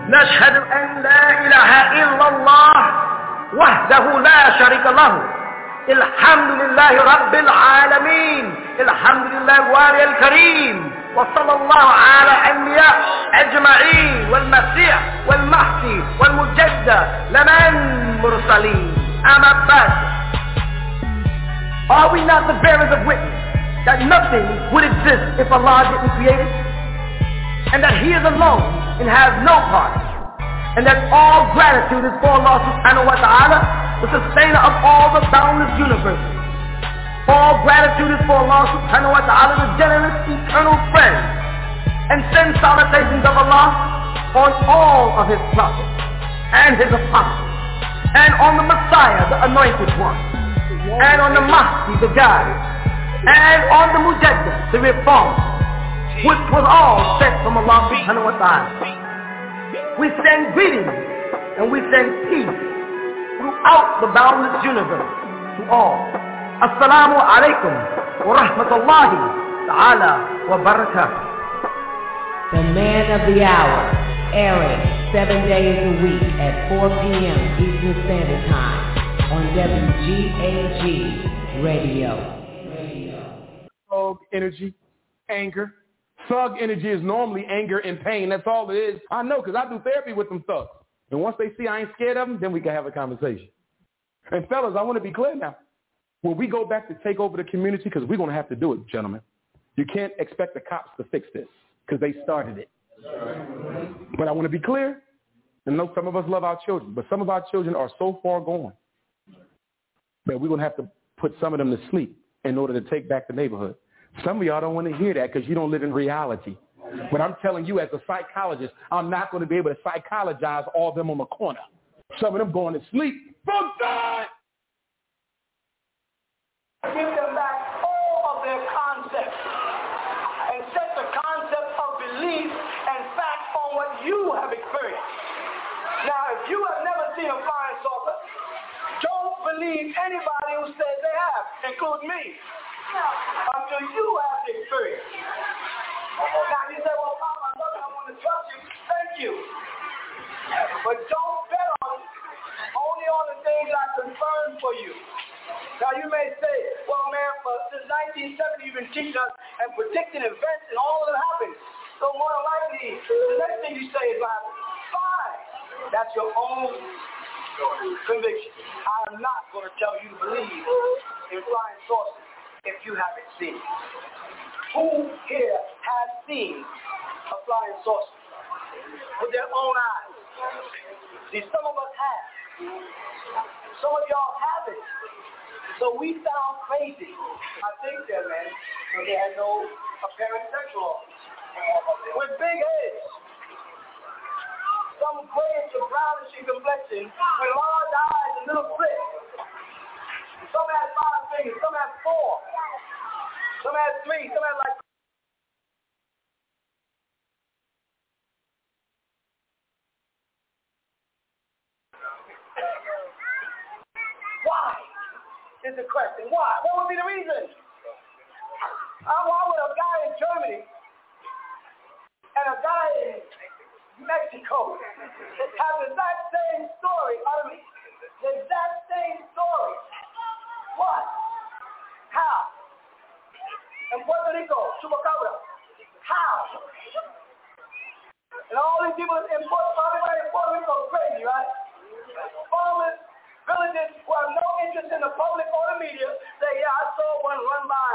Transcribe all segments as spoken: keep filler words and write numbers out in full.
نشهد أن لا إله إلا الله وحده لا شريك له الحمد لله رب العالمين الحمد لله الوالي الكريم وصلى الله على الأنبياء أجمعين والمسيح والمهدي والمجدد لمن مرسلين أما بعد. Are we not the bearers of witness that nothing would exist if Allah didn't create it, and that He is alone and has no part, and that all gratitude is for Allah subhanahu wa ta'ala, the sustainer of all the boundless universes. All gratitude is for Allah subhanahu wa ta'ala, the generous eternal friend, and send salutations of Allah on all of His prophets and His apostles, and on the Messiah, the anointed one, and on the Mahdi, the guide, and on the Mujaddid, the reformer, which was all sent from Allah subhanahu wa ta'ala. We send greetings and we send peace throughout the boundless universe to all. Assalamu alaikum wa rahmatullahi ta'ala wa barakatuh. The man of the hour, airing seven days a week at four p.m. Eastern Standard Time on W G A G Radio. Thug energy, anger. Thug energy is normally anger and pain. That's all it is. I know because I do therapy with them thugs. And once they see I ain't scared of them, then we can have a conversation. And fellas, I want to be clear now. When we go back to take over the community, because we're going to have to do it, gentlemen, you can't expect the cops to fix this because they started it. But I want to be clear. And know some of us love our children, but some of our children are so far gone that we're going to have to put some of them to sleep in order to take back the neighborhood. Some of y'all don't want to hear that because you don't live in reality. But I'm telling you as a psychologist, I'm not going to be able to psychologize all of them on the corner. Some of them going to sleep. Fuck that! Give them back all of their concepts and set the concept of belief and fact on what you have experienced. Now, if you have never seen a flying saucer, don't believe anybody who says they have, including me, until you have the experience. Now, you say, well, Papa, I love you, I want to trust you. Thank you. But don't bet on it. Only on the things I confirm for you. Now, you may say, well, man, for, since nineteen seventy, you've been teaching us and predicting events, and all of them happen. So more than likely, the next thing you say is going to happen. Fine. That's your own conviction. I am not going to tell you to believe in flying saucers if you haven't seen it. Who here has seen a flying saucer with their own eyes? See, some of us have. Some of y'all haven't. So we sound crazy. I think that, man, but they had no apparent sexual organs. With big heads. Some grayish or brownish complexion with large eyes and little slits. Some had five fingers, some had four. Some had three, some had like why is the question? Why? What would be the reason? Uh, why would a guy in Germany and a guy in Mexico have the exact same story? I mean, the exact same story. What? How? And Puerto Rico, Chupacabra. How? And all these people in Puerto, everybody in Puerto Rico is crazy, right? Farmers, villages who have no interest in the public or the media say, yeah, I saw one run by.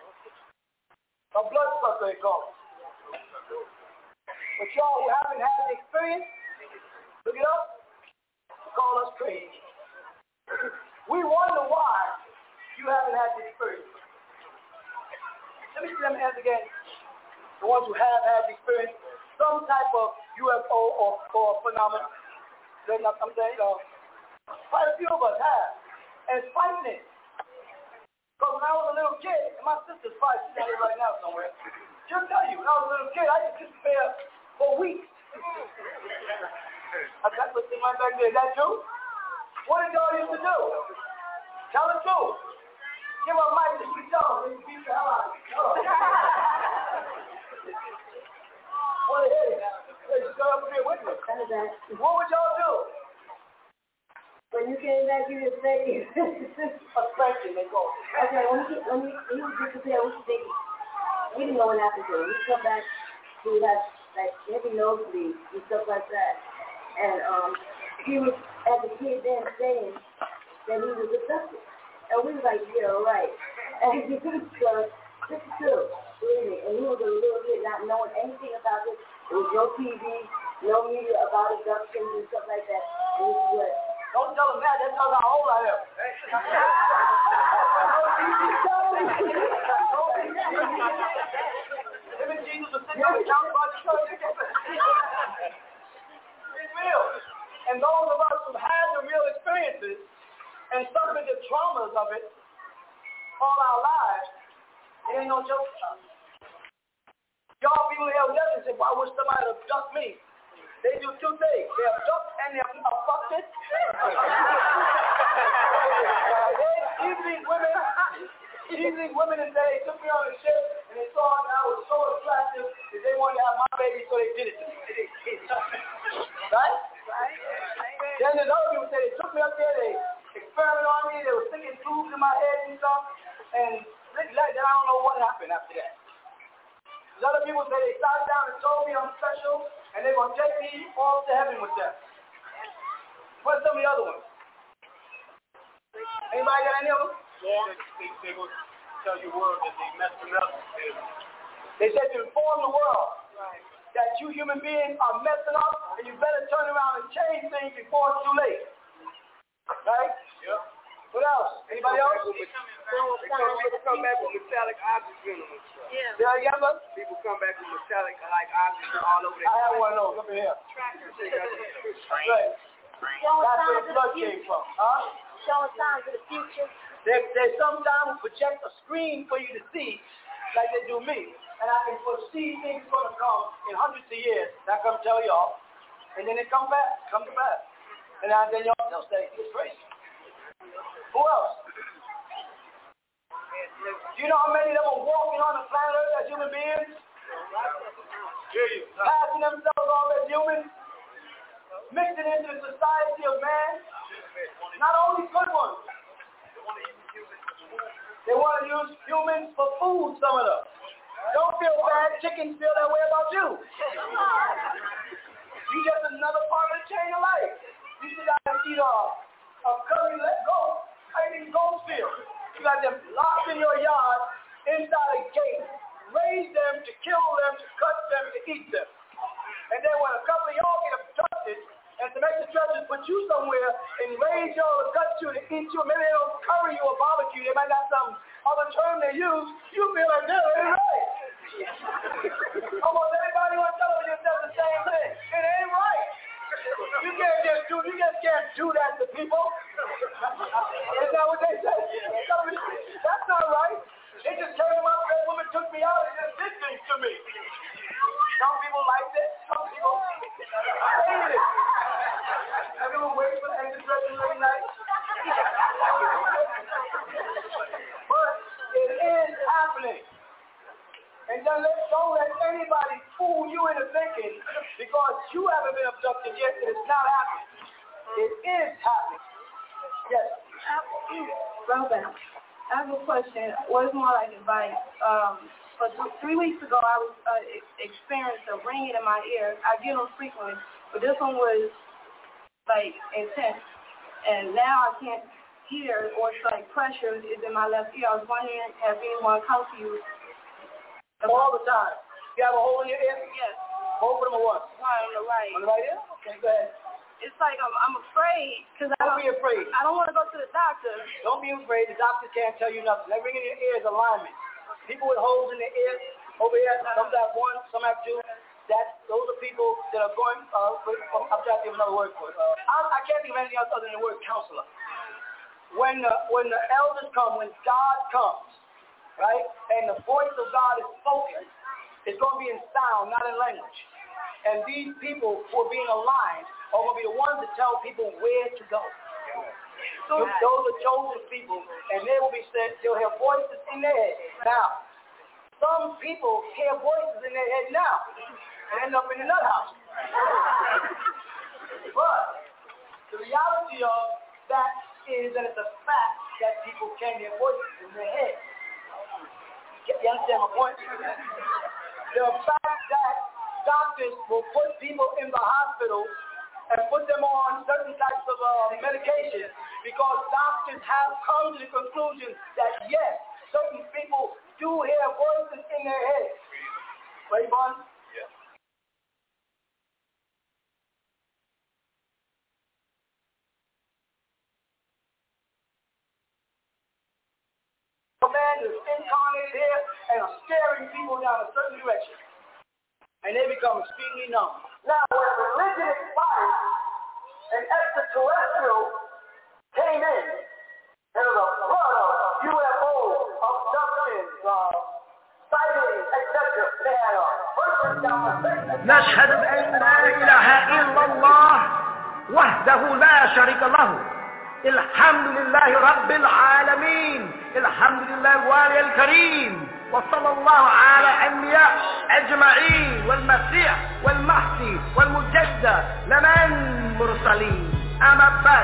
A blood sucker, they call it. But y'all who haven't had the experience, look it up, call us crazy. We wonder why you haven't had the experience. Let me see them hands again. The ones who have had the experience, some type of U F O or, or phenomenon. I'm saying, uh, quite a few of us have. And it's frightening. Because when I was a little kid, and my sister's probably sitting here right now somewhere, she'll tell you, when I was a little kid, I used to disappear for weeks. I got what's in my back there. Is that true? What did y'all used to do? Tell the truth. Give her a mic to speak up and beat the hell out of you. What the hell? Hey, just go up here with me. after that. What would y'all do? When you came back, you didn't say a spanking, they go. Okay, when he, when he, he was disappeared, we think, we didn't know what happened to him. We come back, he would have like heavy nosebleeds and stuff like that. And um, he was, as a kid then, saying that he was abducted. And we was like, yeah, right. And he was uh, fifty-two, believe me. And he was a little kid not knowing anything about this. There was no T V, no media about abductions and stuff like that. And this is what. Don't tell him that. That tells how old I am. Him and Jesus were sitting on the couch by the church. It's real. And those of us who had the real experiences and suffered the traumas of it all our lives, it ain't no joke. Y'all people here never say, well, I wish somebody would abduct me. They do two things. They abduct and they abducted. Even these women, even these women and they took me on the ship and they saw that I was so attractive that they wanted to have my baby, so they did it to me. Right? Right. Then there's other people say they took me up there, they experimented on me, they were sticking tubes in my head and stuff, and like that, I don't know what happened after that. There's other people say they sat down and told me I'm special, and they're going to take me off to heaven with them. What's some of the other ones? Anybody got any of them? Yeah. They, they will tell you word that they messed them up. They said to inform the world right. that you human beings are messing up, and you better turn around and change things before it's too late. Right? Yeah. What else? Anybody else? People come back with metallic oxygen and stuff. Yeah. Did I get them? People come back with metallic like oxygen all over their I have one of those up in here. Right. That's where the blood came from. Huh? Showing signs of the future. They, they sometimes project a screen for you to see, like they do me. And I can foresee things going to come in hundreds of years. And I come tell y'all. And then they come back, come to back. And then y'all, they'll say, it's crazy. Who else? Do you know how many of them are walking on the planet Earth as human beings? Passing themselves off as humans? Mixing into the society of man? Not only good ones. They want to use humans for food, some of them. Don't feel bad. Chickens feel that way about you. You just another part of the chain of life. You should not eat off. A curry let go. I mean, goats feel. You got them locked in your yard, inside a gate. Raise them to kill them, to cut them, to eat them. And then when a couple of y'all get abducted, and some extraterrestrials put you somewhere and raise y'all to cut you, to eat you, maybe they don't curry you or barbecue, they might got some other term they use, you feel like that ain't right. Almost everybody on television says the same thing. It ain't right. You can't just do, you just can't do that to people. Isn't that what they say? That's not right. They just came to my bed, woman took me out and just did things to me. Some people liked it, some people hated it. Everyone waits for the extraterrestrial every night. But it is happening. And then let, don't let anybody fool you into thinking because you haven't been abducted yet that it's not happening. It is happening. Yes. Robin, I have a question. Well, it's more like advice. Um, but th- three weeks ago, I was uh, experienced a ringing in my ear. I get them frequently, but this one was like intense. And now I can't hear, or it's like pressure is in my left ear. I was wondering, has anyone come to you? All the time. You have a hole in your ear? Yes. Both of them at once? One on the right. On the right ear? Okay, go ahead. It's like I'm, I'm afraid because I don't, don't be afraid. I don't want to go to the doctor. Don't be afraid. The doctor can't tell you nothing. That ring in your ear is alignment. People with holes in their ear, over here, some have one, some have two. That those are people that are going. Uh, I'm trying to give another word for it. Uh, I, I can't think of anything else other than the word counselor. When the when the elders come, when God comes, right, and the voice of God is spoken, it's going to be in sound, not in language. And these people who are being aligned are going to be the ones that tell people where to go. So those are chosen people, and they will be said, they'll hear voices in their head. Now, some people hear voices in their head now and end up in the nut house. is that it's a fact that people can hear voices in their head. You understand my point? The fact that doctors will put people in the hospital and put them on certain types of uh, medication because doctors have come to the conclusion that yes, certain people do hear voices in their head. Right, Bond? Yeah. A man is incarnated here and are staring people down a certain direction. And they become extremely numb. Now, when religion expired and extraterrestrial came in, there was a flood of U F Os, abductions, uh, sightings, et cetera. They had a person down the face. نشهد أن لا إله إلا الله وحده لا شريك له الحمد لله رب العالمين الحمد لله الوالي الكريم وصلى الله على أنبياء أجمعين والمسيح والمهدي والمجدد لمن مرسلين أما بعد.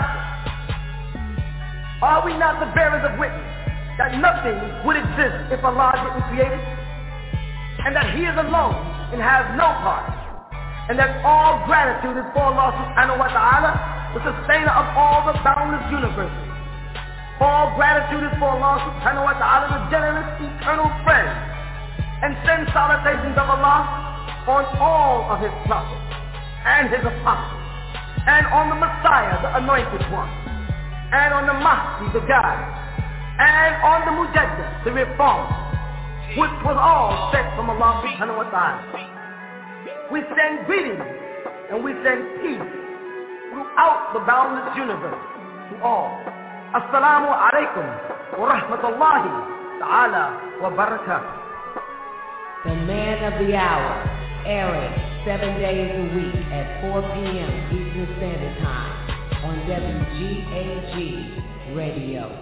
Are we not the bearers of witness that nothing would exist if Allah didn't create it? And that He is alone and has no part? And that all gratitude is for Allah subhanahu wa ta'ala, the sustainer of all the boundless universes. All gratitude is for Allah subhanahu wa ta'ala, the generous, eternal friend. And send salutations of Allah on all of His prophets and His apostles, and on the Messiah, the anointed one, and on the Mahdi, the guide, and on the Mujaddid, the reformer, which was all sent from Allah subhanahu wa ta'ala. We send greetings and we send peace throughout the boundless universe to all. Assalamu alaikum wa rahmatullahi ta'ala wa barakatuh. The Man of the Hour, airing seven days a week at four p.m. Eastern Standard Time on W G A G Radio.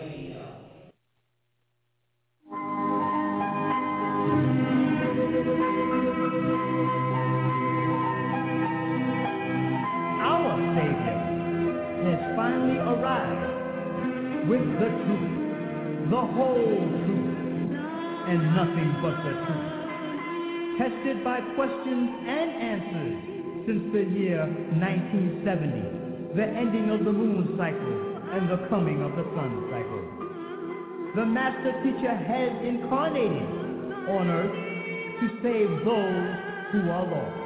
Our Savior has finally arrived with the truth, the whole truth, and nothing but the truth. Tested by questions and answers since the year nineteen seventy, the ending of the moon cycle and the coming of the sun cycle. The Master Teacher has incarnated on earth to save those who are lost.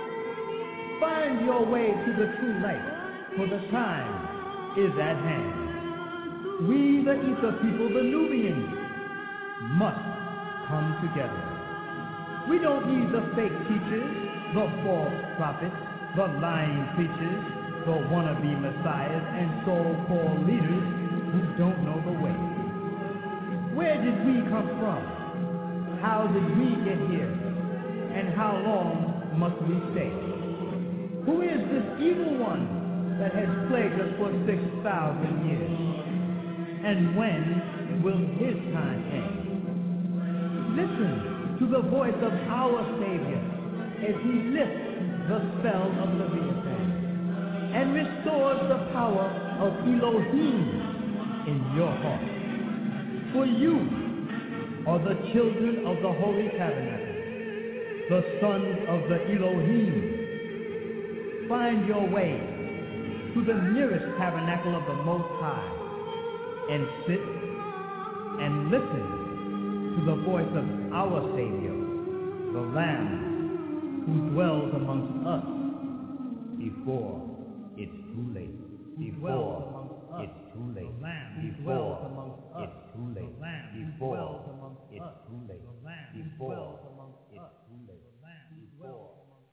Find your way to the true light, for the time is at hand. We, the Ether people, the Nubians, must come together. We don't need the fake teachers, the false prophets, the lying preachers, the wannabe messiahs, and so-called leaders who don't know the way. Where did we come from? How did we get here? And how long must we stay? Who is this evil one that has plagued us for six thousand years? And when will his time end? Listen to the voice of our Savior as He lifts the spell of Leviathan and restores the power of Elohim in your heart. For you are the children of the Holy Tabernacle, the sons of the Elohim. Find your way to the nearest tabernacle of the Most High and sit and listen to the voice of our Savior, the Lamb who dwells amongst us before it's too late. Before it's too late. Before it's too late. Before it's too late. Before it's too late. Before.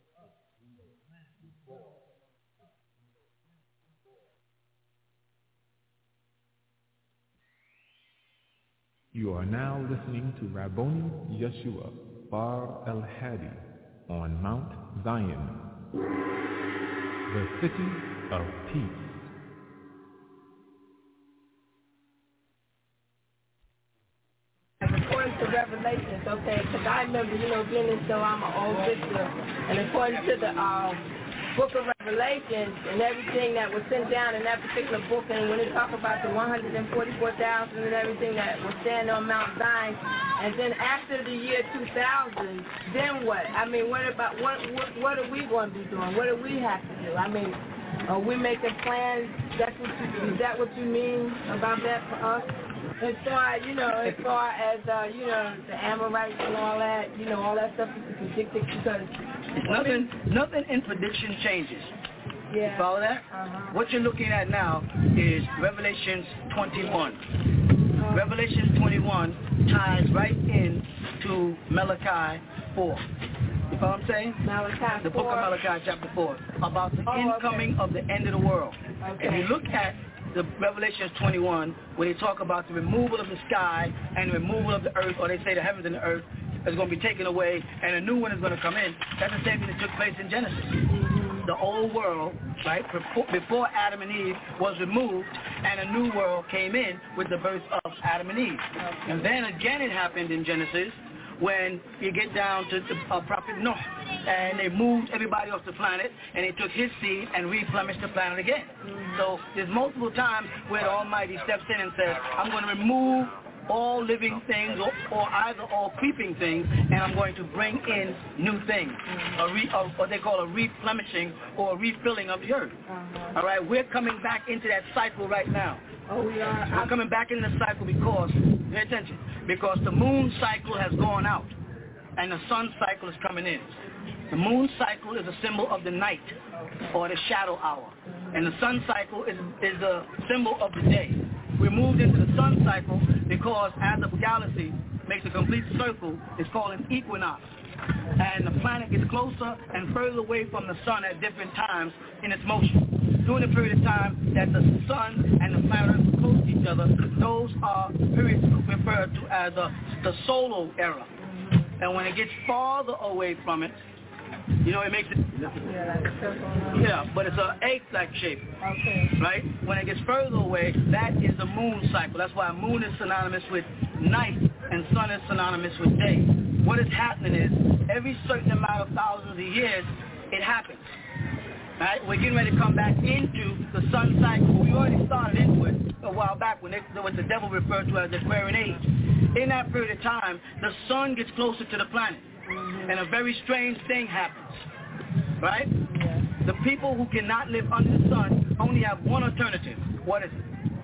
You are now listening to Rabboni Yeshua Bar El-Hadi on Mount Zion, the city of peace. According to Revelations, okay, because I remember, you know, being as though I'm an old victim, and according to the um, book of Revelations and everything that was sent down in that particular book, and when they talk about the one hundred forty-four thousand and everything that was standing on Mount Zion, and then after the year two thousand, then what? I mean, what about, what, what, what are we going to be doing? What do we have to do? I mean, are we making plans? That's what you, is that what you mean about that for us? As far, you know, as far as, uh, you know, the Amorites and all that, you know, all that stuff is predicted because... Nothing, nothing in prediction changes. Yeah. You follow that? Uh-huh. What you're looking at now is Revelations twenty-one. Uh-huh. Revelations twenty-one ties right in to Malachi four. You follow what I'm saying? Malachi the book of Malachi chapter four, about the oh, incoming okay. of the end of the world. Okay. If you look at the Revelations twenty-one, where they talk about the removal of the sky and the removal of the earth, or they say the heavens and the earth is going to be taken away and a new one is going to come in, that's the same thing that took place in Genesis. Mm-hmm. The old world, right, before Adam and Eve was removed, and a new world came in with the birth of Adam and Eve. Okay. And then again it happened in Genesis, when you get down to the uh, prophet Noah, and they moved everybody off the planet, and they took his seed and replenished the planet again. Mm-hmm. So there's multiple times where the Almighty steps in and says, I'm going to remove all living things, or, or either all creeping things, and I'm going to bring in new things, mm-hmm. a re, a, what they call a replenishing or a refilling of the earth. Uh-huh. All right, we're coming back into that cycle right now. Oh, we are. We're coming back into the cycle because, pay attention, because the moon cycle has gone out and the sun cycle is coming in. The moon cycle is a symbol of the night or the shadow hour, and the sun cycle is, is a symbol of the day. We moved into the sun cycle because as the galaxy makes a complete circle, it's called an equinox. And the planet gets closer and further away from the sun at different times in its motion. During the period of time that the sun and the planet are close to each other, those are periods referred to as a, the solar era. And when it gets farther away from it, you know, it makes it, yeah, like a circle. Yeah, but it's an egg-like shape. Okay. Right? When it gets further away, that is the moon cycle. That's why moon is synonymous with night and sun is synonymous with day. What is happening is, every certain amount of thousands of years, it happens. Right? We're getting ready to come back into the sun cycle. We already started into it a while back when they, what the devil referred to as the Aquarian Age. In that period of time, the sun gets closer to the planet. Mm-hmm. And a very strange thing happens, right? Yeah. The people who cannot live under the sun only have one alternative. What is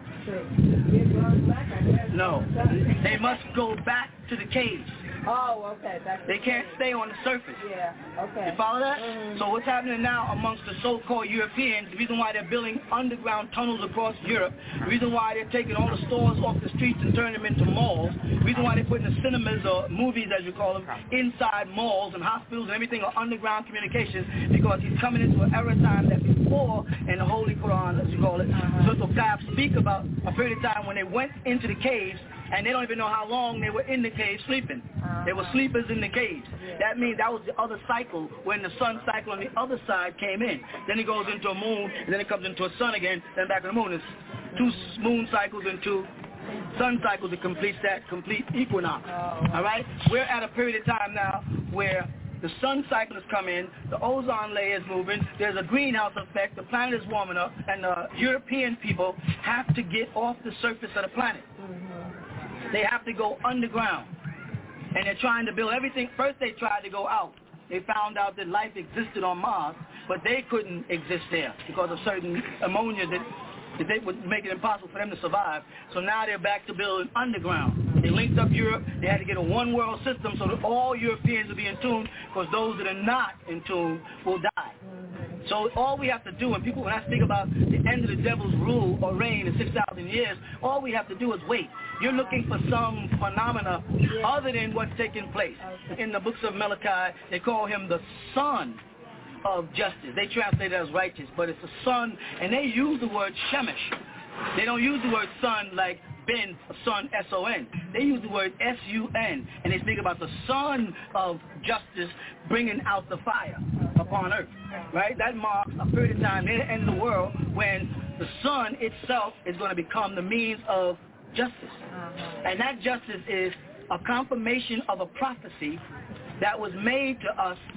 it? No. They must go back to the caves. Oh, okay. That's they can't stay on the surface. Yeah, okay. You follow that? Mm-hmm. So what's happening now amongst the so-called Europeans, the reason why they're building underground tunnels across Europe, the reason why they're taking all the stores off the streets and turning them into malls, the reason why they're putting the cinemas or movies, as you call them, inside malls and hospitals and everything are underground communications, because he's coming into an era time that before in the Holy Quran, as you call it, uh-huh. so God speak about a period of time when they went into the caves and they don't even know how long they were in the cave sleeping. Uh-huh. They were sleepers in the caves. Yeah. That means that was the other cycle when the sun cycle on the other side came in. Then it goes into a moon, and then it comes into a sun again, then back to the moon. It's two moon cycles and two sun cycles that completes that complete equinox. Oh. All right? We're at a period of time now where the sun cycle has come in, the ozone layer is moving, there's a greenhouse effect, the planet is warming up, and the European people have to get off the surface of the planet. Mm-hmm. They have to go underground. And they're trying to build everything. First they tried to go out. They found out that life existed on Mars, but they couldn't exist there because of certain ammonia that, that they would make it impossible for them to survive. So now they're back to building underground. They linked up Europe. They had to get a one-world system so that all Europeans will be in tune, because those that are not in tune will die. So all we have to do, and people, when I speak about the end of the devil's rule or reign in six thousand years, all we have to do is wait. You're looking for some phenomena other than what's taking place. In the books of Malachi, they call him the son of justice. They translate it as righteous, but it's a son, and they use the word Shemesh. They don't use the word son like Ben, son, S O N. They use the word S U N, and they speak about the son of justice bringing out the fire upon earth, right? That marks a period of time near the end of the world when the sun itself is going to become the means of justice. And that justice is a confirmation of a prophecy that was made to us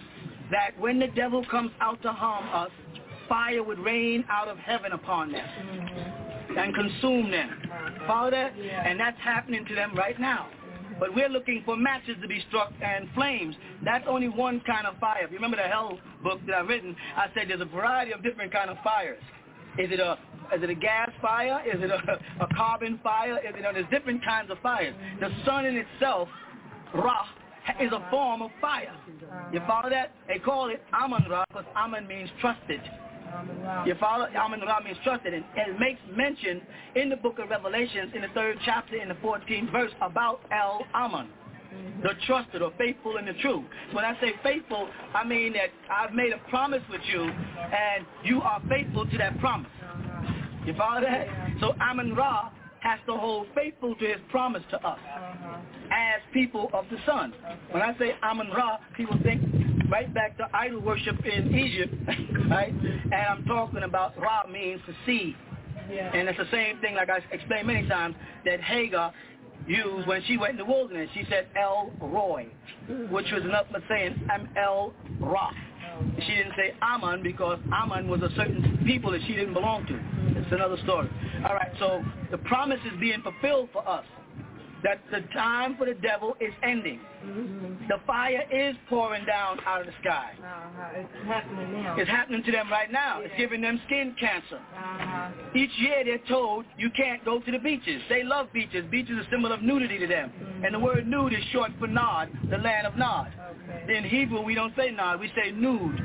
that when the devil comes out to harm us, fire would rain out of heaven upon them mm-hmm. and consume them. Uh-huh. Follow that? Yeah. And that's happening to them right now. Mm-hmm. But we're looking for matches to be struck and flames. That's only one kind of fire. If you remember the hell book that I've written, I said there's a variety of different kind of fires. Is it a is it a gas fire? Is it a, a carbon fire? Is it, you know, there's different kinds of fires. Mm-hmm. The sun in itself, Ra, is a form of fire. Uh-huh. You follow that? They call it Amun-Ra because Amun means trusted. Amun-Ra. You follow? Amun-Ra means trusted. And it makes mention in the book of Revelations in the third chapter in the fourteenth verse about El-Amun, mm-hmm. the trusted or faithful and the true. When I say faithful, I mean that I've made a promise with you and you are faithful to that promise. Uh-huh. You follow that? Yeah. So Amun-Ra has to hold faithful to his promise to us uh-huh. as people of the sun. Okay. When I say Amun-Ra, people think right back to idol worship in Egypt, right? And I'm talking about Ra means to see. Yeah. And it's the same thing, like I explained many times, that Hagar used when she went in the wilderness. She said El Roy, which was enough for saying I'm El Ra. She didn't say Ammon because Ammon was a certain people that she didn't belong to. It's another story. All right, so the promise is being fulfilled for us, that the time for the devil is ending. Mm-hmm. The fire is pouring down out of the sky. Uh-huh. It's happening now. It's happening to them right now. Yeah. It's giving them skin cancer. Uh-huh. Each year they're told you can't go to the beaches. They love beaches. Beaches are a symbol of nudity to them. Mm-hmm. And the word nude is short for Nod, the land of Nod. Okay. In Hebrew, we don't say Nod, we say nude.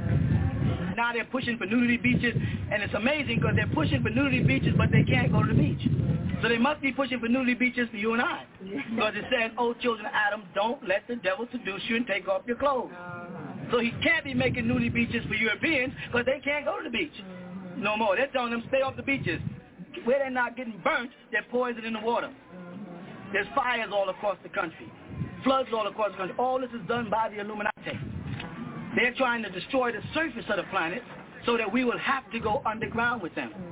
Now they're pushing for nudity beaches, and it's amazing because they're pushing for nudity beaches, but they can't go to the beach. So they must be pushing for nudity beaches for you and I. Because it says, oh, children of Adam, don't let the devil seduce you and take off your clothes. So he can't be making nudity beaches for Europeans because they can't go to the beach no more. They're telling them stay off the beaches. Where they're not getting burnt, they're poisoning the water. There's fires all across the country, floods all across the country. All this is done by the Illuminati. They're trying to destroy the surface of the planet so that we will have to go underground with them.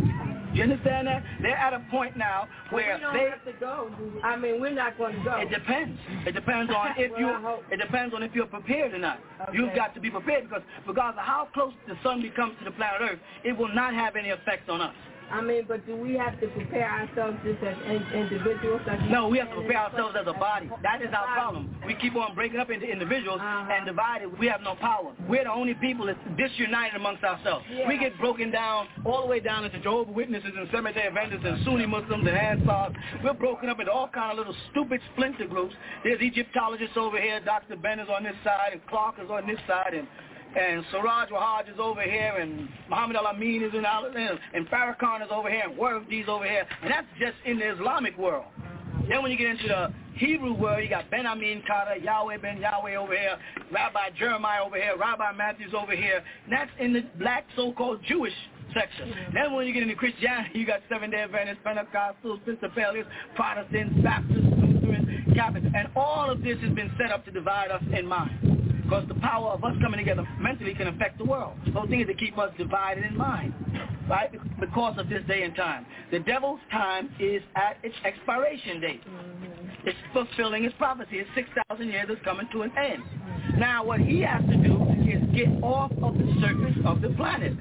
You understand that? They're at a point now where we don't they have to go. I mean, we're not going to go. It depends. It depends on if well, you. It depends on if you're prepared or not. Okay. You've got to be prepared because regardless of how close the sun becomes to the planet Earth, it will not have any effect on us. I mean, but do we have to prepare ourselves just as individuals? No, we have to prepare ourselves as a body. That is our problem. We keep on breaking up into individuals uh-huh. and divided. We have no power. We're the only people that's disunited amongst ourselves. Yeah. We get broken down all the way down into Jehovah's Witnesses and Seventh-day Adventists and Sunni Muslims and Ansars. We're broken up into all kind of little stupid splinter groups. There's Egyptologists over here, Doctor Ben is on this side, and Clark is on this side, and and Siraj Wahaj is over here, and Muhammad Al-Amin is in Al- and Farrakhan is over here, and Wardi's over here, and that's just in the Islamic world. Then when you get into the Hebrew world, you got Ben Amin Carter, Yahweh Ben Yahweh over here, Rabbi Jeremiah over here, Rabbi Matthews over here, and that's in the black so-called Jewish section. Then when you get into Christianity, you got Seventh-day Adventists, Pentecostals, Episcopalians, Protestants, Baptists, Lutherans, Catholics, and all of this has been set up to divide us in mind. Because the power of us coming together mentally can affect the world. Those things that keep us divided in mind, right? Because of this day and time. The devil's time is at its expiration date. Mm-hmm. It's fulfilling its prophecy. It's six thousand years is coming to an end. Mm-hmm. Now what he has to do is get off of the surface of the planet.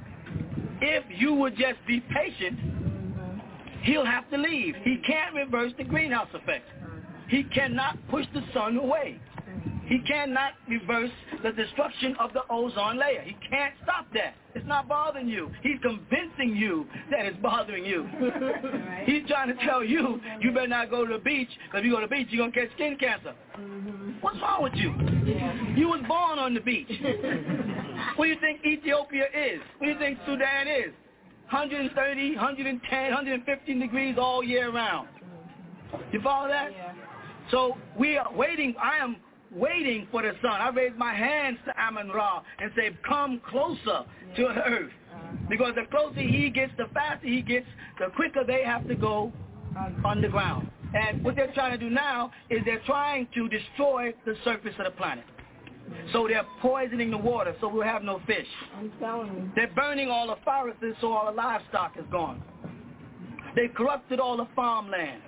If you would just be patient, mm-hmm. he'll have to leave. He can't reverse the greenhouse effect. He cannot push the sun away. He cannot reverse the destruction of the ozone layer. He can't stop that. It's not bothering you. He's convincing you that it's bothering you. Right. He's trying to tell you, you better not go to the beach, because if you go to the beach, you're going to catch skin cancer. Mm-hmm. What's wrong with you? Yeah. You was born on the beach. What do you think Ethiopia is? What do you think Sudan is? one thirty, one ten, one fifteen degrees all year round. You follow that? Yeah. So we are waiting. I am waiting for the sun. I raise my hands to Amun-Ra and say, come closer to the earth. Because the closer he gets, the faster he gets, the quicker they have to go underground. And what they're trying to do now is they're trying to destroy the surface of the planet. So they're poisoning the water so we'll have no fish. I'm telling you. They're burning all the forests so all the livestock is gone. They corrupted all the farmland.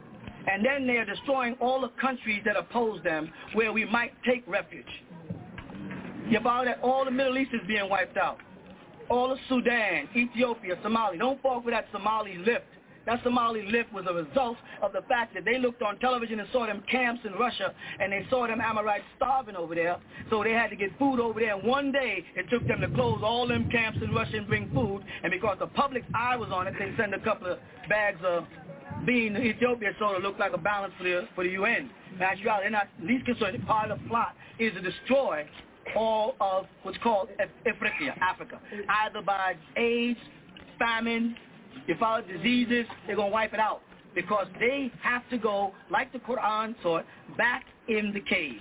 And then they're destroying all the countries that oppose them where we might take refuge. You follow that? All the Middle East is being wiped out. All of Sudan, Ethiopia, Somalia. Don't fall for that Somali lift. That Somali lift was a result of the fact that they looked on television and saw them camps in Russia, and they saw them Amorites starving over there, so they had to get food over there. And one day, it took them to close all them camps in Russia and bring food, and because the public's eye was on it, they sent a couple of bags of beans to Ethiopia so it looked like a balance for the, for the U N. In actuality, they're not least concerned. Part of the plot is to destroy all of what's called Africa, Africa, either by AIDS, famine, you follow diseases, they're going to wipe it out because they have to go, like the Quran taught, back in the caves.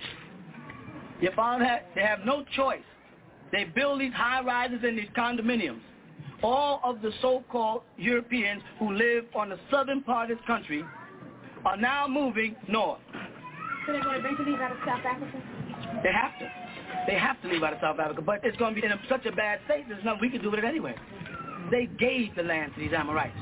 You follow that? They have no choice. They build these high-rises and these condominiums. All of the so-called Europeans who live on the southern part of this country are now moving north. So they're going to eventually leave out of South Africa? They have to. They have to leave out of South Africa, but it's going to be in such a bad state, there's nothing we can do with it anyway. They gave the land to these Amorites.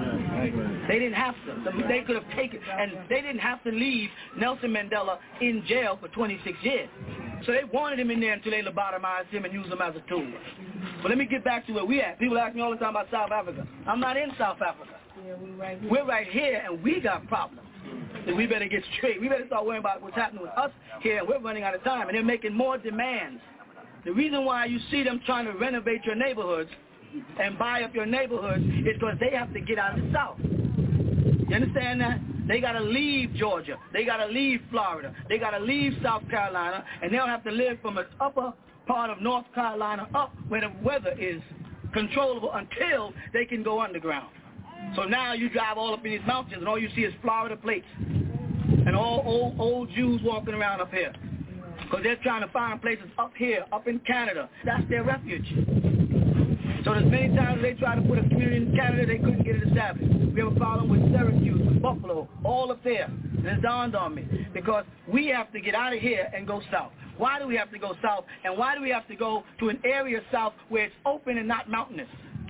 They didn't have to. They could have taken, and they didn't have to leave Nelson Mandela in jail for twenty-six years. So they wanted him in there until they lobotomized him and used him as a tool. But let me get back to where we at. People ask me all the time about South Africa. I'm not in South Africa. Yeah, we're right here. We're right here, and we got problems. And we better get straight. We better start worrying about what's happening with us here, and we're running out of time, and they're making more demands. The reason why you see them trying to renovate your neighborhoods and buy up your neighborhoods is because they have to get out of the South. You understand that? They got to leave Georgia. They got to leave Florida. They got to leave South Carolina, and they'll have to live from the upper part of North Carolina up where the weather is controllable until they can go underground. So now you drive all up in these mountains, and all you see is Florida plates and all old, old Jews walking around up here because they're trying to find places up here, up in Canada. That's their refuge. So there's many times they try to put a community in Canada, they couldn't get it established. We have a problem with Syracuse, with Buffalo, all up there. And it dawned on me because we have to get out of here and go south. Why do we have to go south? And why do we have to go to an area south where it's open and not mountainous?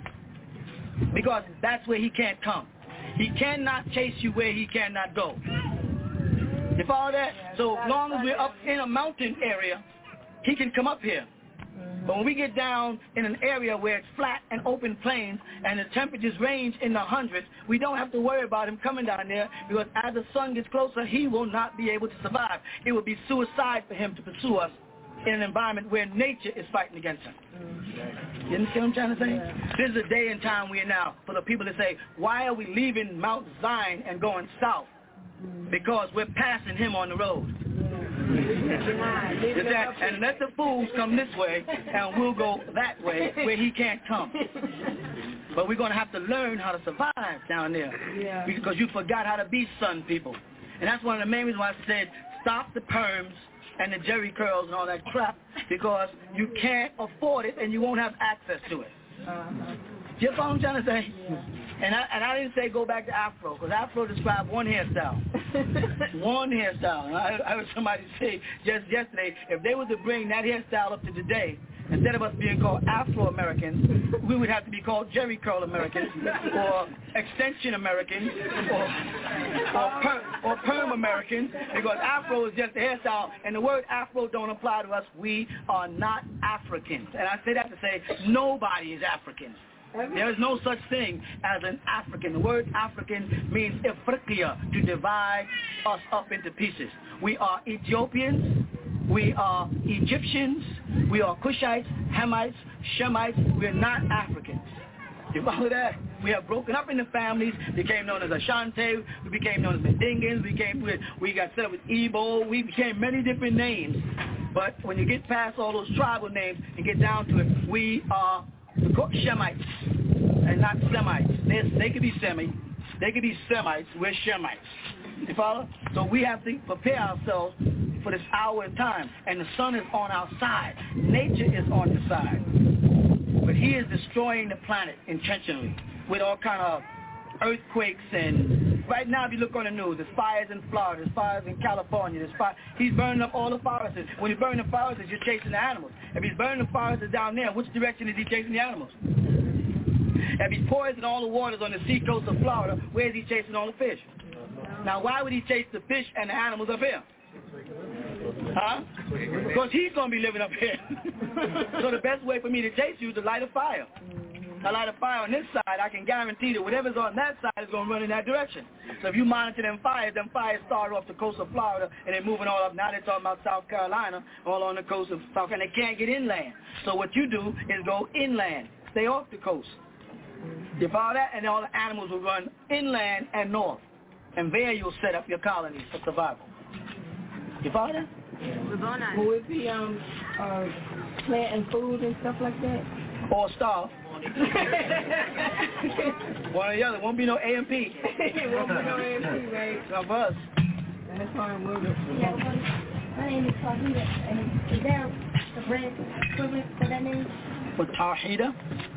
Because that's where he can't come. He cannot chase you where he cannot go. You follow that? So as long as we're up in a mountain area, he can come up here. But when we get down in an area where it's flat and open plains and the temperatures range in the hundreds, we don't have to worry about him coming down there because as the sun gets closer, he will not be able to survive. It would be suicide for him to pursue us in an environment where nature is fighting against him. You understand what I'm trying to say? This is a day and time we are now for the people to say, why are we leaving Mount Zion and going south? Because we're passing him on the road. That, and let the fools come this way, and we'll go that way where he can't come. But we're going to have to learn how to survive down there yeah. because you forgot how to be sun people. And that's one of the main reasons why I said stop the perms and the jerry curls and all that crap because you can't afford it and you won't have access to it. Uh-huh. You know what I'm trying to say? Yeah. And I, and I didn't say go back to Afro, because Afro described one hairstyle. one hairstyle. And I, I heard somebody say just yesterday, if they were to bring that hairstyle up to today, instead of us being called Afro-Americans, we would have to be called Jerry Curl Americans, or Extension Americans, or, or, per, or Perm Americans, because Afro is just a hairstyle, and the word Afro don't apply to us. We are not Africans. And I say that to say nobody is African. There is no such thing as an African. The word African means Ifriqiya, to divide us up into pieces. We are Ethiopians, we are Egyptians, we are Cushites, Hamites, Shemites. We're not Africans. You follow that? We have broken up into families, became known as Ashanti, we became known as Mandingans, we, became, we, we got set up with Igbo, we became many different names. But when you get past all those tribal names and get down to it, we are Shemites and not Semites. They, they could be Semi, they could be Semites, we're Shemites. You follow? So we have to prepare ourselves for this hour of time. And the sun is on our side. Nature is on the side. But he is destroying the planet intentionally with all kind of earthquakes. And right now, if you look on the news, there's fires in Florida, there's fires in California, there's fire. He's burning up all the forests. When he's burning the forests, you're chasing the animals. If he's burning the forests down there, which direction is he chasing the animals? If he's poisoning all the waters on the seacoast of Florida, where is he chasing all the fish? Now, why would he chase the fish and the animals up here? Huh? Because he's going to be living up here. So the best way for me to chase you is to light a fire. I light a fire on this side, I can guarantee that whatever's on that side is going to run in that direction. So if you monitor them fires, them fires start off the coast of Florida and they're moving all up. Now they're talking about South Carolina, all on the coast of South Carolina. They can't get inland. So what you do is go inland, stay off the coast. You follow that? And all the animals will run inland and north. And there you'll set up your colonies for survival. You follow that? Yeah. Will it be um, uh, planting food and stuff like that? Or starve. One or the other. Won't be no A M P. Won't be no A M P, right? Not for us. That's why I'm moving. Yeah, my name is Tahida. And is there a brand equivalent for that name? For Tahida?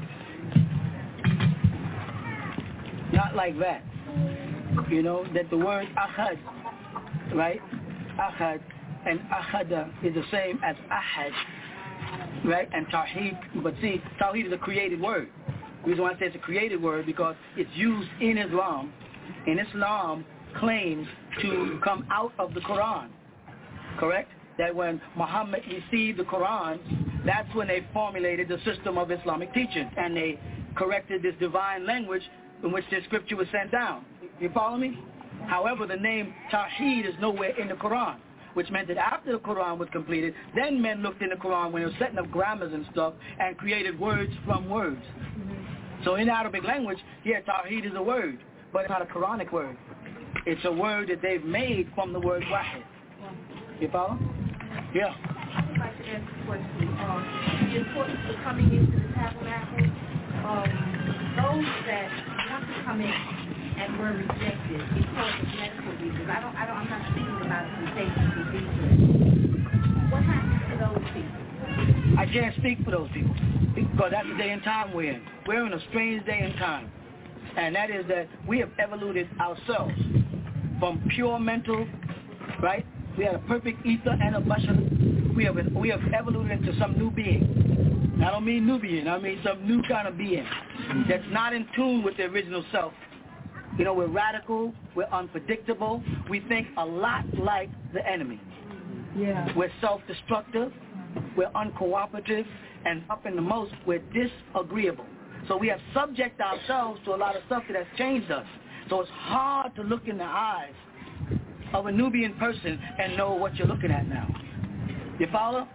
Not like that. You know, that the word Ahad, right? Ahad and Ahada is the same as Ahad. Right, and Tawheed, but see, Tawheed is a created word. The reason why I say it's a created word because it's used in Islam, and Islam claims to come out of the Quran, correct? That when Muhammad received the Quran, that's when they formulated the system of Islamic teaching, and they corrected this divine language in which the scripture was sent down. You follow me? However, the name Tawheed is nowhere in the Quran, which meant that after the Quran was completed, then men looked in the Quran when they were setting up grammars and stuff and created words from words. Mm-hmm. So in Arabic language, yeah, Tawheed is a word, but it's not a Quranic word. It's a word that they've made from the word Wahid. You follow? Yeah. I'd like to ask a question. Um, the importance of coming into the tabernacle, um, those that want to come in and were rejected because of medical reasons. I don't, I don't, I'm not speaking about contagious diseases. What happens to those people? I can't speak for those people because that's the day and time we're in. We're in a strange day and time, and that is that we have evoluted ourselves from pure mental, right? We had a perfect ether and a bashar. We have we have evoluted into some new being. I don't mean Nubian. I mean some new kind of being that's not in tune with the original self. You know, we're radical, we're unpredictable, we think a lot like the enemy. Yeah. We're self-destructive, we're uncooperative, and up in the most, we're disagreeable. So we have subject ourselves to a lot of stuff that has changed us. So it's hard to look in the eyes of a Nubian person and know what you're looking at now. You follow?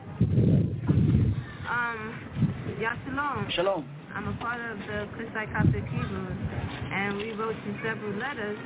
Um, yeah, shalom. Shalom. I'm a part of the Christite Coptic Hebrews, and we wrote you several letters,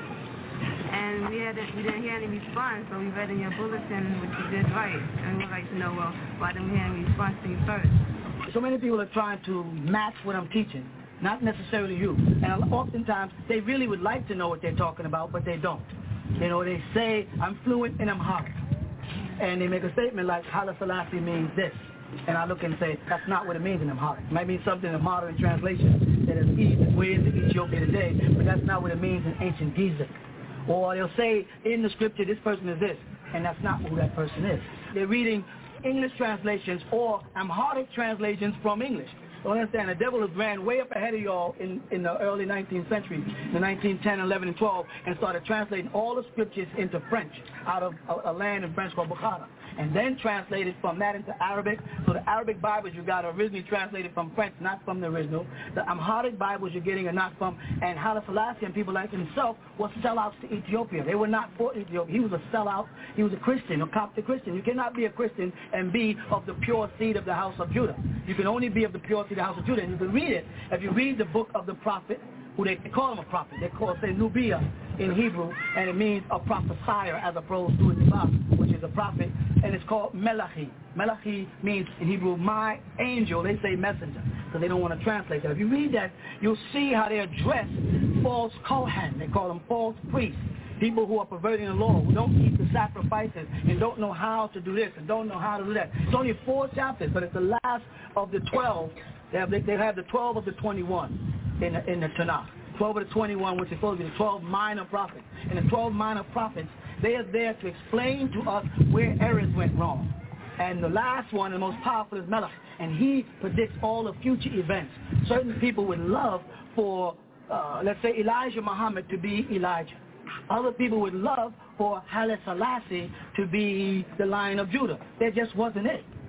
and we had we didn't hear any response, so we read in your bulletin, which you did right, and we'd like to know, well, why didn't we hear any response to you first? So many people are trying to match what I'm teaching, not necessarily you, and oftentimes they really would like to know what they're talking about, but they don't. You know, they say, I'm fluent in Amharic, and they make a statement like, Haile Selassie means this. And I look and say, that's not what it means in Amharic. It might mean something in a modern translation that is where is Ethiopia today, but that's not what it means in ancient Giza. Or they'll say in the scripture, this person is this, and that's not who that person is. They're reading English translations or Amharic translations from English. Don't understand, the devil has ran way up ahead of y'all in, in the early nineteenth century, the nineteen ten, eleven, and twelve, and started translating all the scriptures into French out of a, a land in French called Bukhara, and then translated from that into Arabic. So the Arabic Bibles you got are originally translated from French, not from the original. The Amharic Bibles you're getting are not from, and Haile Selassie and people like himself were sellouts to Ethiopia. They were not for Ethiopia. He was a sellout. He was a Christian, a Coptic Christian. You cannot be a Christian and be of the pure seed of the house of Judah. You can only be of the pure seed of the house of Judah. And you can read it. If you read the book of the prophet, who they call him a prophet, they call say Nubia in Hebrew, and it means a prophesier as opposed to a Nabab, which is a prophet, and it's called Melachi. Melachi means in Hebrew, my angel. They say messenger, so they don't want to translate that. If you read that, you'll see how they address false Kohen. They call them false priests. People who are perverting the law, who don't keep the sacrifices and don't know how to do this and don't know how to do that. It's only four chapters, but it's the last of the twelve. They have, they have the twelve of the twenty-one in the, in the Tanakh. twelve of the twenty-one, which is supposed to be the twelve minor prophets. And the twelve minor prophets, they are there to explain to us where errors went wrong. And the last one, the most powerful, is Melech. And he predicts all the future events. Certain people would love for, uh, let's say, Elijah Muhammad to be Elijah. Other people would love for Haile Selassie to be the Lion of Judah. That just wasn't it.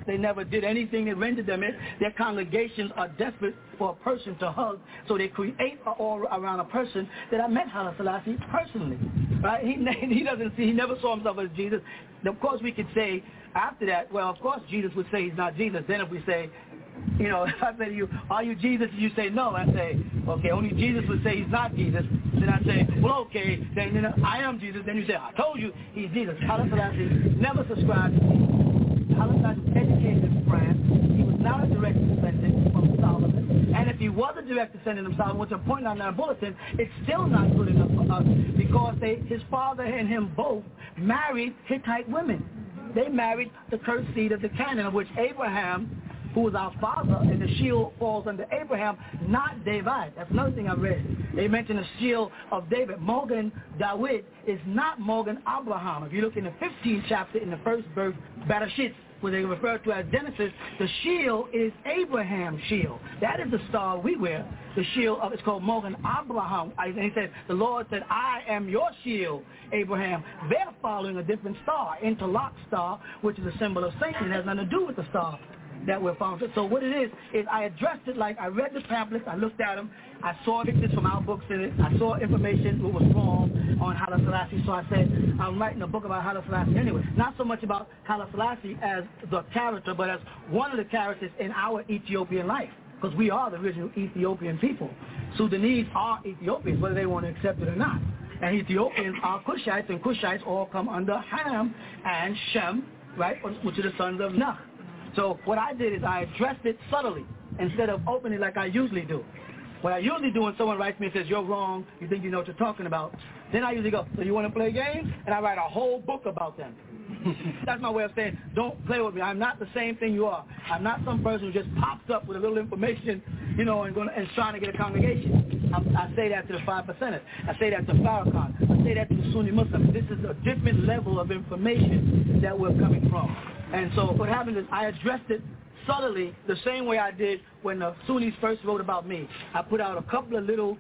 They never did anything that rendered them in. Their congregations are desperate for a person to hug, so they create an aura around a person that I met Haile Selassie personally. Right? He, he doesn't see, he never saw himself as Jesus. Of course, we could say after that, well, of course, Jesus would say he's not Jesus. Then if we say, you know, if I say to you, are you Jesus? And you say no. I say, okay, only Jesus would say he's not Jesus. Then I say, well, okay, then you know, I am Jesus. Then you say, I told you he's Jesus. Haile Selassie never subscribed to Jesus. Haile Selassie was educated in France. He was not a direct descendant from Solomon. And if he was a direct descendant of Solomon, which I'm pointing out in our bulletin, it's still not good enough for us because they, his father and him both married Hittite women. They married the cursed seed of the Canaan, of which Abraham, who was our father, and the shield falls under Abraham, not David. That's another thing I read. They mentioned the shield of David. Morgan David is not Morgan Abraham. If you look in the fifteenth chapter, in the first verse, Bereshit, where they refer to as Genesis, the shield is Abraham's shield. That is the star we wear. The shield of, it's called Morgan Abraham. And he said, the Lord said, I am your shield, Abraham. They're following a different star, interlock star, which is a symbol of Satan. It has nothing to do with the star that we're following. So what it is, is I addressed it like I read the pamphlets, I looked at them, I saw pictures from our books in it, I saw information what was wrong on Haile Selassie, so I said, I'm writing a book about Haile Selassie anyway. Not so much about Haile Selassie as the character, but as one of the characters in our Ethiopian life, because we are the original Ethiopian people. Sudanese are Ethiopians, whether they want to accept it or not. And Ethiopians are Cushites, and Cushites all come under Ham and Shem, right, which are the sons of Noah. So what I did is I addressed it subtly instead of opening like I usually do. What I usually do when someone writes me and says, you're wrong, you think you know what you're talking about, then I usually go, so you want to play games? And I write a whole book about them. That's my way of saying, don't play with me. I'm not the same thing you are. I'm not some person who just pops up with a little information, you know, and, gonna, and trying to get a congregation. I, I say that to the five percenters. I say that to Farrakhan. I say that to the Sunni Muslims. This is a different level of information that we're coming from. And so what happened is I addressed it subtly the same way I did when the Sunnis first wrote about me. I put out a couple of little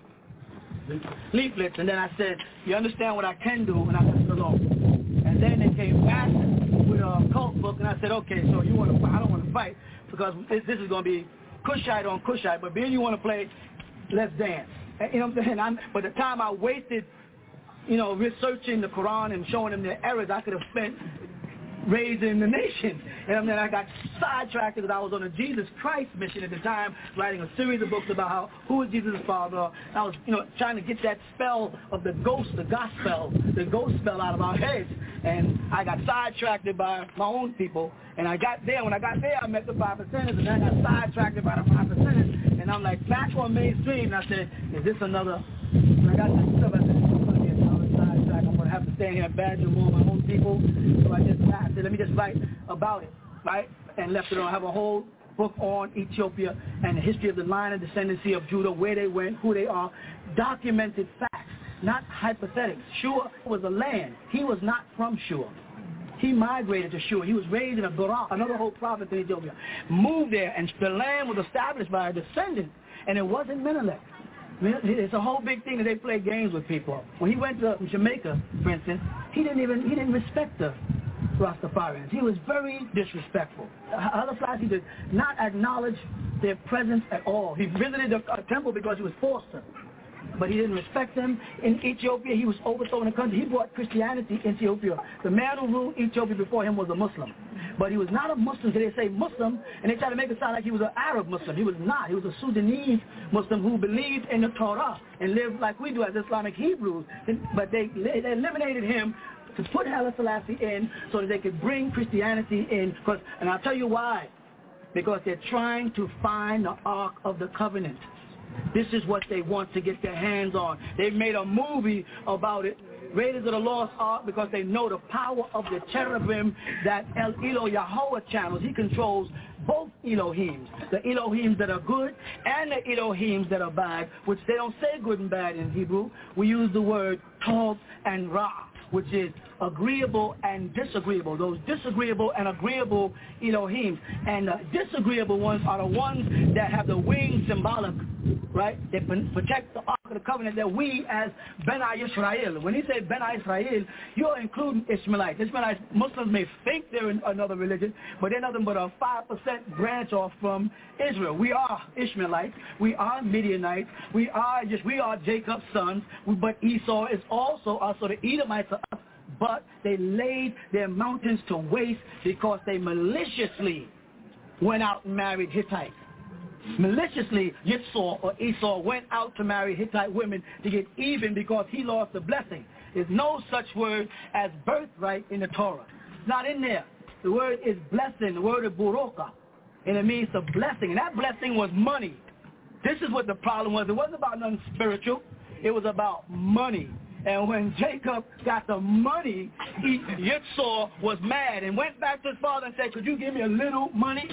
leaflets, and then I said, you understand what I can do, and I left it alone. And then they came back with a cult book, and I said, okay, so you want to fight? I don't want to fight because this, this is going to be Cushite on Cushite, but being you want to play, let's dance. And, you know what I'm saying? I'm, by the time I wasted, you know, researching the Quran and showing them their errors, I could have spent raising the nation. And then I got sidetracked because I was on a Jesus Christ mission at the time, writing a series of books about how who is Jesus' father. I was, you know, trying to get that spell of the ghost, the gospel, the ghost spell out of our heads. And I got sidetracked by my own people. And I got there. When I got there, I met the five percenters, and then I got sidetracked by the five percenters. And I'm like back on mainstream. And I said, is this another? And I got this stuff. I said, it's going to be another sidetrack. I'm going to have to stand here and badger more of my own people. So I just I said, let me just write about it, right? And left it on. I have a whole book on Ethiopia and the history of the line of descendancy of Judah, where they went, who they are, documented facts, not hypothetics. Shur was a land. He was not from Shur. He migrated to Shur. He was raised in a Barak, another whole province in Ethiopia. Moved there, and the land was established by a descendant, and it wasn't Menelik. It's a whole big thing that they play games with people. When he went to Jamaica, for instance, he didn't even he didn't respect the Rastafarians. He was very disrespectful. Haile Selassie did not acknowledge their presence at all. He visited the uh, temple because he was forced to. But he didn't respect them. In Ethiopia, he was overthrowing the country. He brought Christianity into Ethiopia. The man who ruled Ethiopia before him was a Muslim. But he was not a Muslim, so they say Muslim, and they try to make it sound like he was an Arab Muslim. He was not. He was a Sudanese Muslim who believed in the Torah and lived like we do as Islamic Hebrews. But they, they eliminated him to put Haile Selassie in so that they could bring Christianity in. Cause, and I'll tell you why. Because they're trying to find the Ark of the Covenant. This is what they want to get their hands on. They've made a movie about it, Raiders of the Lost Ark, because they know the power of the cherubim that El Elo Yahweh channels. He controls both Elohims, the Elohims that are good and the Elohims that are bad, which they don't say good and bad in Hebrew. We use the word Tov and Ra, which is agreeable and disagreeable. Those disagreeable and agreeable Elohims. And the disagreeable ones are the ones that have the wings symbolic, right? They protect the Ark of the covenant that we as Beni Israel, when he said Beni Israel, you're including Ishmaelites. Ishmaelites, Muslims may think they're in another religion, but they're nothing but a five percent branch off from Israel. We are Ishmaelites. We are Midianites. We are just, we are Jacob's sons, but Esau is also us, so the Edomites are us, but they laid their mountains to waste because they maliciously went out and married Hittites. Maliciously, Yitzhak or Esau went out to marry Hittite women to get even because he lost the blessing. There's no such word as birthright in the Torah. It's not in there. The word is blessing. The word is buroka, and it means the blessing. And that blessing was money. This is what the problem was. It wasn't about nothing spiritual. It was about money. And when Jacob got the money, he, Yitzhak was mad and went back to his father and said, could you give me a little money?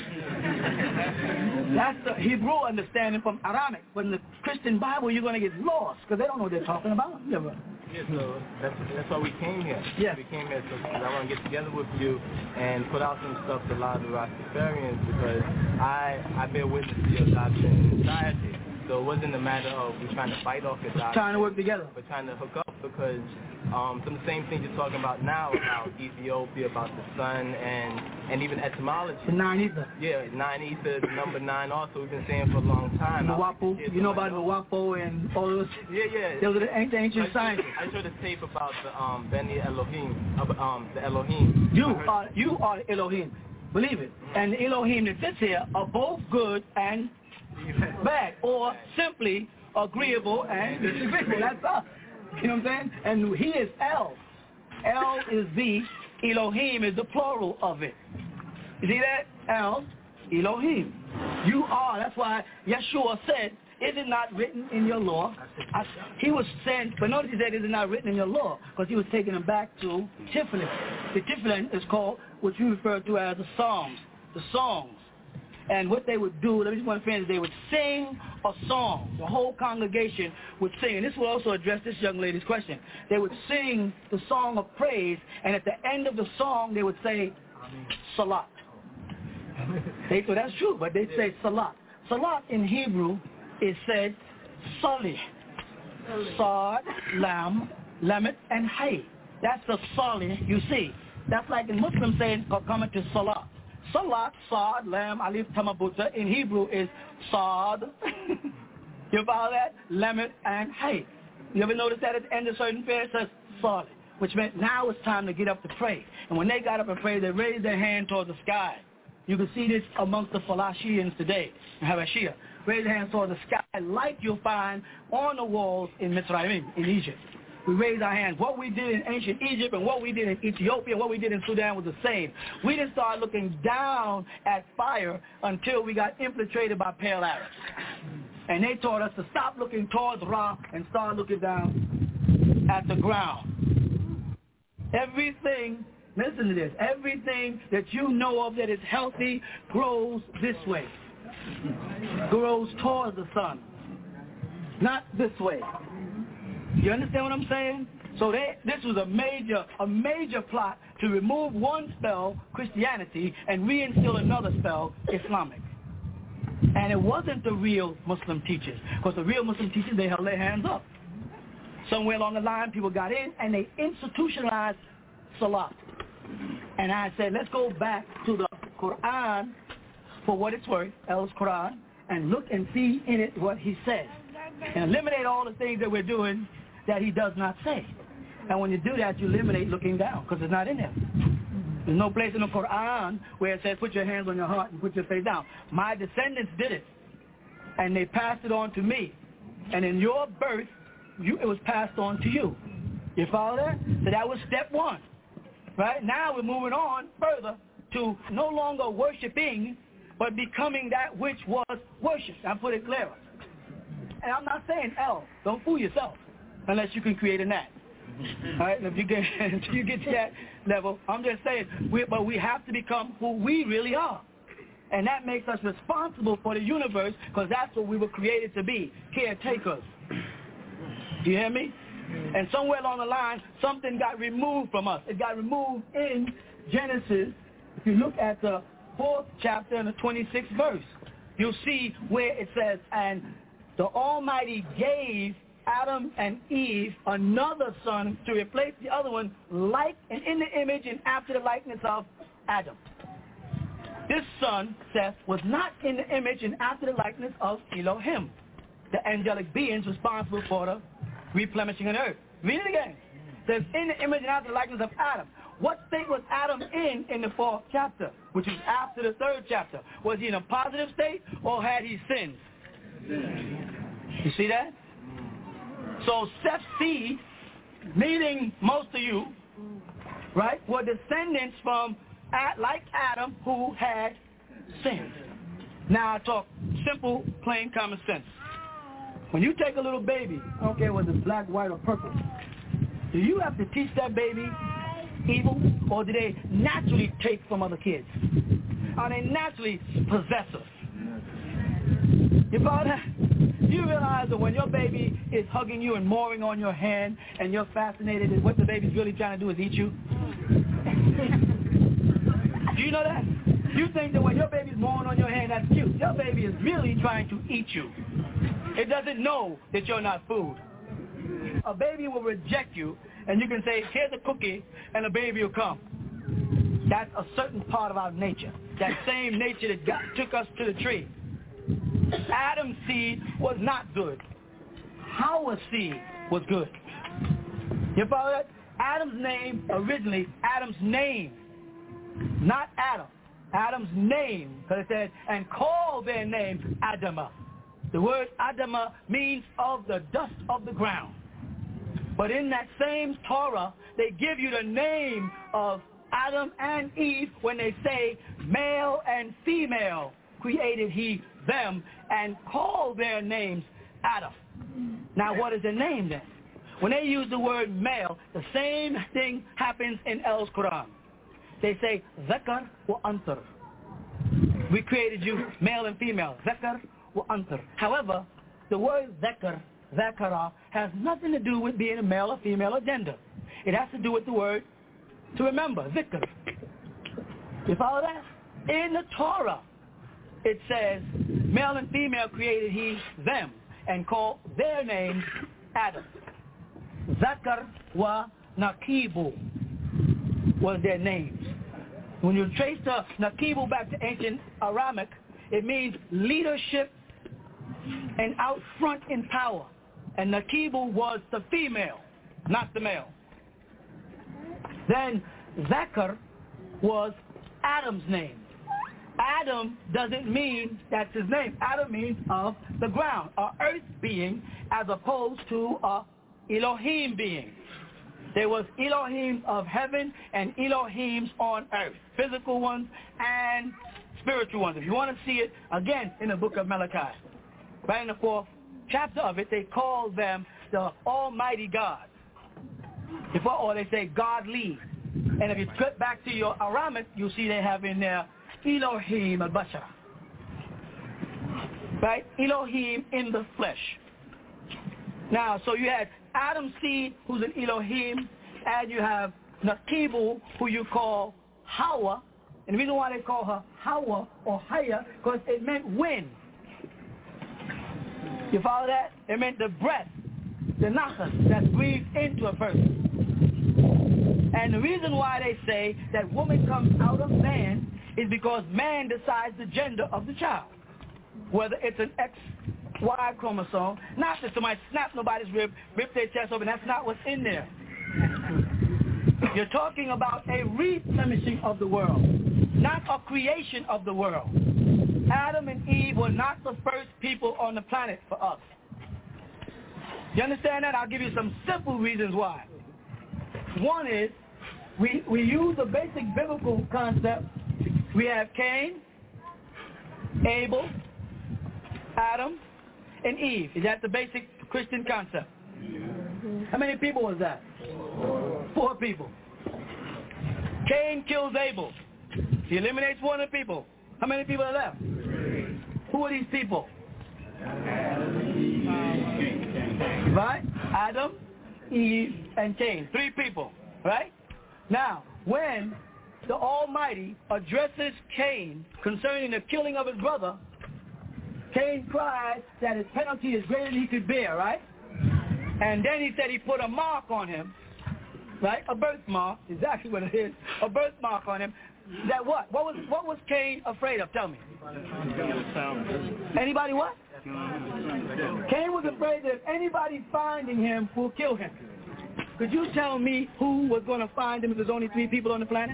That's the Hebrew understanding from Aramaic. But in the Christian Bible, you're going to get lost because they don't know what they're talking about. Never. Yeah, so that's, that's why we came here. Yeah. We came here so I want to get together with you and put out some stuff to a lot of the Rastafarians because I, I bear witness to your doctrine in society. So it wasn't a matter of we trying to fight off your doctrine. Trying to work together. But trying to hook up because um, some of the same things you're talking about now, about Ethiopia, about the sun, and and even etymology. The nine ether. Yeah, nine ether, the number nine also we've been saying for a long time. Mwapo, you know about Mwapo and all those? Yeah, yeah. Those are the ancient, ancient sciences. I showed a tape about the um, Beni Elohim, um, the Elohim. You are, you are the Elohim. Believe it. And the Elohim that sits here are both good and bad, or simply agreeable and disagreeable. That's us. You know what I'm saying? And he is El. El is the, Elohim is the plural of it. You see that? El, Elohim. You are. That's why Yeshua said, is it not written in your law? I, he was saying, but notice he said, is it not written in your law? Because he was taking him back to Tiflin. The Tiflin is called what you refer to as the Psalms, the songs. And what they would do, let me just want to finish, they would sing a song. The whole congregation would sing. And this will also address this young lady's question. They would sing the song of praise, and at the end of the song, they would say, Salat. They, so that's true, but they'd say Salat. Salat in Hebrew is said Sali. Sad, Lam, Lamet, and Hay. That's the Sali you see. That's like in Muslim saying, coming to Salat. Salat, Sad, Lam, Alif, Tamabuta in Hebrew is Sad. You follow that? Lamet and Hay. You ever notice that at the end of certain prayers it says Sad, which meant now it's time to get up to pray. And when they got up and prayed, they raised their hand towards the sky. You can see this amongst the Falashians today, Habashia. Raise their hands towards the sky like you'll find on the walls in Mitzrayim, in Egypt. We raised our hands. What we did in ancient Egypt and what we did in Ethiopia and what we did in Sudan was the same. We didn't start looking down at fire until we got infiltrated by pale Arabs. And they taught us to stop looking towards Ra and start looking down at the ground. Everything, listen to this, everything that you know of that is healthy grows this way. Grows towards the sun, not this way. You understand what I'm saying? So they, this was a major, a major plot to remove one spell, Christianity, and reinstill another spell, Islamic. And it wasn't the real Muslim teachers, because the real Muslim teachers, they held their hands up. Somewhere along the line, people got in, and they institutionalized Salat. And I said, let's go back to the Quran for what it's worth, El's Quran, and look and see in it what he says. And eliminate all the things that we're doing that he does not say. And when you do that, you eliminate looking down, because it's not in there. There's no place in the Quran where it says, put your hands on your heart and put your face down. My descendants did it, and they passed it on to me. And in your birth, you, it was passed on to you. You follow that? So that was step one. Right? Now we're moving on further to no longer worshiping, but becoming that which was worshipped. I'll put it clearer. And I'm not saying L. Don't fool yourself unless you can create a gnat. All right? And if you get until you get to that level, I'm just saying, we, but we have to become who we really are. And that makes us responsible for the universe, because that's what we were created to be, caretakers. Do you hear me? And somewhere along the line, something got removed from us. It got removed in Genesis. If you look at the fourth chapter and the twenty-sixth verse, you'll see where it says, and the Almighty gave Adam and Eve another son to replace the other one, like and in the image and after the likeness of Adam. This son, Seth, was not in the image and after the likeness of Elohim, the angelic beings responsible for the replenishing of the earth. Read it again. It says, in the image and after the likeness of Adam. What state was Adam in in the fourth chapter, which is after the third chapter? Was he in a positive state or had he sinned? You see that? So Seth's seed, meaning most of you, right, were descendants from, like Adam, who had sinned. Now I talk simple, plain common sense. When you take a little baby, I don't care whether it's black, white, or purple, do you have to teach that baby evil, or do they naturally take from other kids? Are they naturally possessive? You follow that? You realize that when your baby is hugging you and mooring on your hand and you're fascinated and what the baby's really trying to do is eat you? Do you know that? You think that when your baby's mooring on your hand, that's cute. Your baby is really trying to eat you. It doesn't know that you're not food. A baby will reject you, and you can say, here's a cookie, and a baby will come. That's a certain part of our nature. That same nature that got, took us to the tree. Adam's seed was not good. Hawa's seed was good. You follow that? Adam's name, originally, Adam's name, not Adam. Adam's name, because it said, and call their name Adamah. The word Adamah means of the dust of the ground. But in that same Torah, they give you the name of Adam and Eve when they say male and female created he them and call their names Adam. Now what is the name then? When they use the word male, the same thing happens in El's Quran. They say Zakar wa Antar. We created you male and female. Zakar wa Antar. However, the word Zakar, Zakara, has nothing to do with being a male or female or gender. It has to do with the word to remember, Zikr. You follow that? In the Torah, it says, male and female created he them and called their names Adam. Zakar wa Nakibu was their names. When you trace the Nakibu back to ancient Aramic, it means leadership and out front in power. And Nakibu was the female, not the male. Then Zakar was Adam's name. Adam doesn't mean that's his name. Adam means of the ground, a earth being, as opposed to a Elohim being. There was Elohim of heaven and Elohims on earth, physical ones and spiritual ones. If you want to see it, again, in the book of Malachi, right in the fourth chapter of it, they call them the Almighty God. Before, or they say godly. And if you flip back to your Aramic, you'll see they have in there Elohim al-Bashar. Right? Elohim in the flesh. Now, so you had Adam's seed, who's an Elohim, and you have Nakibu, who you call Hawa. And the reason why they call her Hawa or Haya, because it meant wind. You follow that? It meant the breath, the nafas that's breathed into a person. And the reason why they say that woman comes out of man is because man decides the gender of the child. Whether it's an X Y chromosome, not that somebody snap nobody's rib, rip their chest open, that's not what's in there. You're talking about a replenishing of the world, not a creation of the world. Adam and Eve were not the first people on the planet for us. You understand that? I'll give you some simple reasons why. One is, we, we use a basic biblical concept. We have Cain, Abel, Adam, and Eve. Is that the basic Christian concept? How many people was that? Four people. Cain kills Abel. He eliminates one of the people. How many people are left? Who are these people? Right? Adam, Eve, and Cain. Three people. Right? Now, when the Almighty addresses Cain concerning the killing of his brother, Cain cries that his penalty is greater than he could bear, right? And then he said he put a mark on him, right? A birthmark, exactly what it is, a birthmark on him. That what? What was what was Cain afraid of? Tell me. Anybody what? Cain was afraid that if anybody finding him will kill him. Could you tell me who was going to find him if there's only three people on the planet?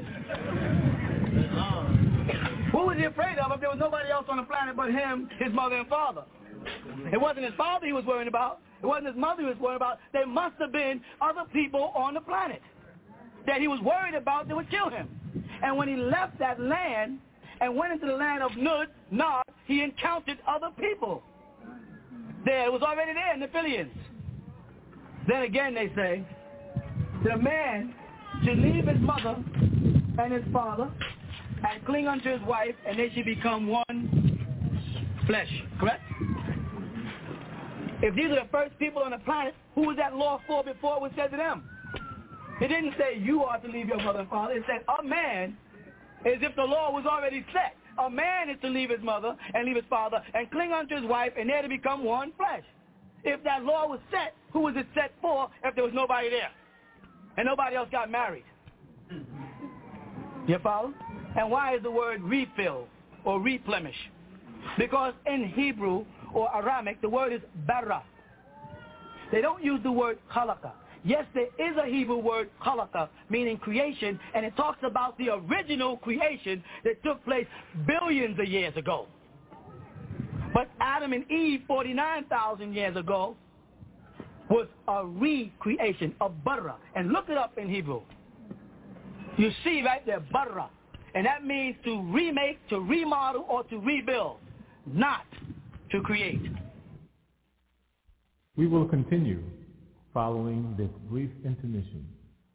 Who was he afraid of if there was nobody else on the planet but him, his mother and father? It wasn't his father he was worried about. It wasn't his mother he was worried about. There must have been other people on the planet that he was worried about that would kill him. And when he left that land and went into the land of Nud, Nod, he encountered other people. There, it was already there, Nephilians. Then again they say, that a man should leave his mother and his father and cling unto his wife, and they should become one flesh. Correct? If these are the first people on the planet, who was that law for before it was said to them? It didn't say you are to leave your mother and father. It said a man, as if the law was already set. A man is to leave his mother and leave his father and cling unto his wife, and they're to become one flesh. If that law was set, who was it set for if there was nobody there? And nobody else got married. You follow? And why is the word refill or replenish? Because in Hebrew or Aramaic, the word is bara. They don't use the word halakha. Yes, there is a Hebrew word halakha, meaning creation, and it talks about the original creation that took place billions of years ago. But Adam and Eve, forty-nine thousand years ago, was a recreation, a bara. And look it up in Hebrew. You see right there, bara. And that means to remake, to remodel, or to rebuild, not to create. We will continue following this brief intermission.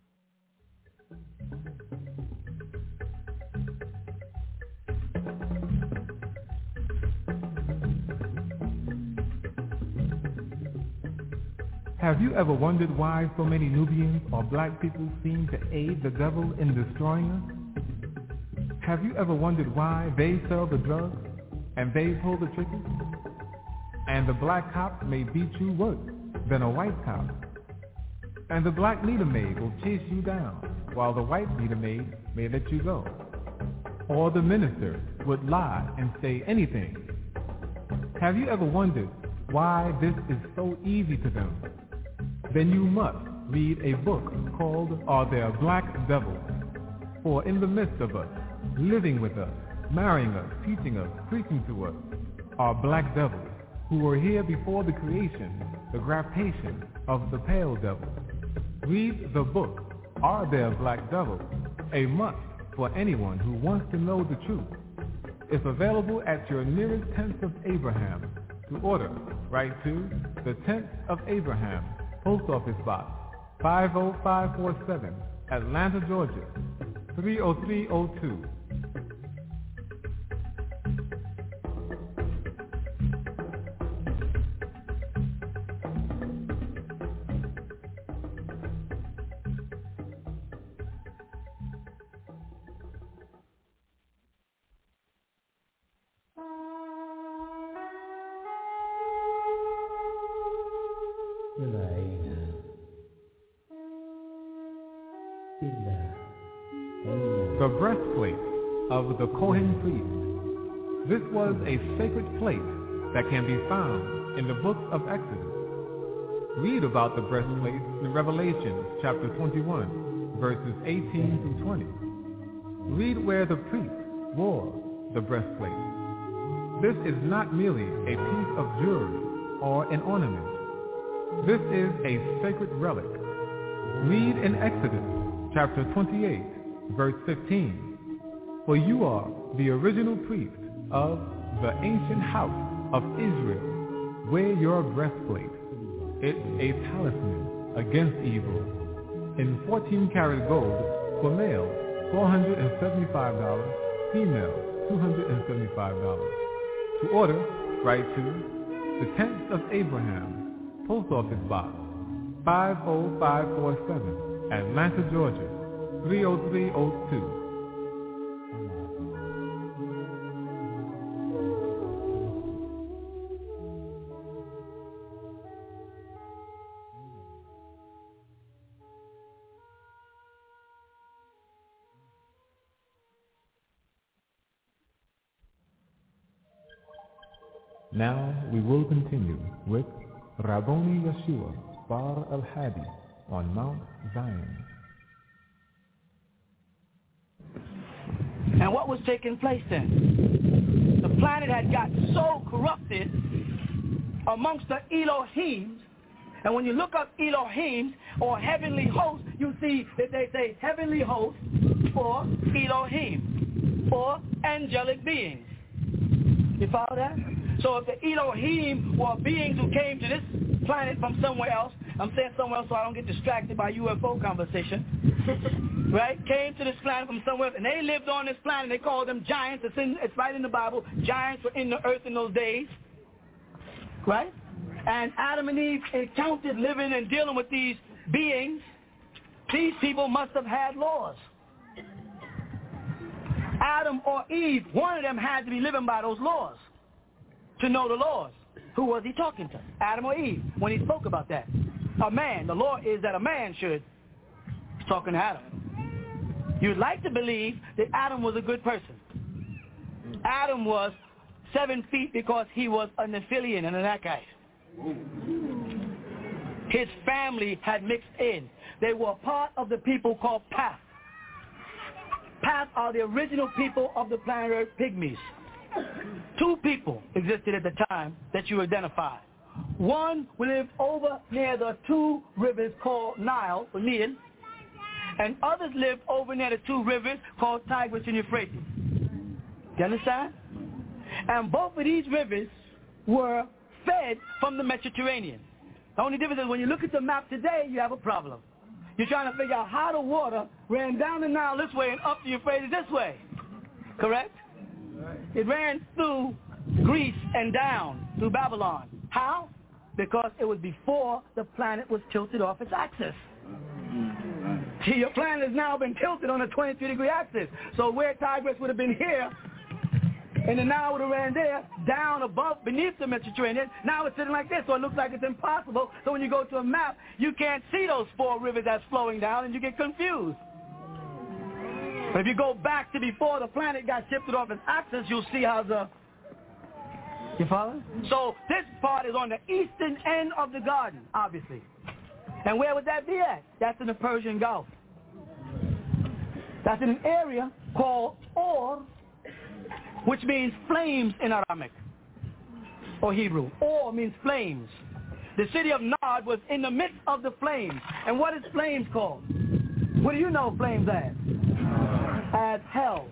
Have you ever wondered why so many Nubians or black people seem to aid the devil in destroying us? Have you ever wondered why they sell the drugs and they pull the triggers? And the black cop may beat you worse than a white cop. And the black leader maid will chase you down while the white leader maid may let you go. Or the minister would lie and say anything. Have you ever wondered why this is so easy to them? Then you must read a book called Are There Black Devils? For in the midst of us, living with us, marrying us, teaching us, preaching to us, are black devils who were here before the creation, the graftation of the pale devil. Read the book, Are There Black Devils? A must for anyone who wants to know the truth. It's available at your nearest Tent of Abraham. To order, write to the Tent of Abraham, Post Office Box five oh five four seven, Atlanta, Georgia three oh three oh two. The breastplate of the Kohen priest. This was a sacred plate that can be found in the book of Exodus. Read about the breastplate in Revelation chapter twenty-one, verses eighteen through twenty. Read where the priest wore the breastplate. This is not merely a piece of jewelry or an ornament. This is a sacred relic. Read in Exodus chapter twenty-eight, verse fifteen. For you are the original priest of the ancient house of Israel. Wear your breastplate. It's a talisman against evil. In fourteen karat gold, for male, four hundred seventy-five dollars, female, two hundred seventy-five dollars. To order, write to the Tent of Abraham, Post Office Box five oh five four seven, Atlanta, Georgia three oh three oh two. Now we will continue with Rabboni Yeshua Bar al-Hadi on Mount Zion. And what was taking place then? The planet had got so corrupted amongst the Elohims, and when you look up Elohims or heavenly hosts, you see that they say heavenly hosts or Elohim or angelic beings. You follow that? So if the Elohim were beings who came to this planet from somewhere else, I'm saying somewhere else so I don't get distracted by U F O conversation, right? Came to this planet from somewhere else, and they lived on this planet. They called them giants. It's, in, it's right in the Bible. Giants were in the earth in those days, right? And Adam and Eve encountered living and dealing with these beings. These people must have had laws. Adam or Eve, one of them had to be living by those laws to know the laws. Who was he talking to? Adam or Eve, when he spoke about that? A man. The law is that a man should. He's talking to Adam. You'd like to believe that Adam was a good person. Adam was seven feet because he was a Nephilian and an Anakite. His family had mixed in. They were part of the people called Path. Path are the original people of the planet Earth, pygmies. Two people existed at the time that you identified. One lived over near the two rivers called Nile, or Nile, and others lived over near the two rivers called Tigris and Euphrates. You understand? And both of these rivers were fed from the Mediterranean. The only difference is when you look at the map today, you have a problem. You're trying to figure out how the water ran down the Nile this way and up the Euphrates this way. Correct? It ran through Greece and down through Babylon. How? Because it was before the planet was tilted off its axis. See, your planet has now been tilted on a twenty-three degree axis. So where Tigris would have been here, and the Nile would have ran there, down above, beneath the Mediterranean. Now it's sitting like this, so it looks like it's impossible. So when you go to a map, you can't see those four rivers that's flowing down, and you get confused. But if you go back to before the planet got shifted off its axis, you'll see how the... You follow? So this part is on the eastern end of the garden, obviously. And where would that be at? That's in the Persian Gulf. That's in an area called Or, which means flames in Aramaic or Hebrew. Or means flames. The city of Nod was in the midst of the flames. And what is flames called? What do you know flames as? As hell.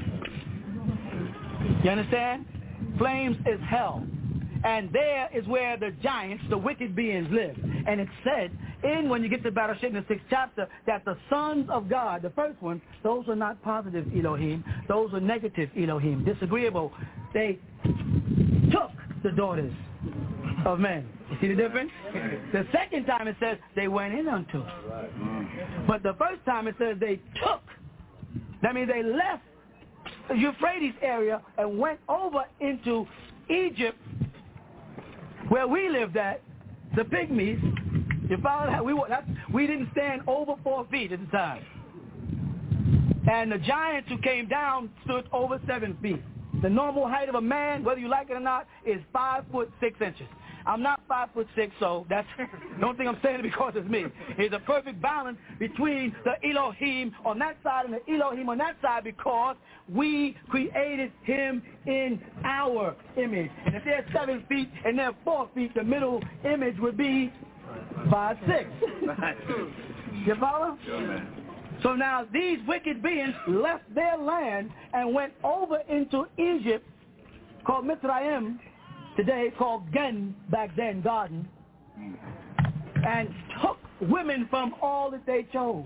You understand? Flames is hell. And there is where the giants, the wicked beings, live. And it's said in, when you get to Bereshit in the sixth chapter, that the sons of God, the first one, those are not positive Elohim. Those are negative Elohim, disagreeable. They took the daughters of men. You see the difference? The second time it says they went in unto. But the first time it says they took. That means they left the Euphrates area and went over into Egypt, where we lived at, the pygmies. You follow that? We, that's, we didn't stand over four feet at the time. And the giants who came down stood over seven feet. The normal height of a man, whether you like it or not, is five foot six inches. I'm not five foot six, so that's, don't think I'm saying it because it's me. It's a perfect balance between the Elohim on that side and the Elohim on that side, because we created him in our image. And if they're seven feet and they're four feet, the middle image would be five, six. You follow? So now these wicked beings left their land and went over into Egypt, called Mitzrayim, today called Gen, back then Garden, and took women from all that they chose.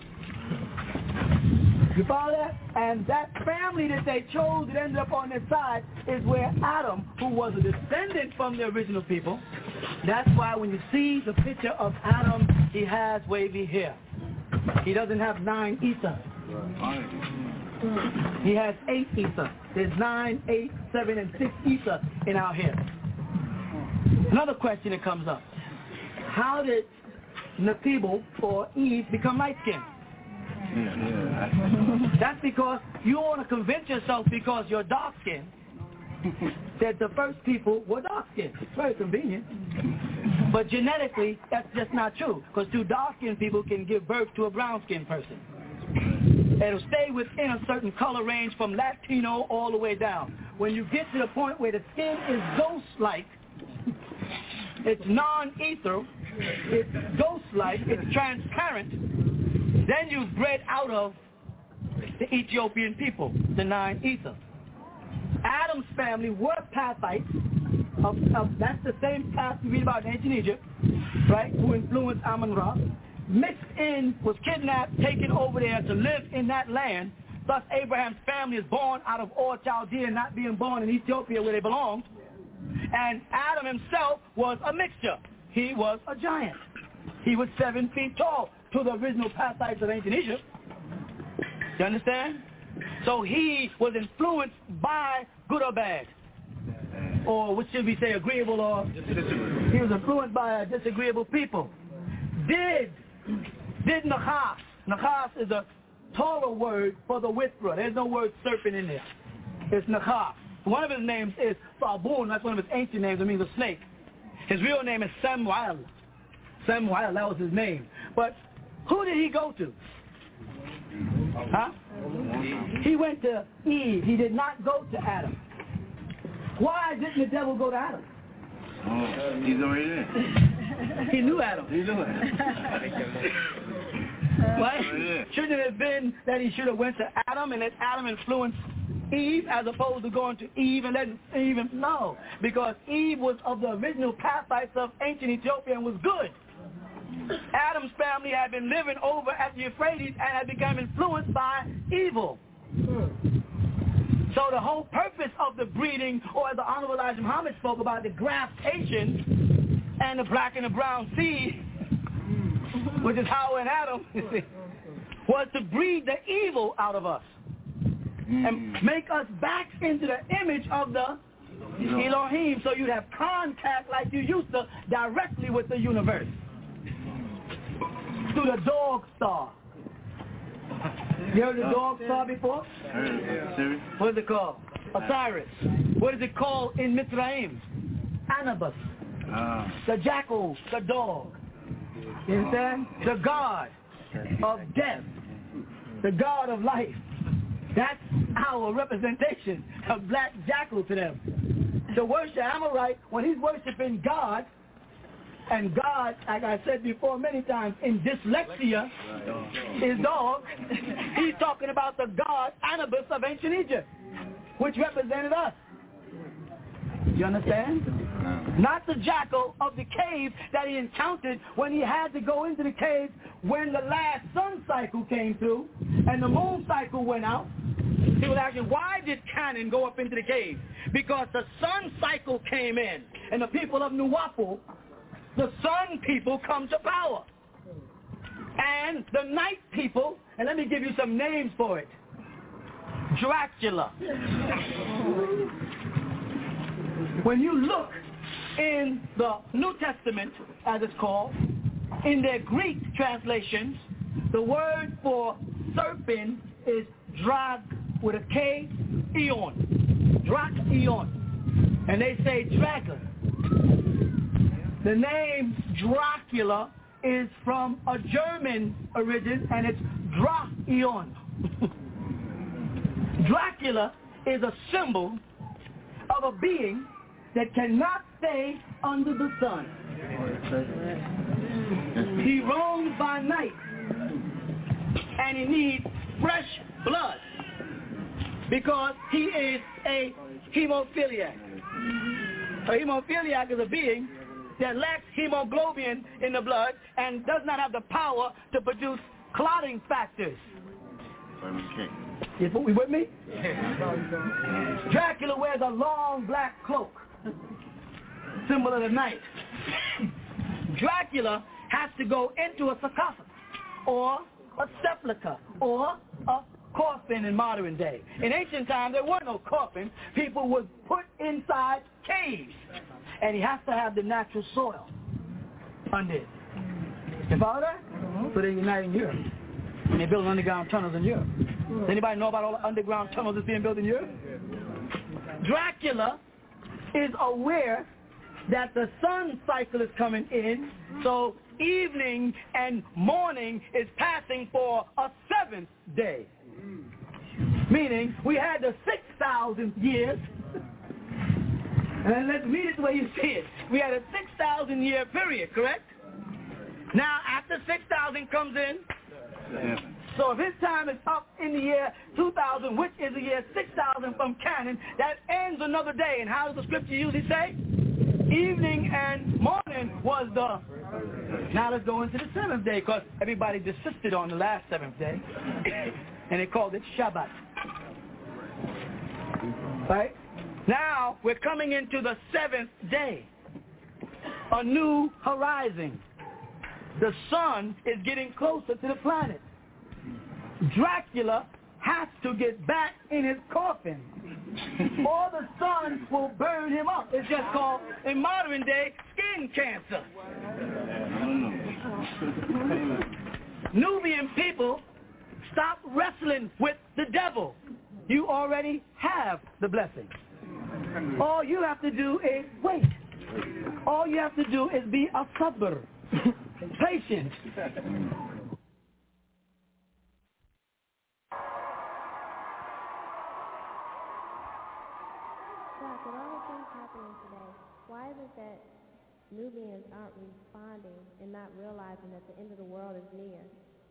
You follow that? And that family that they chose that ended up on their side is where Adam, who was a descendant from the original people, that's why when you see the picture of Adam, he has wavy hair. He doesn't have nine ether. He has eight ether. There's nine, eight, seven, and six ether in our hair. Another question that comes up. How did Nephibel or Eve become light-skinned? That's because you want to convince yourself because you're dark-skinned that the first people were dark-skinned. It's very convenient. But genetically, that's just not true, because two dark-skinned people can give birth to a brown-skinned person. It'll stay within a certain color range from Latino all the way down. When you get to the point where the skin is ghost-like, it's non-ether, it's ghost-like, it's transparent, then you've bred out of the Ethiopian people, the nine ether. Adam's family were Pathites. Of, of, that's the same path you read about in ancient Egypt, right, who influenced Amun-Ra. Mixed in, was kidnapped, taken over there to live in that land. Thus, Abraham's family is born out of Ur Chaldea, not being born in Ethiopia where they belonged. And Adam himself was a mixture. He was a giant. He was seven feet tall to the original Pathites of ancient Egypt. You understand? So he was influenced by good or bad. Or what should we say, agreeable or... He was influenced by disagreeable people. Did, did Nachas. Nachas is a Torah word for the whisperer. There's no word serpent in there. It's Nachas. One of his names is Sabun. That's one of his ancient names. It means a snake. His real name is Samuel. Samuel, that was his name. But who did he go to? Huh? He went to Eve. He did not go to Adam. Why didn't the devil go to Adam? Oh, he's already there. He knew Adam. He knew Adam. What? Shouldn't it have been that he should have went to Adam and let Adam influence Eve as opposed to going to Eve and letting Eve? No, because Eve was of the original Pathites of ancient Ethiopia and was good. Adam's family had been living over at the Euphrates and had become influenced by evil. So the whole purpose of the breeding, or as the Honorable Elijah Muhammad spoke about, the graftation and the black and the brown seed, which is Hawa and Adam, was to breed the evil out of us and make us back into the image of the Elohim, so you'd have contact like you used to directly with the universe. Through the dog star. You heard the dog star before? What is it called? Osiris. What is it called in Mitzrayim? Anubis. The jackal, the dog. You understand? The god of death. The god of life. That's our representation of black jackal to them. To worship Amorite, when he's worshiping God, and God, like I said before many times, in dyslexia, is dog, he's talking about the god Anubis of ancient Egypt, which represented us. You understand? Not the jackal of the cave that he encountered when he had to go into the cave when the last sun cycle came through and the moon cycle went out. He was asking, why did Canaan go up into the cave? Because the sun cycle came in, and the people of Nuwapu, the sun people, come to power. And the night people, and let me give you some names for it. Dracula. When you look in the New Testament, as it's called, in their Greek translations, the word for serpent is drag with a K, eon. Drac eon. And they say dragon. The name Dracula is from a German origin, and it's Drac-eon. Dracula is a symbol of a being that cannot stay under the sun. He roams by night, and he needs fresh blood because he is a hemophiliac. A hemophiliac is a being that lacks hemoglobin in the blood and does not have the power to produce clotting factors. You with me? Dracula wears a long black cloak, symbol of the night. Dracula has to go into a sarcophagus or a sepulcher or a coffin in modern day. In ancient times, there were no coffins. People were put inside caves, and he has to have the natural soil under it. You follow that? So they're uniting Europe. And they're building underground tunnels in Europe. Does anybody know about all the underground tunnels that's being built in Europe? Dracula is aware that the sun cycle is coming in, so evening and morning is passing for a seventh day. Meaning, we had the six thousand years, and let's read it the way you see it. We had a six thousand year period, correct? Now, after six thousand comes in, seven. So if his time is up in the year two thousand, which is the year six thousand from canon, that ends another day. And how does the scripture usually say? Evening and morning was the... Now let's go into the seventh day, because everybody desisted on the last seventh day, and they called it Shabbat. Right? Now we're coming into the seventh day, a new horizon. The sun is getting closer to the planet. Dracula has to get back in his coffin, or the sun will burn him up. It's just called, in modern day, skin cancer. Nubian people, stop wrestling with the devil. You already have the blessing. All you have to do is wait. All you have to do is be a sabr, patient. Doc, with all the things happening today, why is it that Nubians aren't responding and not realizing that the end of the world is near?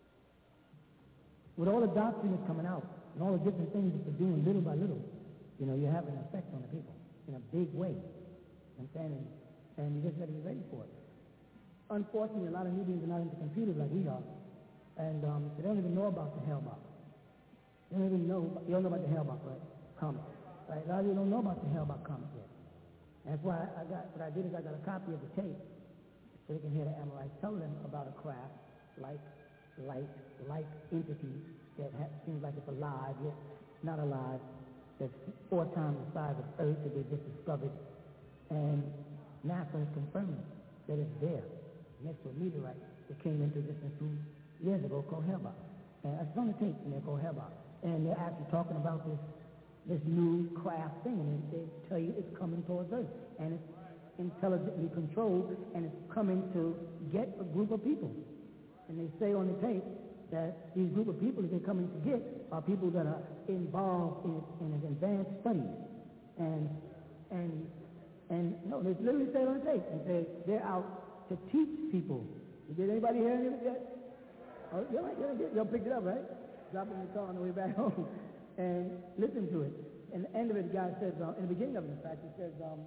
With all the doctrine that's coming out, and all the different things that they're doing little by little, you know, you have an effect on the people in a big way. You know what I'm saying? And, and you just got to be ready for it. Unfortunately, a lot of Nubians are not into computers like we are, and um, they don't even know about the Hellbox. They don't even know, you don't know about the Hellbox, right? Comic. Right? A lot of you don't know about the Hellbox comic yet. And that's why I got, what I did is I got a copy of the tape, so they can hear the Amorites tell them about a craft like, like, like entity that ha- seems like it's alive, yet not alive, that's four times the size of Earth that they just discovered. And NASA is confirming that it's there, next to a meteorite that came into existence two years ago called Hellbox. And it's on the tape, and they're called Hellbox. And they're actually talking about this this new craft thing, and they tell you it's coming towards Earth, and it's intelligently controlled, and it's coming to get a group of people. And they say on the tape that these group of people that they're coming to get are people that are involved in, in advanced studies. And, and, and, no, they literally say it on the tape, and say they're out to teach people. Did anybody hear any of it yet? Oh, y'all, y'all, y'all picked it up, right? Drop it in the car on the way back home. And listen to it. And the end of it, the guy says, uh, in the beginning of it, in fact, he says, um,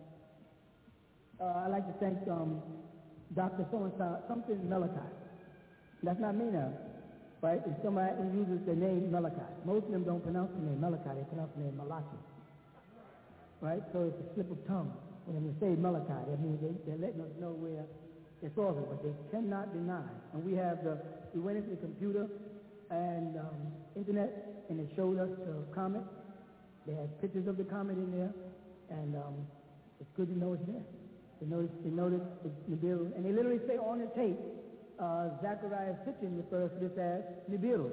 uh, I'd like to thank um, Doctor So-and-so, something Malachi. That's not me now, right? If somebody uses the name Malachi. Most of them don't pronounce the name Malachi, they pronounce the name Malachi. Right? So it's a slip of tongue. When they say Malachi, that means they, they're letting us know where it's over, but they cannot deny. And we have the, we went into the computer and um, internet, and it showed us the comet. They had pictures of the comet in there, and um, it's good to know it's there. They notice, they notice it's Nibiru, and they literally say on the tape, uh, Zechariah Sitchin refers to this as Nibiru.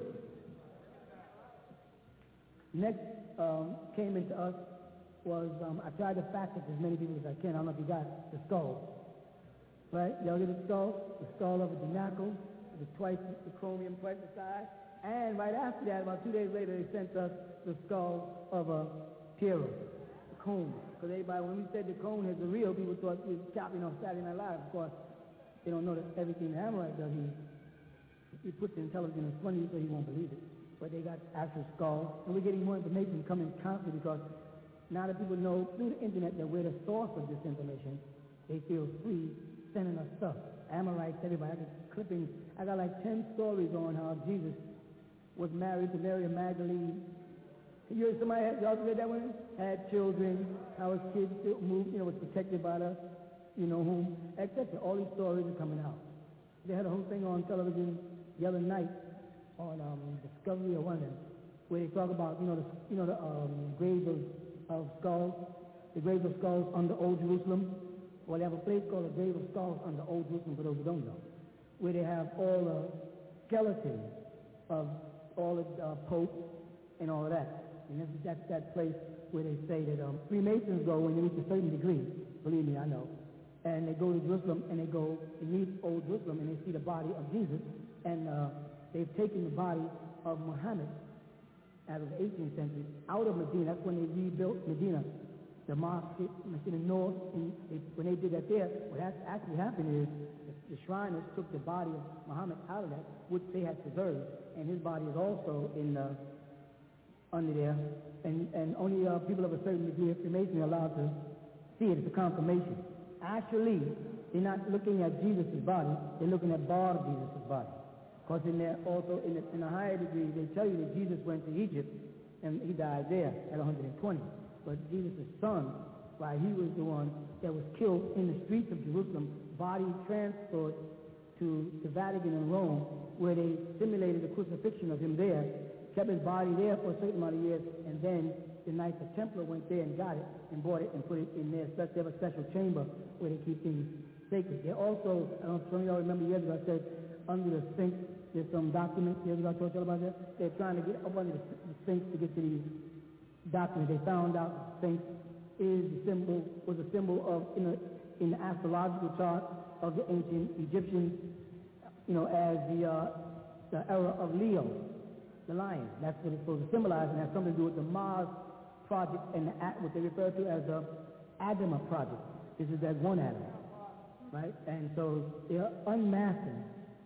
Next um, came into us was, um, I tried to fact check as many people as I can. I don't know if you got the skull, right? Y'all get the skull? The skull of a denacle, the twice the chromium twice the size. And right after that, about two days later, they sent us the skull of a Piero, the cone. Because everybody, when we said the cone is the real, people thought we were copying on Saturday Night Live. Of course, they don't know that everything the Amorite does, he, he puts the intelligence in front of you so he won't believe it. But they got actual skulls. And we're getting more information coming constantly because now that people know through the internet that we're the source of this information, they feel free sending us stuff. Amorites, everybody, I got clippings. I got like ten stories on how Jesus was married to Mary Magdalene. You heard somebody, had, y'all read that one? Had children, how his kids moved, you know, was protected by the, you know whom, et cetera. All these stories are coming out. They had a whole thing on television the other night on um, Discovery or one of them, where they talk about, you know, the, you know, the um, graves of, of skulls, the graves of skulls under Old Jerusalem. Well, they have a place called the Grave of Skulls under Old Jerusalem, for those who don't know, where they have all the skeletons of all the uh, popes and all of that. And this, that's that place where they say that um, Freemasons go when they reach a certain degree, believe me, I know, and they go to Jerusalem and they go to meet Old Jerusalem and they see the body of Jesus, and uh, they've taken the body of Muhammad out of the eighteenth century out of Medina. That's when they rebuilt Medina, the mosque in the north. And they, when they did that there, what actually happened is the, the Shriners took the body of Muhammad out of that, which they had preserved, and his body is also in the, under there, and, and only uh, people of a certain degree of Freemasonry are allowed to see it. It's a confirmation. Actually, they're not looking at Jesus' body, they're looking at part of Jesus' body. Because in there also, in, the, in a higher degree, they tell you that Jesus went to Egypt and he died there at one hundred twenty. But Jesus' son, right, he was the one that was killed in the streets of Jerusalem, body transferred to the Vatican in Rome, where they simulated the crucifixion of him there, kept his body there for a certain amount of years, and then the Knights of Templar went there and got it and brought it and put it in there. They have a special chamber where they keep things sacred. They also, I don't know if some of y'all remember years ago, I said, under the Sphinx, there's some documents, years ago I told you about that. They're trying to get up under the, the Sphinx to get to these documents. They found out the Sphinx is the symbol, was a symbol of, in, a, in the astrological chart of the ancient Egyptians, you know, as the, uh, the era of Leo, the lion. That's what it's supposed to symbolize, and has something to do with the Mars project and the, what they refer to as the Adama project. This is that one atom, right? And so they're unmasking,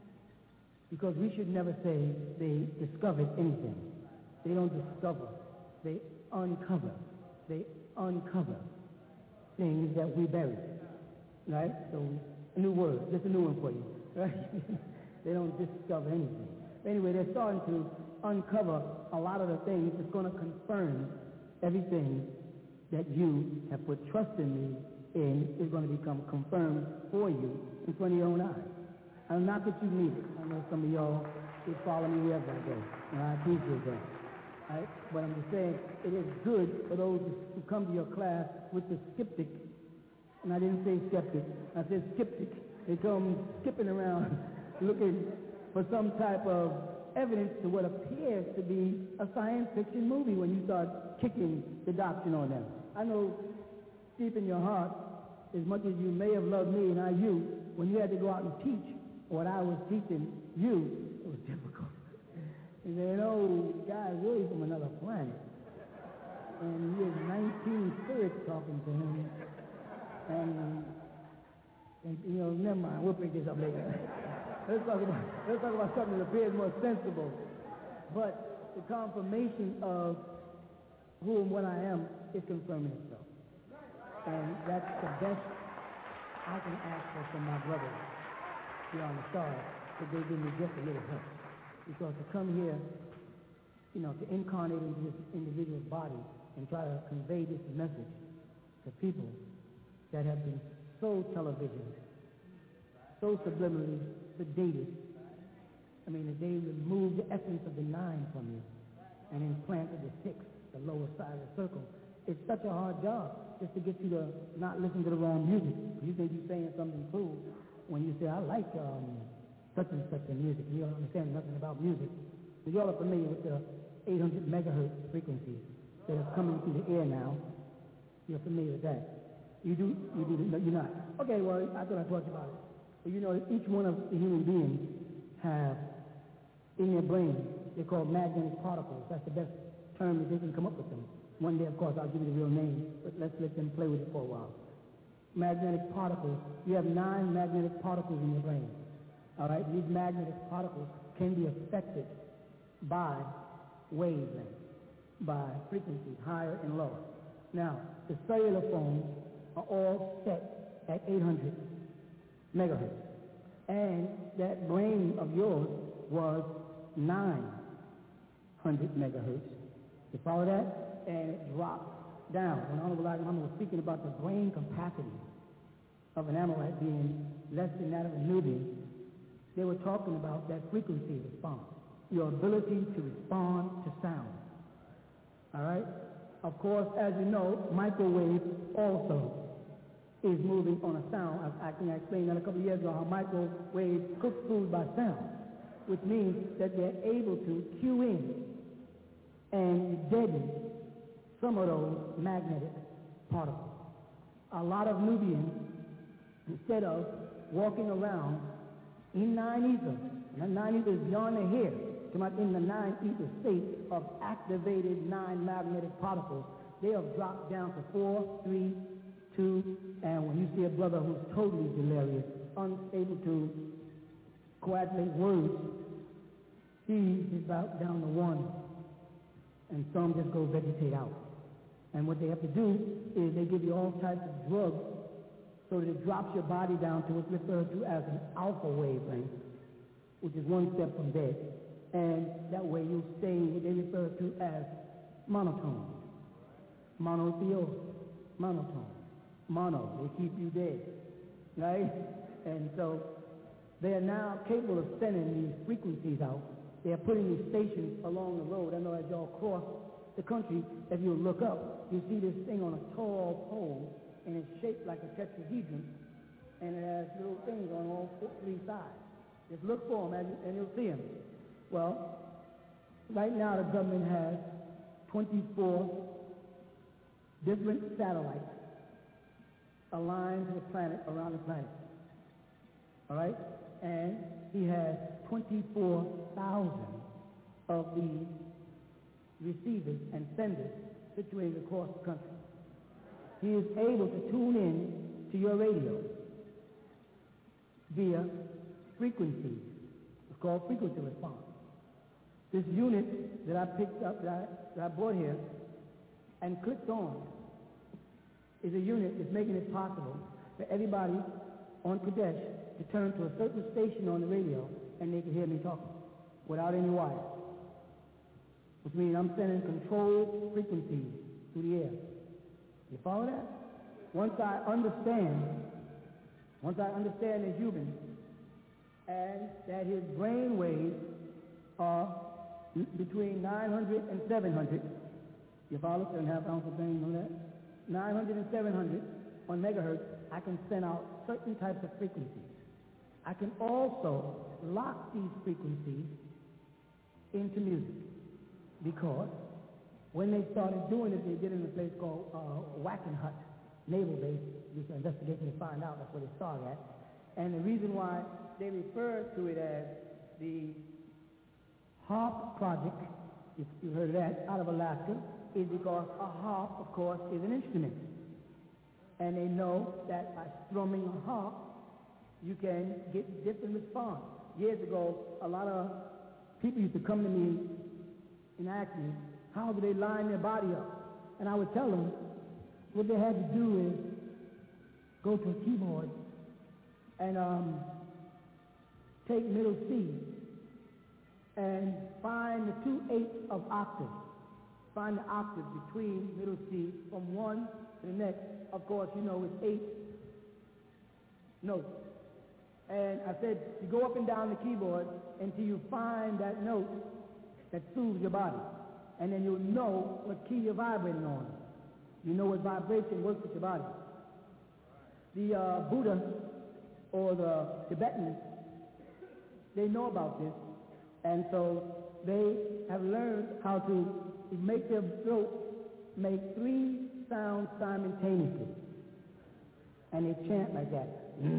because we should never say they discovered anything. They don't discover. They uncover. They uncover things that we buried, right? So a new word, just a new one for you, right? They don't discover anything. Anyway, they're starting to uncover a lot of the things that's going to confirm everything that you have put trust in me in is going to become confirmed for you in front of your own eyes. And not that you need it. I know some of y'all who follow me wherever I go, and I appreciate that. Right? But I'm just saying, it is good for those who come to your class with the skeptic, and I didn't say skeptic, I said skeptic. They come skipping around looking for some type of evidence to what appears to be a science fiction movie when you start kicking the doctrine on them. I know deep in your heart, as much as you may have loved me and I you, when you had to go out and teach what I was teaching you, it was difficult. And they know guy's really from another planet. And he has nineteen spirits talking to him. And, and you know, never mind, we'll pick this up later. let's talk about let's talk about something that appears more sensible. But the confirmation of who and what I am is confirming itself. And that's the best I can ask for from my brothers beyond the stars, that they give me just a little help. Because to come here, you know, to incarnate into this individual's body and try to convey this message to people that have been so televisioned, so subliminally sedated. I mean, that they removed the essence of the nine from you and implanted the six, the lower side of the circle. It's such a hard job just to get you to not listen to the wrong music. You think you're saying something cool when you say, I like um, such and such a music. You don't understand nothing about music. So y'all are familiar with the eight hundred megahertz frequencies that are coming through the air now. You're familiar with that. You do, you do, no, you're not. Okay, well, I thought I taught you about it. But you know, each one of the human beings have in their brain, they're called magnetic particles. That's the best term that they can come up with them. One day, of course, I'll give you the real name, but let's let them play with it for a while. Magnetic particles. You have nine magnetic particles in your brain. All right? These magnetic particles can be affected by wavelengths, by frequencies, higher and lower. Now, the cellular phones are all set at eight hundred megahertz. And that brain of yours was nine hundred megahertz. You follow that? And it dropped down. When Honorable Elijah Muhammad was speaking about the brain capacity of an Amorite being less than that of a Nubian, they were talking about that frequency response, your ability to respond to sound. All right? Of course, as you know, microwave also is moving on a sound. I, I think I explained that a couple of years ago, how microwaves cook food by sound, which means that they're able to cue in and deaden some of those magnetic particles. A lot of Nubians, instead of walking around in nine ether, and nine ether is beyond the hair, come out in the nine ether state of activated nine magnetic particles, they have dropped down to four, three, two, and when you see a brother who's totally delirious, unable to coagulate words, he is about down to one, and some just go vegetate out. And what they have to do is they give you all types of drugs so that it drops your body down to what's referred to as an alpha wavelength, which is one step from dead. And that way you stay what they refer to as monotone. Monotheosis, monotone. Mono, they keep you dead, right? And so they are now capable of sending these frequencies out. They are putting these stations along the road. I know as y'all cross the country, if you look up, you see this thing on a tall pole, and it's shaped like a tetrahedron, and it has little things on all four, three sides. Just look for them, and, and you'll see them. Well, right now the government has twenty-four different satellites aligned to the planet, around the planet. All right? And he has twenty-four thousand of these receivers and senders situated across the country. He is able to tune in to your radio via frequencies. It's called frequency response. This unit that I picked up, that I, that I brought here and clicked on, is a unit that's making it possible for everybody on Kadesh to turn to a certain station on the radio and they can hear me talking without any wires. Which means I'm sending controlled frequencies through the air. You follow that? Once I understand, once I understand the human and that his brain waves are between nine hundred and seven hundred, you follow? Seven and a half ounce of brain, know that? nine hundred and seven hundred on megahertz, I can send out certain types of frequencies. I can also lock these frequencies into music, because when they started doing it, they did it in a place called uh, Wackenhut Naval Base. This investigation to find out that's where they started at. And the reason why they refer to it as the HARP project, if you heard of that, out of Alaska, is because a harp, of course, is an instrument. And they know that by strumming a harp, you can get different response. Years ago, a lot of people used to come to me and ask me, how do they line their body up? And I would tell them what they had to do is go to a keyboard and um, take middle C and find the two eighths of octaves. Find the octave between middle C from one to the next. Of course, you know it's eight notes. And I said, you go up and down the keyboard until you find that note that soothes your body. And then you'll know what key you're vibrating on. You know what vibration works with your body. The uh, Buddha or the Tibetans, they know about this. And so they have learned how to make their throat make three sounds simultaneously. And they chant like that.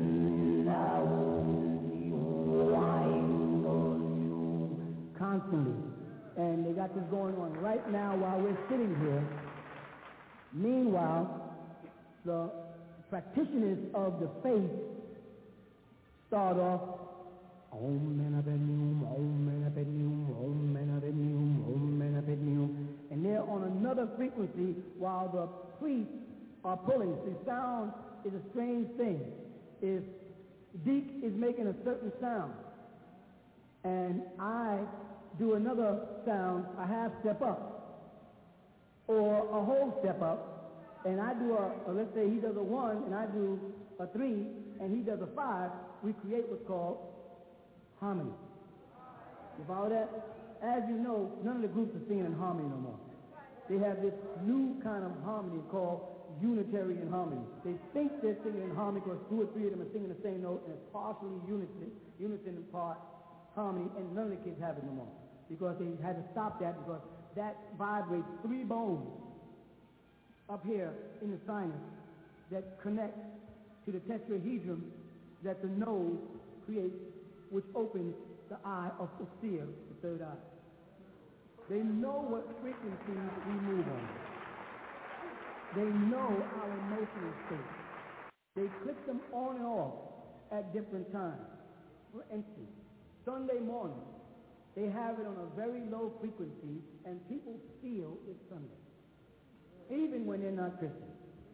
Constantly. And they got this going on right now while we're sitting here. Meanwhile, the practitioners of the faith start off Om Mena Padme Om Mena Padme Om Mena Padme Om Mena Padme, and they're on another frequency while the priests are pulling. See, sound is a strange thing. If Deke is making a certain sound and I do another sound, a half step up or a whole step up, and I do a, a let's say he does a one and I do a three and he does a five, we create what's called harmony. You follow that? As you know, none of the groups are singing in harmony no more. They have this new kind of harmony called Unitarian harmony. They think they're singing in harmony because two or three of them are singing the same note and it's partially unison, unison in part harmony, and none of the kids have it no more because they had to stop that because that vibrates three bones up here in the sinus that connects to the tetrahedron that the nose creates, which opens the eye of Osir, the third eye. They know what frequencies we move on. They know our emotional state. They click them on and off at different times. For instance, Sunday morning, they have it on a very low frequency, and people feel it's Sunday, even when they're not Christian.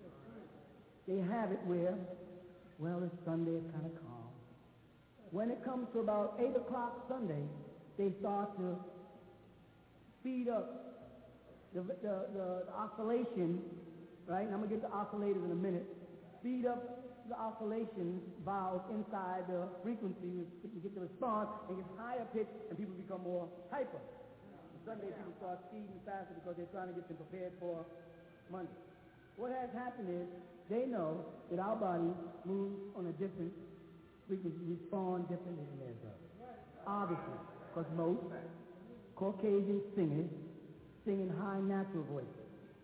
They have it where, well, it's Sunday, it's kind of calm. When it comes to about eight o'clock Sunday, they start to speed up the, the, the, the oscillation, right? And I'm going to get to oscillators in a minute. Speed up the oscillation valves inside the frequency to get the response, and gets higher pitched, and people become more hyper. And Sunday people start speeding faster because they're trying to get them prepared for Monday. What has happened is they know that our body moves on a different frequency, respond differently than theirs does. Obviously, because most Caucasian singers sing in high natural voices.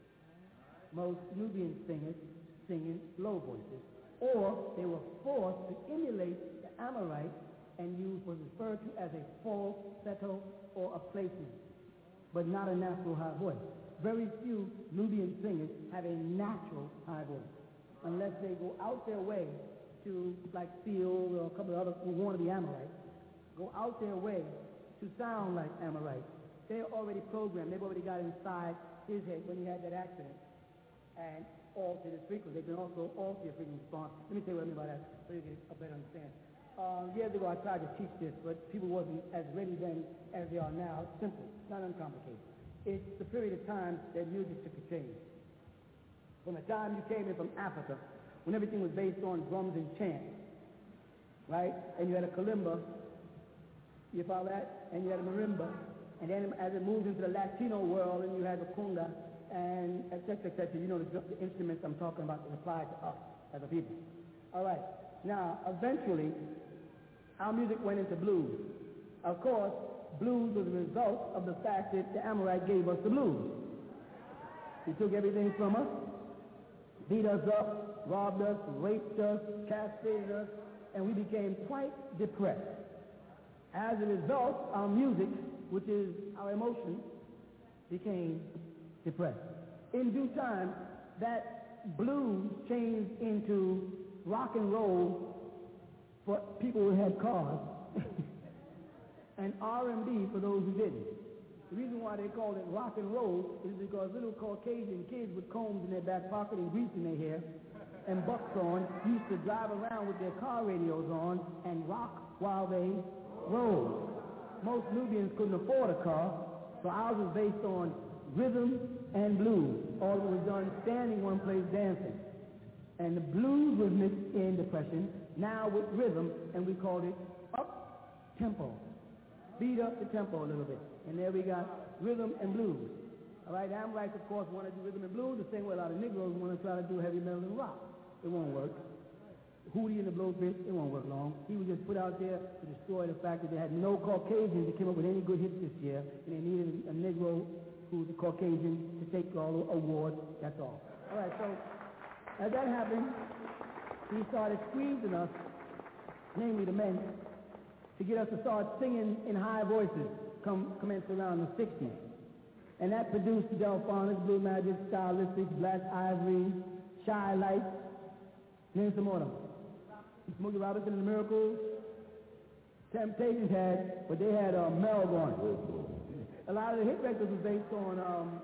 Most Nubian singers sing in low voices. Or they were forced to emulate the Amorite and use what's referred to as a falsetto or a placement, but not a natural high voice. Very few Nubian singers have a natural high voice, unless they go out their way to, like Seal or a couple of others who want to be Amorites, go out their way to sound like Amorites. They're already programmed. They've already got inside his head when he had that accident and alter his frequency. They can also alter your frequency response. Let me tell you what I mean by that so you get a better understanding. Um, years ago I tried to teach this, but people wasn't as ready then as they are now. It's simple, not uncomplicated. It's the period of time that music took a change. From the time you came in from Africa, when everything was based on drums and chant, right? And you had a kalimba, you follow that? And you had a marimba. And then as it moved into the Latino world, and you had the conga, and et cetera, et cetera. You know the, the instruments I'm talking about that apply to us as a people. All right. Now, eventually, our music went into blues. Of course, blues was a result of the fact that the Amorite gave us the blues. He took everything from us, beat us up, robbed us, raped us, castrated us, and we became quite depressed. As a result, our music, which is our emotions, became depressed. In due time, that blues changed into rock and roll for people who had cars, and R and B for those who didn't. The reason why they called it rock and roll is because little Caucasian kids with combs in their back pocket and grease in their hair and bucks on used to drive around with their car radios on and rock while they rolled. Most Nubians couldn't afford a car, so ours was based on rhythm and blues. All it was done standing one place dancing. And the blues was mixed in depression, now with rhythm, and we called it up-tempo. Beat up the tempo a little bit. And there we got rhythm and blues. All right, Amorites, of course, want to do rhythm and blues the same way a lot of Negroes want to try to do heavy metal and rock. It won't work. Hootie and the Blowfish, it won't work long. He was just put out there to destroy the fact that they had no Caucasians that came up with any good hits this year, and they needed a Negro who's a Caucasian to take all the awards, that's all. All right, so as that happened, he started squeezing us, namely the men, to get us to start singing in high voices, come commenced around the sixties. And that produced Delphonics, Blue Magic, Stylistics, Black Ivory, Shy Lights, name some more of them. Smokey Robinson and the Miracles. Temptations had, but they had uh, Mel going. A lot of the hit records was based on um,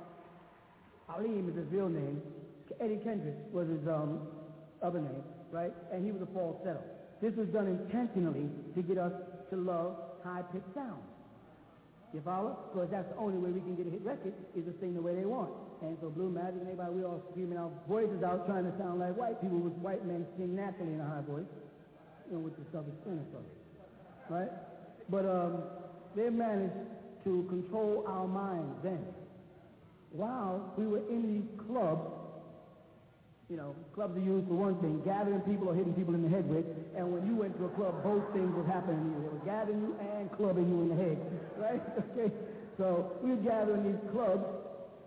Halim is his real name. Eddie Kendrick was his um, other name, right? And he was a falsetto. This was done intentionally to get us to love high-pitched sound. You follow? Because that's the only way we can get a hit record is to sing the way they want. And so Blue Magic and everybody, we all screaming our voices out trying to sound like white people with white men sing naturally in a high voice, you know, with the Southern Spinner stuff, right? But um, they managed to control our minds then. While we were in these clubs, you know, clubs are used for one thing, gathering people or hitting people in the head with, and when you went to a club, both things were happening to you. They were gathering you and clubbing you in the head, right? Okay? So we were gathering these clubs,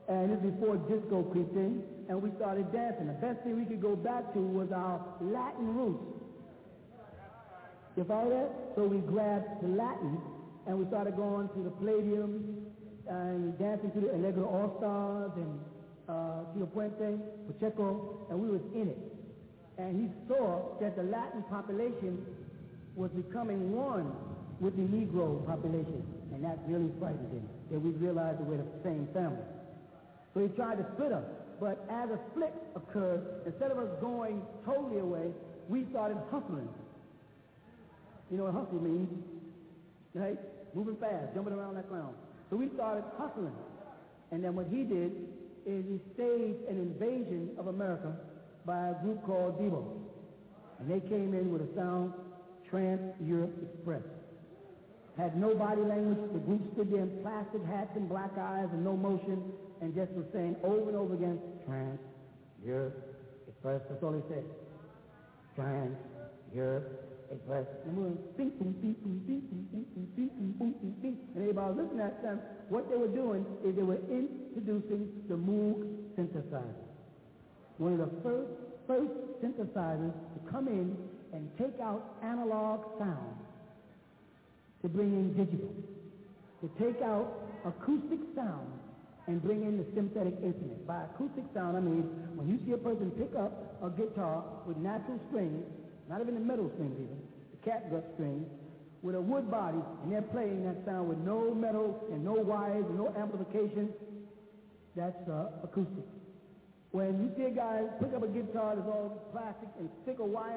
And this is before disco creeped in, and we started dancing. The best thing we could go back to was our Latin roots. You follow that? So we grabbed the Latin, and we started going to the Palladium, and dancing to the Allegro All-Stars, and uh, Tio Puente, Pacheco, and we was in it. And he saw that the Latin population was becoming one with the Negro population. And that really frightened him, that we realized that we're the same family. So he tried to split us. But as a split occurred, instead of us going totally away, we started hustling. You know what hustle means, right? Moving fast, jumping around like clowns. So we started hustling. And then what he did is he staged an invasion of America by a group called Devo. And they came in with a sound, Trans-Europe Express. Had no body language. The group stood there in plastic hats and black eyes and no motion, and just was saying over and over again, Trans-Europe Express. That's all they said. Trans-Europe Express. And we were beep, boom, beep, boom, beep, boom, beep, boom, beep, boom, boom, beep, beep. And everybody was listening at them. What they were doing is they were introducing the Moog synthesizer. One of the first, first synthesizers to come in and take out analog sound to bring in digital, to take out acoustic sound and bring in the synthetic instrument. By acoustic sound, I mean when you see a person pick up a guitar with natural strings, not even the metal strings even, the catgut strings, with a wood body, and they're playing that sound with no metal and no wires and no amplification, that's uh, acoustic. When you see a guy pick up a guitar that's all plastic and stick a wire,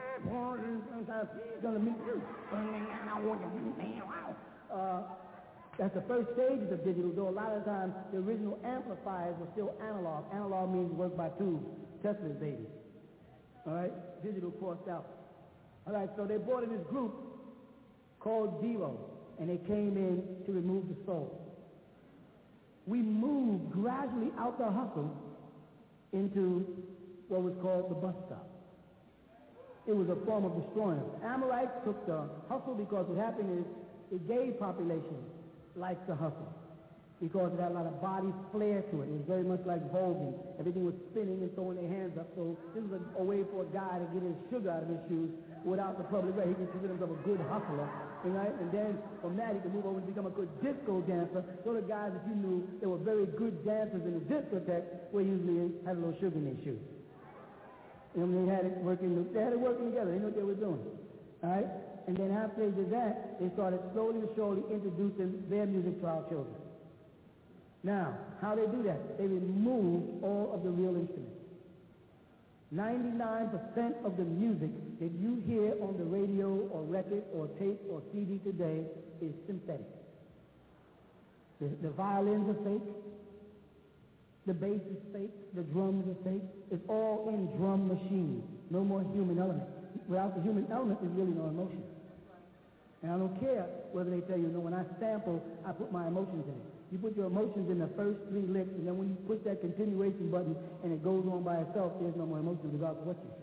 uh, that's the first stages of digital, though a lot of times the original amplifiers were still analog. Analog means work by tubes, Tesla's baby. All right? Digital crossed out. All right, so they brought in this group called Devo, and they came in to remove the soul. We moved gradually out the hustle into what was called the bus stop. It was a form of destroying us. Amorites took the hustle because what happened is the gay population liked the hustle because it had a lot of body flair to it. It was very much like voguing. Everything was spinning and throwing their hands up. So this was a, a way for a guy to get his sugar out of his shoes without the public way. He considered himself a good hustler. Right? And then from that he could move over and become a good disco dancer. So the guys that you knew that were very good dancers in the discotheque were usually had a little sugar in their shoes. And they had it working. They had it working together. They knew what they were doing. All right. And then after they did that, they started slowly and surely introducing their music to our children. Now, how they do that? They removed all of the real instruments. ninety-nine percent of the music that you hear on the radio or record or tape or C D today is synthetic. The, the violins are fake. The bass is fake. The drums are fake. It's all in drum machines. No more human element. Without the human element, there's really no emotion. And I don't care whether they tell you, no, when I sample, I put my emotions in it. You put your emotions in the first three licks, and then when you push that continuation button and it goes on by itself, there's no more emotion regardless of what you say.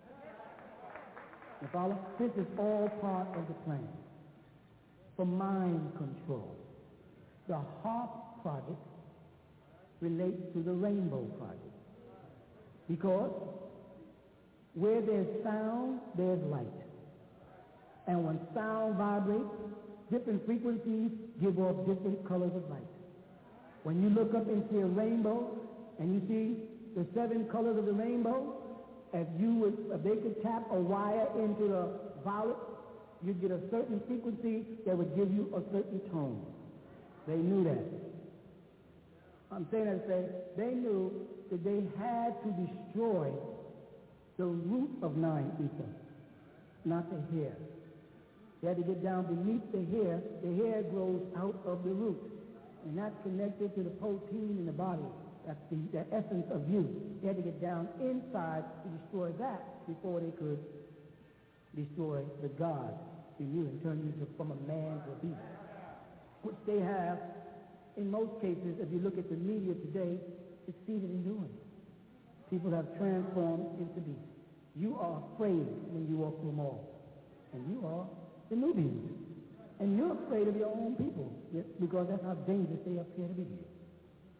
You follow? This is all part of the plan for mind control. The HARP project relates to the Rainbow project because where there's sound, there's light. And when sound vibrates, different frequencies give off different colors of light. When you look up and see a rainbow and you see the seven colors of the rainbow, if you would, if they could tap a wire into the violet, you'd get a certain frequency that would give you a certain tone. They knew that. I'm saying that to say they knew that they had to destroy the root of nine ether, not the hair. They had to get down beneath the hair. The hair grows out of the root. And that's connected to the protein in the body. That's the, the essence of you. They had to get down inside to destroy that before they could destroy the God in you and turn you to, from a man to a beast. Which they have, in most cases, if you look at the media today, succeeded in doing. People have transformed into beasts. You are afraid when you walk through the mall. And you are the Nubians. And you're afraid of your own people, yes, because that's how dangerous they appear to be here.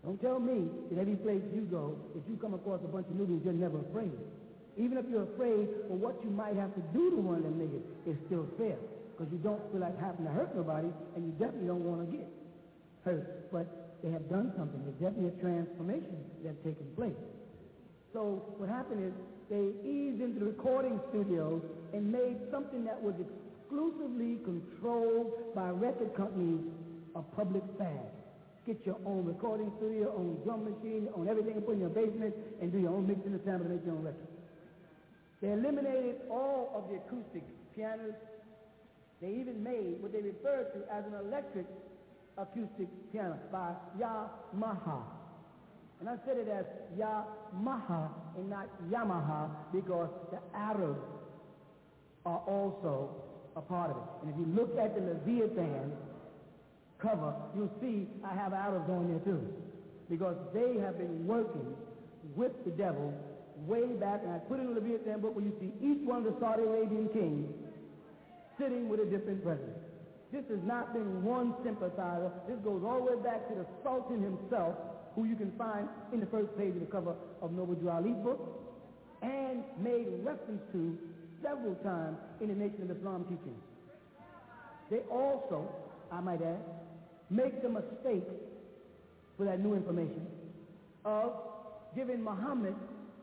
Don't tell me that every place you go, if you come across a bunch of Nubians, you're never afraid. Even if you're afraid for what you might have to do to one of them niggas, it's still fair. Because you don't feel like having to hurt nobody, and you definitely don't want to get hurt. But they have done something. There's definitely a transformation that's taken place. So what happened is they eased into the recording studios and made something that was exclusively controlled by record companies a public fad. Get your own recording studio, own drum machine, own everything, put in your basement, and do your own mixing and sample to make your own record. They eliminated all of the acoustic pianos. They even made what they referred to as an electric acoustic piano by Yamaha. And I said it as Yamaha and not Yamaha because the Arabs are also a part of it. And if you look at the Leviathan cover, you'll see I have Arabs on there too. Because they have been working with the devil way back, and I put in the Leviathan book where you see each one of the Saudi Arabian kings sitting with a different president. This has not been one sympathizer. This goes all the way back to the Sultan himself, who you can find in the first page of the cover of Noble Drew Ali's book, and made reference to several times in the Nation of Islam teachings. They also, I might add, make the mistake for that new information of giving Muhammad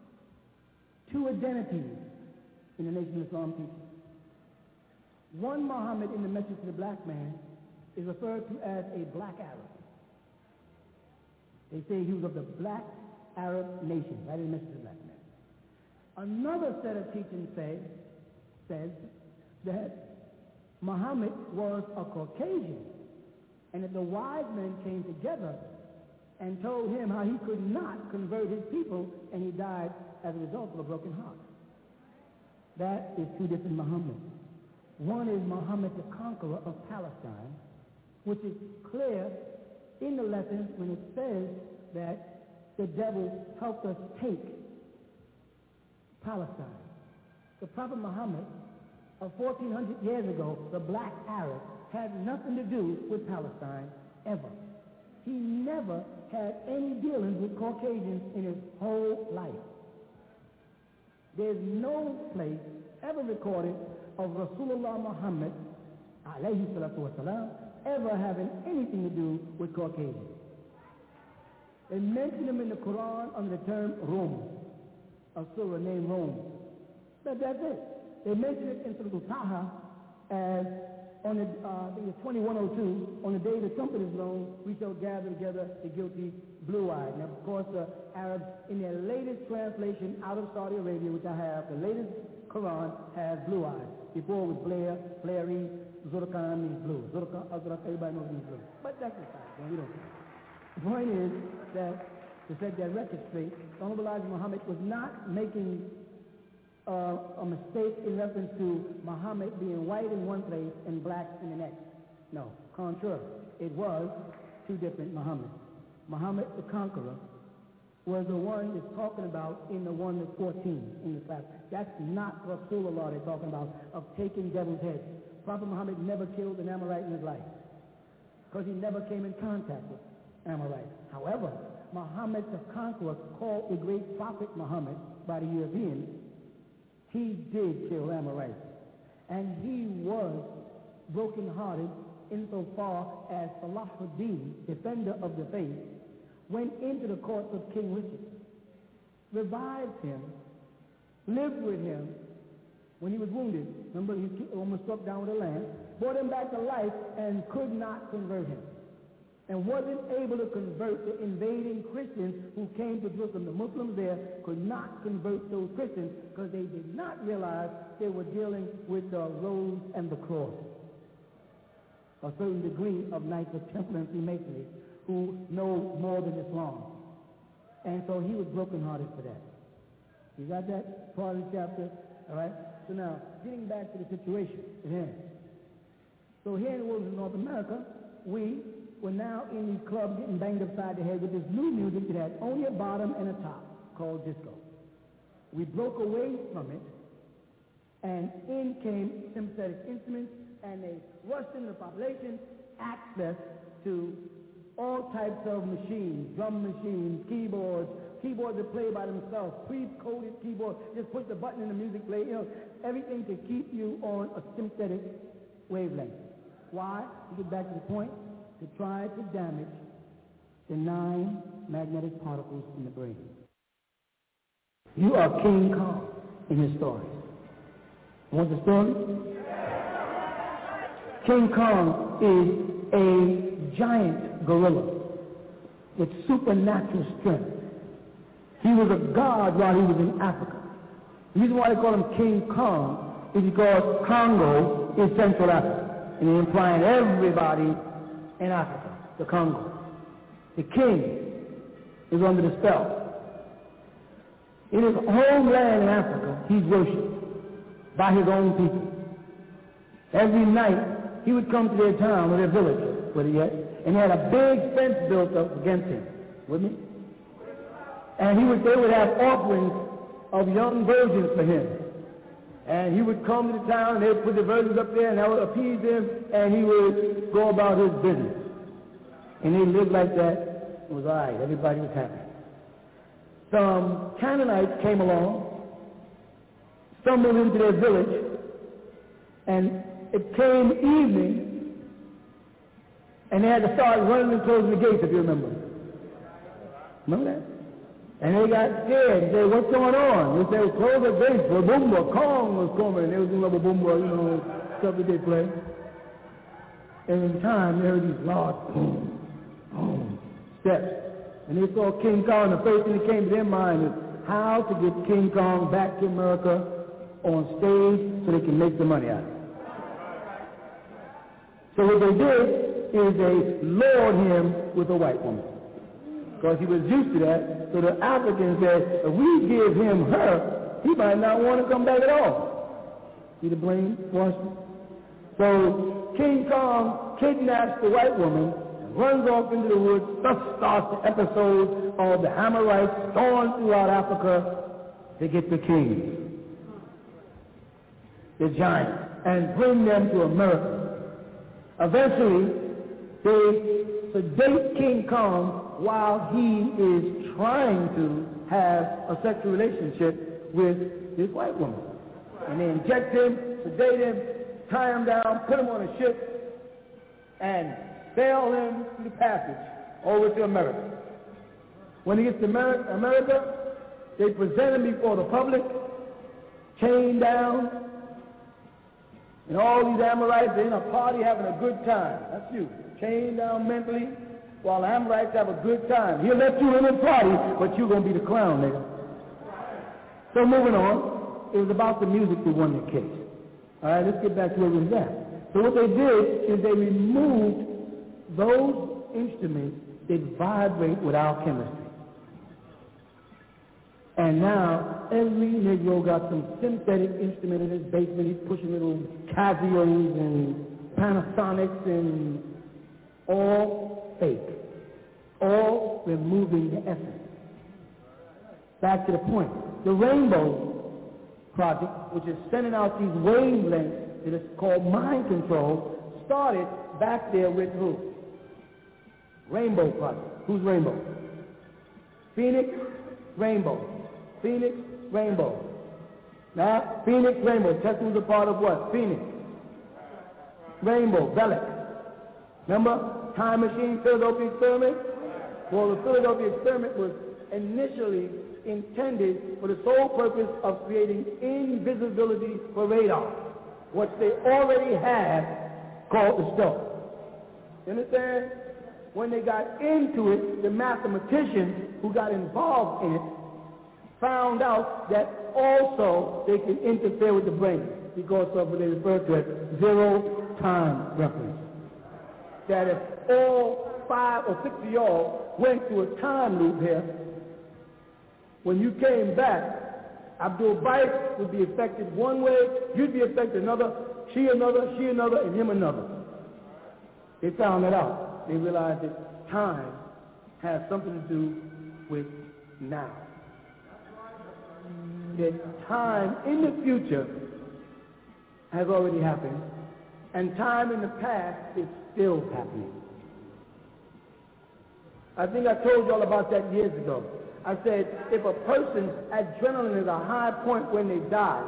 two identities in the Nation of Islam teaching. One Muhammad in the message to the black man is referred to as a black Arab. They say he was of the black Arab nation, right in the message to the black man. Another set of teachings say, says that Muhammad was a Caucasian, and that the wise men came together and told him how he could not convert his people, and he died as a result of a broken heart. That is two different Muhammads. One is Muhammad the conqueror of Palestine, which is clear in the lessons when it says that the devil helped us take Palestine. The Prophet Muhammad of fourteen hundred years ago, the black Arab, had nothing to do with Palestine ever. He never had any dealings with Caucasians in his whole life. There's no place ever recorded of Rasulullah Muhammad, alayhi salatu wasalam, ever having anything to do with Caucasians. They mention him in the Quran under the term Rome, a surah named Rome. But that's it. They mention it in Surah Taha as on the, uh, I think it's twenty-one oh two, on the day the trumpet is blown, we shall gather together the guilty blue-eyed. Now, of course, the Arabs, in their latest translation out of Saudi Arabia, which I have, the latest Quran has blue-eyed. Before it was Blair, Blairy, Zurkhan means blue. Zurkhan, Azrak, everybody knows means blue. But that's the fact. We don't care. The point is that, to set that record straight, Honorable Elijah Muhammad was not making Uh, a mistake in reference to Muhammad being white in one place and black in the next. No, contrary. It was two different Muhammads. Muhammad the Conqueror was the one that's talking about in the one that's fourteen in the class. That's not Rasulullah they're talking about, of taking devil's heads. Prophet Muhammad never killed an Amorite in his life because he never came in contact with Amorites. However, Muhammad the Conqueror, called the great prophet Muhammad by the Europeans, he did kill Amorites. And he was broken-hearted insofar as Salahuddin, defender of the faith, went into the courts of King Richard, revived him, lived with him when he was wounded. Remember, he almost struck down with a lance, brought him back to life, and could not convert him. And wasn't able to convert the invading Christians who came to Jerusalem. The Muslims there could not convert those Christians because they did not realize they were dealing with the rose and the cross. A certain degree of Knights of Templar and Freemasonry who know more than Islam. And so he was brokenhearted for that. You got that part of the chapter? All right? So now, getting back to the situation at hand. So here in the world of North America, we were now in these clubs getting banged upside the head with this new music that had only a bottom and a top called disco. We broke away from it, and in came sympathetic instruments, and they rushed into the population, access to all types of machines, drum machines, keyboards, keyboards that play by themselves, pre-coded keyboards, just push the button and the music play, you know, everything to keep you on a synthetic wavelength. Why? To get back to the point, to try to damage the nine magnetic particles in the brain. You are King Kong in his story. Want the story? King Kong is a giant gorilla with supernatural strength. He was a god while he was in Africa. The reason why they call him King Kong is because Congo is Central Africa, and they're implying everybody in Africa, the Congo. The king is under the spell. In his homeland in Africa, he's worshipped by his own people. Every night, he would come to their town or their village, where he at, and they had a big fence built up against him. With me? And he would, they would have offerings of young virgins for him. And he would come to the town, and they would put the virgins up there, and that would appease him, and he would go about his business. And they lived like that. It was all right. Everybody was happy. Some Canaanites came along, stumbled into their village, and it came evening, and they had to start running and closing the gates, if you remember. Remember that? And they got scared and said, what's going on? They said, close the gates, Babumba, Kong was coming. And they was doing Babumba, you know, stuff that they play. And in time, they heard these loud boom, boom steps. And they saw King Kong. The first thing that came to their mind is how to get King Kong back to America on stage so they can make the money out of it. So what they did is they lured him with a white woman, because he was used to that. So the Africans said, if we give him her, he might not want to come back at all. See the blame, Washington? So King Kong kidnaps the white woman, runs off into the woods. Thus starts the episode of the Hamerites storming throughout Africa to get the king, the giants, and bring them to America. Eventually, they sedate King Kong while he is trying to have a sexual relationship with this white woman. And they inject him, sedate him, tie him down, put him on a ship, and sail him through the passage over to America. When he gets to America, America, they present him before the public, chained down, and all these Amorites, they're in a party having a good time. That's you. Chained down mentally, while the Amorites have a good time. He'll let you in the party, but you're going to be the clown, nigga. So moving on, it was about the music that won the case. All right, let's get back to where we was at. So what they did is they removed those instruments that vibrate without chemistry. And now every Negro got some synthetic instrument in his basement. He's pushing little Casios and Panasonics and all fake, all removing the essence. Back to the point. The Rainbow Project, which is sending out these wavelengths that is called mind control, started back there with who? Rainbow Project. Who's Rainbow? Phoenix, Rainbow. Phoenix, Rainbow. Now, Phoenix, Rainbow. Tesla was a part of what? Phoenix. Rainbow, Bellic. Remember? Time Machine, Philadelphia Experiment? Well, the Philadelphia Experiment was initially intended for the sole purpose of creating invisibility for radar, which they already had called the stone. You understand? When they got into it, the mathematicians who got involved in it found out that also they can interfere with the brain because of what they refer to as zero time reference. That if all five or six of y'all went through a time loop here, when you came back, Abdul Bayt would be affected one way, you'd be affected another, she another, she another, and him another. They found that out. They realized that time has something to do with now. That time in the future has already happened, and time in the past is still happening. I think I told you all about that years ago. I said, if a person's adrenaline is a high point when they die,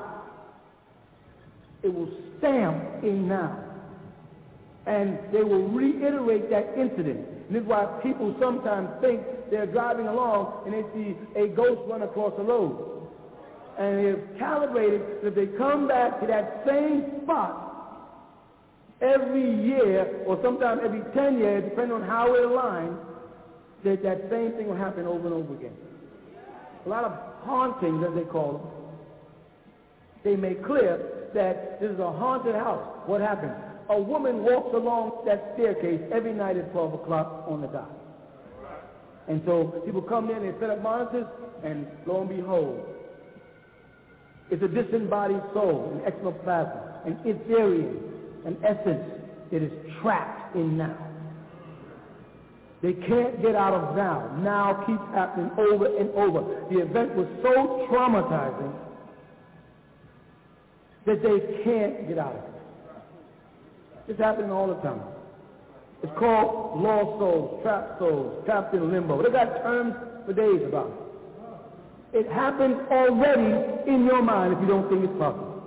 it will stamp in now. And they will reiterate that incident. And this is why people sometimes think they're driving along and they see a ghost run across the road. And it's calibrated that they come back to that same spot every year, or sometimes every ten years, depending on how it aligns, that that same thing will happen over and over again. A lot of hauntings, as they call them, they make clear that this is a haunted house. What happens? A woman walks along that staircase every night at twelve o'clock on the dot. And so people come in and set up monitors, and lo and behold, it's a disembodied soul, an ectoplasm, an etherian, an essence that is trapped in now. They can't get out of now. Now keeps happening over and over. The event was so traumatizing that they can't get out of it. It's happening all the time. It's called lost souls, trapped souls, trapped in limbo. They got terms for days about it. It happens already in your mind if you don't think it's possible.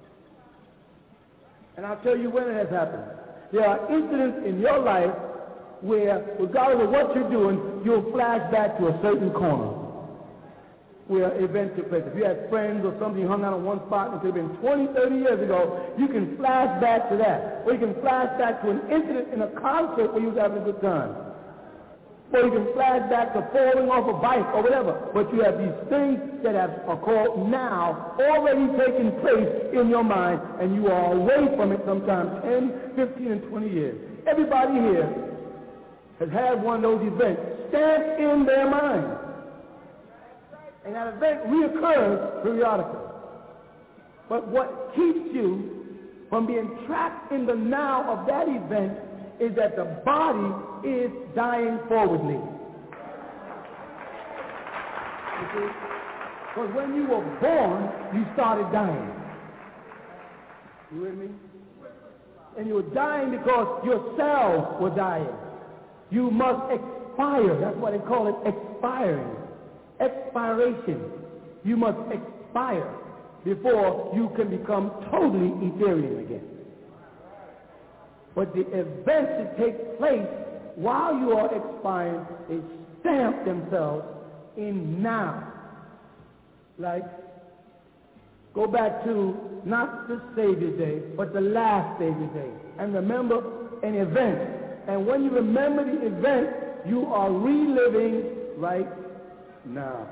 And I'll tell you when it has happened. There are incidents in your life where, regardless of what you're doing, you'll flash back to a certain corner where events took place. If you had friends or something, you hung out in one spot, and it could have been twenty, thirty years ago, you can flash back to that. Or you can flash back to an incident in a concert where you was having a good time. Or you can flash back to falling off a bike or whatever. But you have these things that have, are called now already taking place in your mind, and you are away from it sometimes ten, fifteen, and twenty years. Everybody here has had one of those events stamped in their mind. And that event reoccurs periodically. But what keeps you from being trapped in the now of that event is that the body is dying forwardly. You see? Because when you were born, you started dying. You with me? And you were dying because your cells were dying. You must expire. That's why they call it expiring. Expiration. You must expire before you can become totally Etherian again. But the events that take place while you are expiring, they stamp themselves in now. Like, go back to not the Savior's Day, but the last Savior's Day, and remember an event. And when you remember the event, you are reliving right now.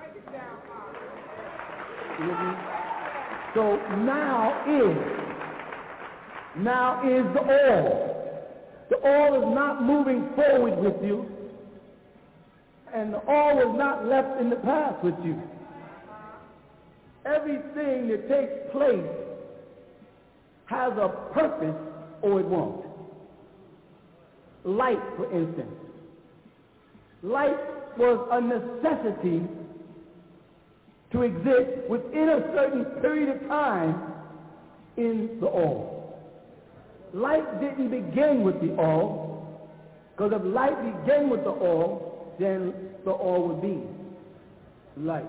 So now is, now is the all. The all is not moving forward with you, and the all is not left in the past with you. Everything that takes place has a purpose or it won't. Light, for instance. Light was a necessity to exist within a certain period of time in the all. Light didn't begin with the all, because if light began with the all, then the all would be light.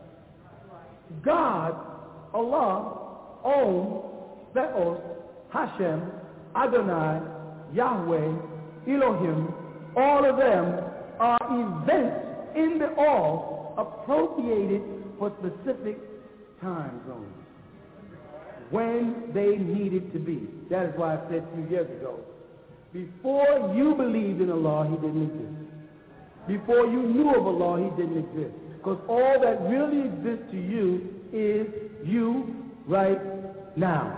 God, Allah, Om, Theos, Hashem, Adonai, Yahweh, Elohim, all of them are events in the all appropriated for specific time zones when they needed to be. That is why I said a few years ago, before you believed in Allah, He didn't exist. Before you knew of Allah, He didn't exist. Because all that really exists to you is you right now.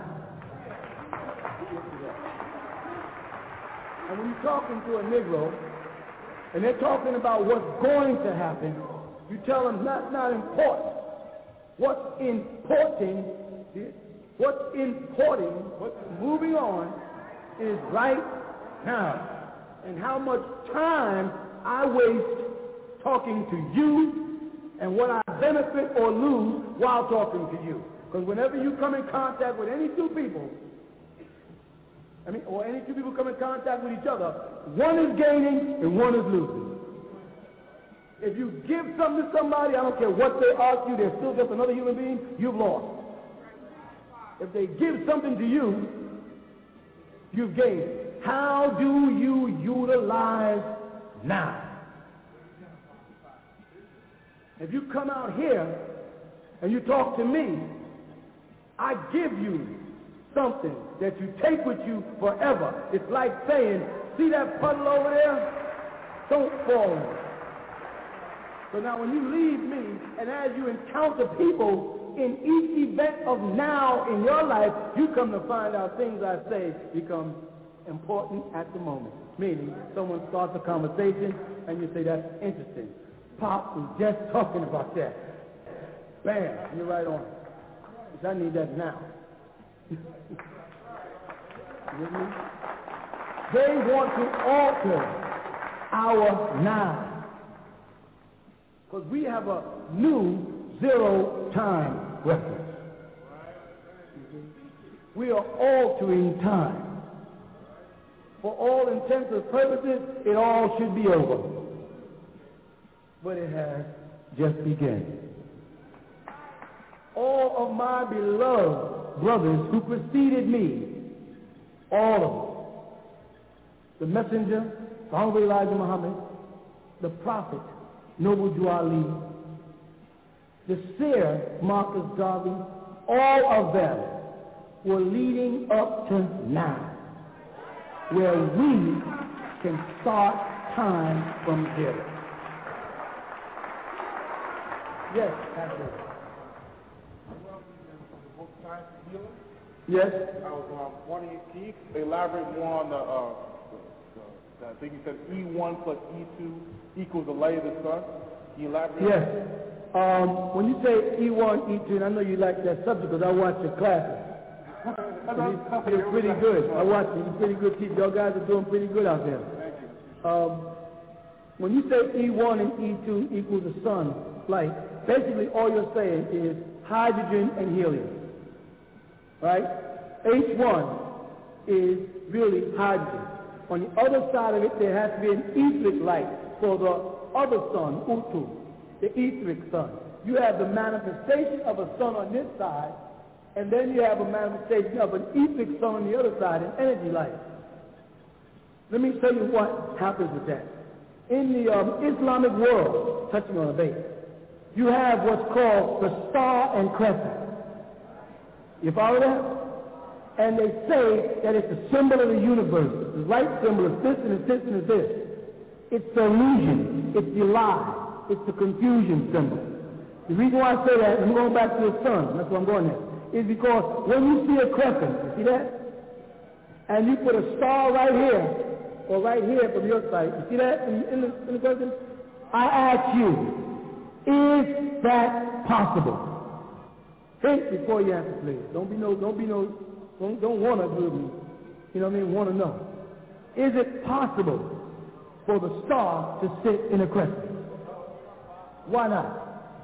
And when you're talking to a Negro, and they're talking about what's going to happen, you tell them that's not important. What's importing, what's importing, what's moving on is right now. And how much time I waste talking to you and what I benefit or lose while talking to you. Because whenever you come in contact with any two people, I mean, or any two people come in contact with each other, one is gaining and one is losing. If you give something to somebody, I don't care what they ask you, they're still just another human being, you've lost. If they give something to you, you've gained. How do you utilize now? If you come out here and you talk to me, I give you something that you take with you forever. It's like saying, see that puddle over there? Don't fall in it. So now when you leave me, and as you encounter people in each event of now in your life, you come to find out things I say become important at the moment. Meaning, someone starts a conversation, and you say, that's interesting. Pop was just talking about that. Bam, you're right on it. Because I need that now. They want to alter our now. Because we have a new zero time reference. We are altering time. For all intents and purposes, it all should be over. But it has just begun. All of my beloved brothers who preceded me, all of them, the messenger, the Honorable Elijah Muhammad, the prophet, Noble Drew Ali, the seer, Marcus Garvey, all of them were leading up to now, where we can start time from zero. Yes, absolutely. Yes. I was um, wondering, can you elaborate more on the, uh, the, the, I think you said E one plus E two equals the light of the sun. Can you elaborate? Yes. Um, when you say E one, E two, and I know you like that subject because I watch your classes. You're pretty good. I watch you. You're pretty good teacher. Y'all guys are doing pretty good out there. Thank you. Um, when you say E one and E two equals the sun, light, basically all you're saying is hydrogen and helium. Right? H one is really hydrogen. On the other side of it, there has to be an etheric light for the other sun, Utu, the etheric sun. You have the manifestation of a sun on this side, and then you have a manifestation of an etheric sun on the other side, an energy light. Let me tell you what happens with that. In the um, Islamic world, touching on a base, you have what's called the star and crescent. You follow that? And they say that it's a symbol of the universe. The light symbol is this and it's this and it's this. It's the illusion. It's the lie. It's the confusion symbol. The reason why I say that, I'm going back to the sun, that's where I'm going there, is because when you see a crescent, you see that? And you put a star right here, or right here from your side, you see that in, in, the, in the crescent? I ask you, is that possible? Think before you answer, please. Don't be no, don't be no, don't, don't want to do me. You know what I mean? Want to know. Is it possible for the star to sit in a crescent? Why not?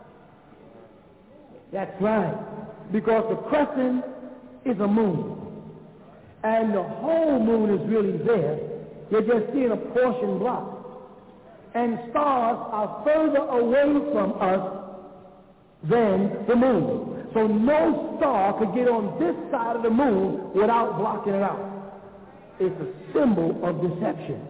That's right. Because the crescent is a moon. And the whole moon is really there. You're just seeing a portion block. And stars are further away from us than the moon. So no star could get on this side of the moon without blocking it out. It's a symbol of deception.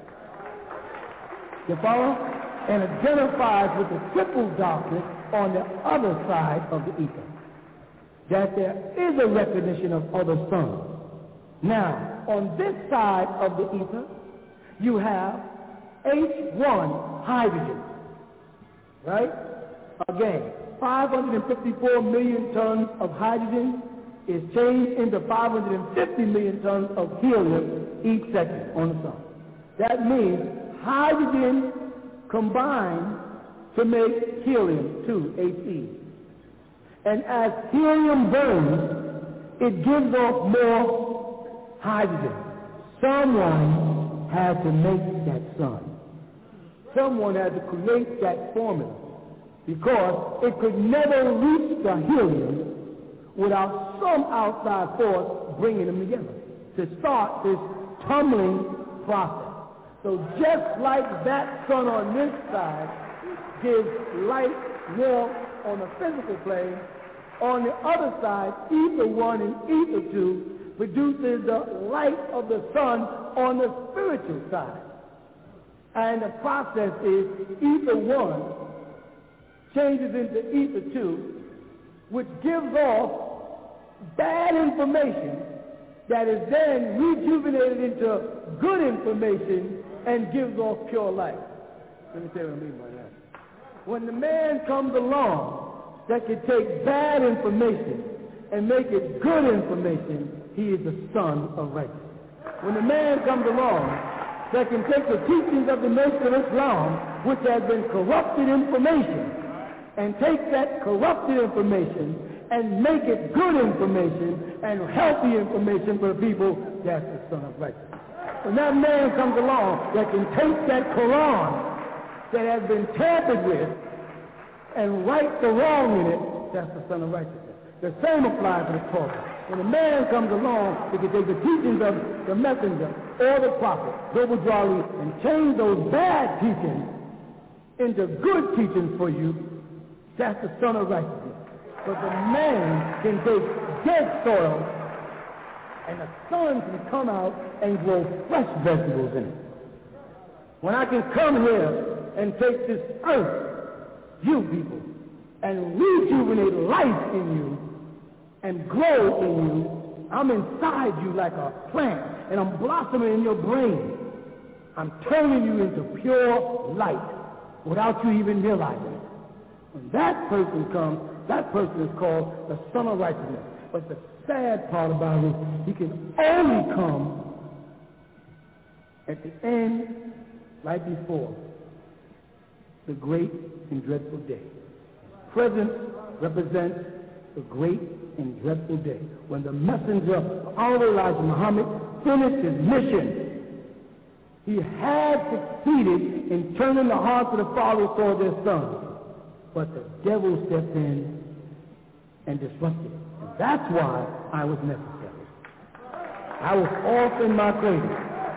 You follow? And identifies with the triple darkness on the other side of the ether. That there is a recognition of other suns. Now, on this side of the ether, you have H one hydrogen. Right? Again, five hundred fifty-four million tons of hydrogen is changed into five hundred fifty million tons of helium each second on the sun. That means hydrogen combined to make helium, two, H E. And as helium burns, it gives off more hydrogen. Someone had to make that sun. Someone had to create that formula. Because it could never reach the helium without some outside force bringing them together to start this tumbling process. So just like that sun on this side gives light, warmth on the physical plane. On the other side, ether one and ether two produces the light of the sun on the spiritual side. And the process is ether one changes into ether two, which gives off bad information that is then rejuvenated into good information and gives off pure light. Let me tell you what I mean by that. When the man comes along that can take bad information and make it good information, he is the son of righteousness. When the man comes along that can take the teachings of the Nation of Islam, which has been corrupted information, and take that corrupted information and make it good information and healthy information for the people, that's the son of righteousness. When that man comes along that can take that Quran that has been tampered with and right the wrong in it, that's the son of righteousness. The same applies to the Torah. When a man comes along, he can take the teachings of the messenger or the prophet, Zobadwali, and change those bad teachings into good teachings for you, that's the son of righteousness. But the man can take dead soil and the sun can come out and grow fresh vegetables in it. When I can come here and take this earth, you people, and rejuvenate life in you and grow in you, I'm inside you like a plant, and I'm blossoming in your brain. I'm turning you into pure light without you even realizing it. When that person comes, that person is called the son of righteousness. But the sad part about it, he can only come at the end, right before the great and dreadful day. Present represents the great and dreadful day, when the messenger of Elijah Muhammad finished his mission. He had succeeded in turning the hearts of the fathers toward their sons, but the devil stepped in and disrupted it. And that's why I was necessary. I was off in my cradle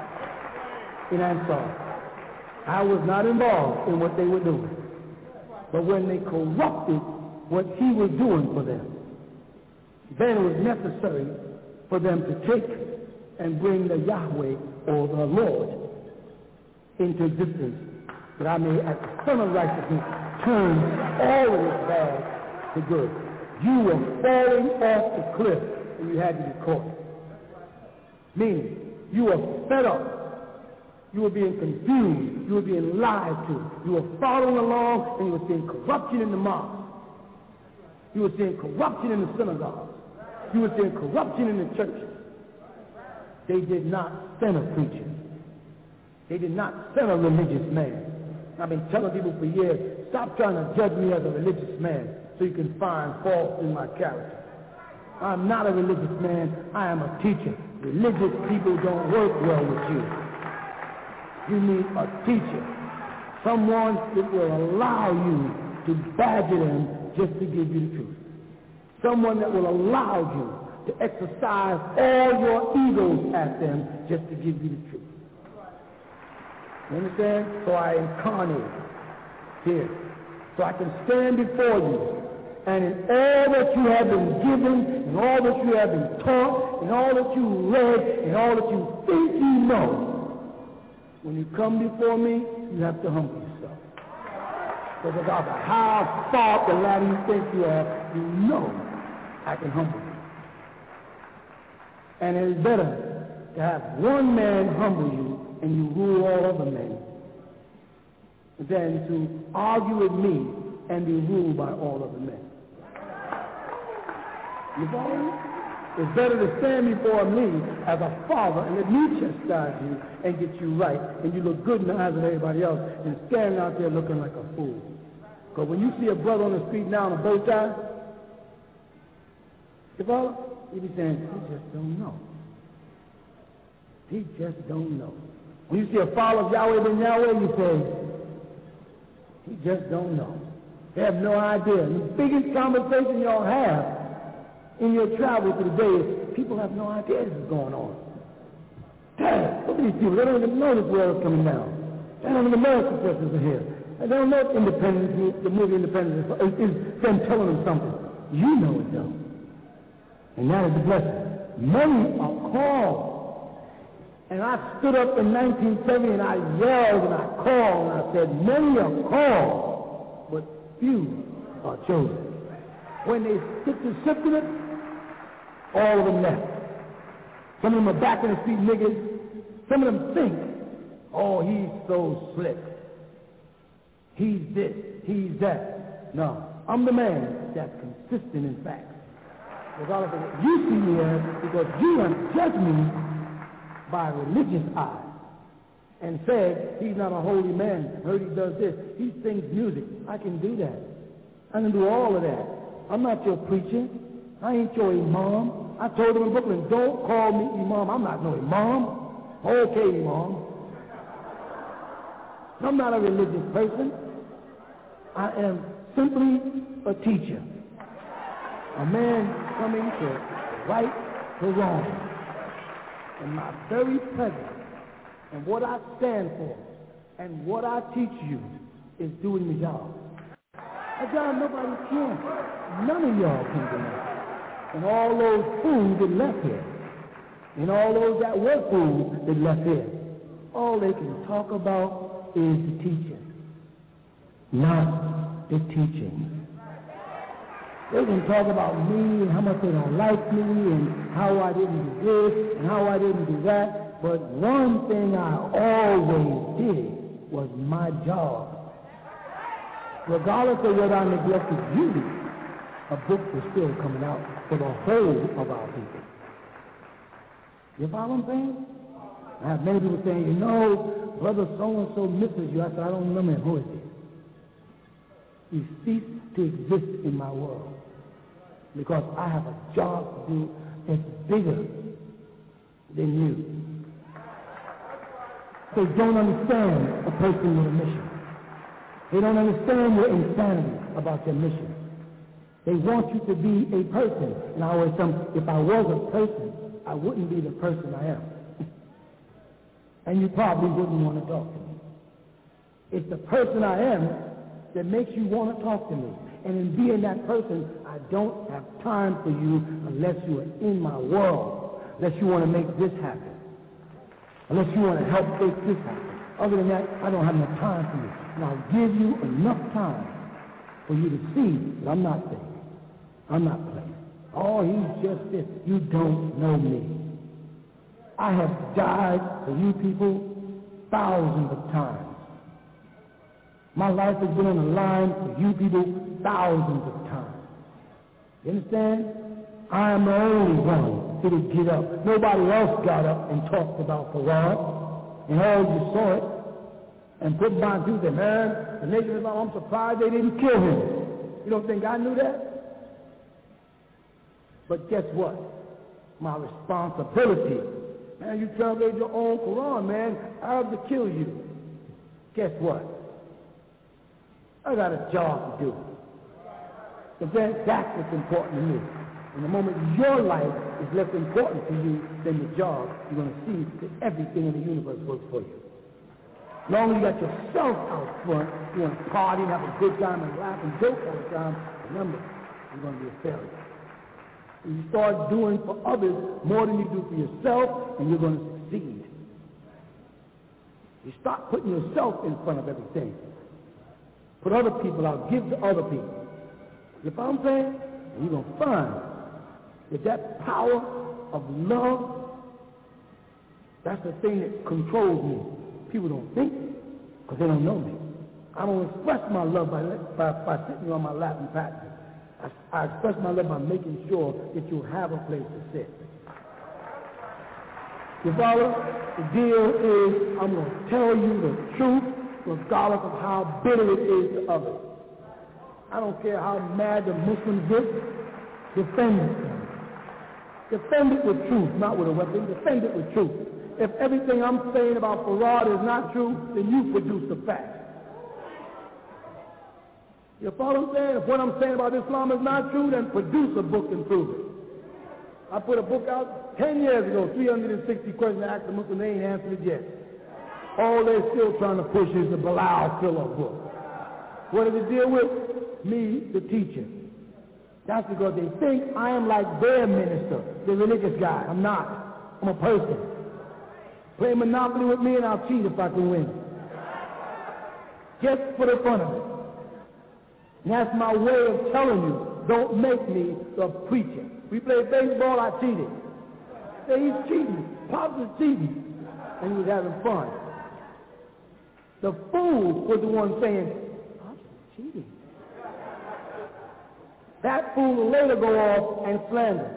in Ansar. I was not involved in what they were doing. But when they corrupted what he was doing for them, then it was necessary for them to take and bring the Yahweh or the Lord into existence, that I may, as the son of righteousness, turn all of this bad to good. You were falling off the cliff and you had to be caught. Meaning, you were fed up. You were being confused. You were being lied to. You were following along and you were seeing corruption in the mosque. You were seeing corruption in the synagogue. You were seeing corruption in the churches. They did not send a preacher. They did not send a religious man. I've been telling people for years, stop trying to judge me as a religious man so you can find faults in my character. I'm not a religious man. I am a teacher. Religious people don't work well with you. You need a teacher, someone that will allow you to badger them just to give you the truth. Someone that will allow you to exercise all your egos at them just to give you the truth. You understand? So I incarnate here, so I can stand before you, and in all that you have been given, and all that you have been taught, and all that you read, and all that you think you know, when you come before me, you have to humble yourself. Because no matter how far the ladder you think you are, you know I can humble you. And it is better to have one man humble you and you rule all other men than to argue with me and be ruled by all other men. You follow me? It's better to stand before me as a father and let me chastise you and get you right, and you look good in the eyes of everybody else, than standing out there looking like a fool. Because when you see a brother on the street now in a bow tie, you follow? You be saying, he just don't know. He just don't know. When you see a follower of Yahweh ben Yahweh, you say, he just don't know. They have no idea. The biggest conversation y'all have in your travel through the day is people have no idea this is going on. Damn, look at these people. They don't even know this world is coming down. They don't even know the professors are here. And they don't know Independence, the movie Independence is, is them telling them something. You know it though. And that is the blessing. Many are called. And I stood up in nineteen seventy and I yelled and I called and I said, many are called, but few are chosen. When they get to sifting it, all of them left. Some of them are back in the street niggas. Some of them think, oh, he's so slick. He's this, he's that. No, I'm the man that's consistent in facts. Regardless of what you see me as, because you don't judge me by religious eyes and said he's not a holy man. Heard he does this. He sings music. I can do that. I can do all of that. I'm not your preacher. I ain't your imam. I told him in Brooklyn, don't call me imam. I'm not no imam. Okay, imam. I'm not a religious person. I am simply a teacher. A man coming to right the wrong. And my very presence and what I stand for and what I teach you is doing the job. A job nobody can. None of y'all can do that. And all those fools that left here, and all those that were fools that left here, all they can talk about is the teaching, not the teaching. They can talk about me and how much they don't like me and how I didn't do this and how I didn't do that. But one thing I always did was my job. Regardless of whether I neglected you, a book was still coming out for the whole of our people. You follow what I'm saying? I have many people saying, you know, brother so-and-so misses you. I said, I don't remember him. Who is he? He ceased to exist in my world because I have a job to do that's bigger than you. They don't understand a person with a mission. They don't understand your insanity about your mission. They want you to be a person. And I always tell them, if I was a person, I wouldn't be the person I am. And you probably wouldn't want to talk to me. It's the person I am that makes you want to talk to me. And in being that person, I don't have time for you unless you are in my world, unless you want to make this happen, unless you want to help make this happen. Other than that, I don't have enough time for you. And I'll give you enough time for you to see that I'm not there. I'm not playing. Oh, he's just this. You don't know me. I have died for you people thousands of times. My life has been on the line for you people thousands of times. You understand? I am the only one who would get up. Nobody else got up and talked about Farad. And all you saw it and put my two there, man, the Nation of Islam, I'm surprised they didn't kill him. You don't think I knew that? But guess what? My responsibility. Man, you translate your own Quran, man. I have to kill you. Guess what? I got a job to do. So then that's what's important to me. And the moment your life is less important to you than the job, you're going to see that everything in the universe works for you. As long as you got yourself out front, you want to party and have a good time and laugh and joke all the time, remember, you're going to be a failure. And you start doing for others more than you do for yourself, and you're going to succeed. You start putting yourself in front of everything. Put other people out, give to other people. You know what I'm saying? And you're going to find that that power of love, that's the thing that controls me. People don't think because they don't know me. I don't express my love by, by, by sitting on my lap and patting. I, I express my love by making sure that you have a place to sit. You follow? The deal is I'm going to tell you the truth regardless of how bitter it is to others. I don't care how mad the Muslims get. Defend it. Defend it with truth, not with a weapon. Defend it with truth. If everything I'm saying about Farad is not true, then you produce the facts. You follow what I'm saying? If what I'm saying about Islam is not true, then produce a book and prove it. I put a book out ten years ago, three hundred sixty questions to ask the Muslim, they ain't answered it yet. All they're still trying to push is the Bilal Philip book. What does it deal with? Me, the teacher. That's because they think I am like their minister, the religious guy. I'm not. I'm a person. Play Monopoly with me and I'll cheat if I can win. Just for the fun of it. And that's my way of telling you, don't make me the preacher. We played baseball, I cheated. Say he's cheating. Pops is cheating. And he was having fun. The fool was the one saying, Pops is cheating. That fool will later go off and slander.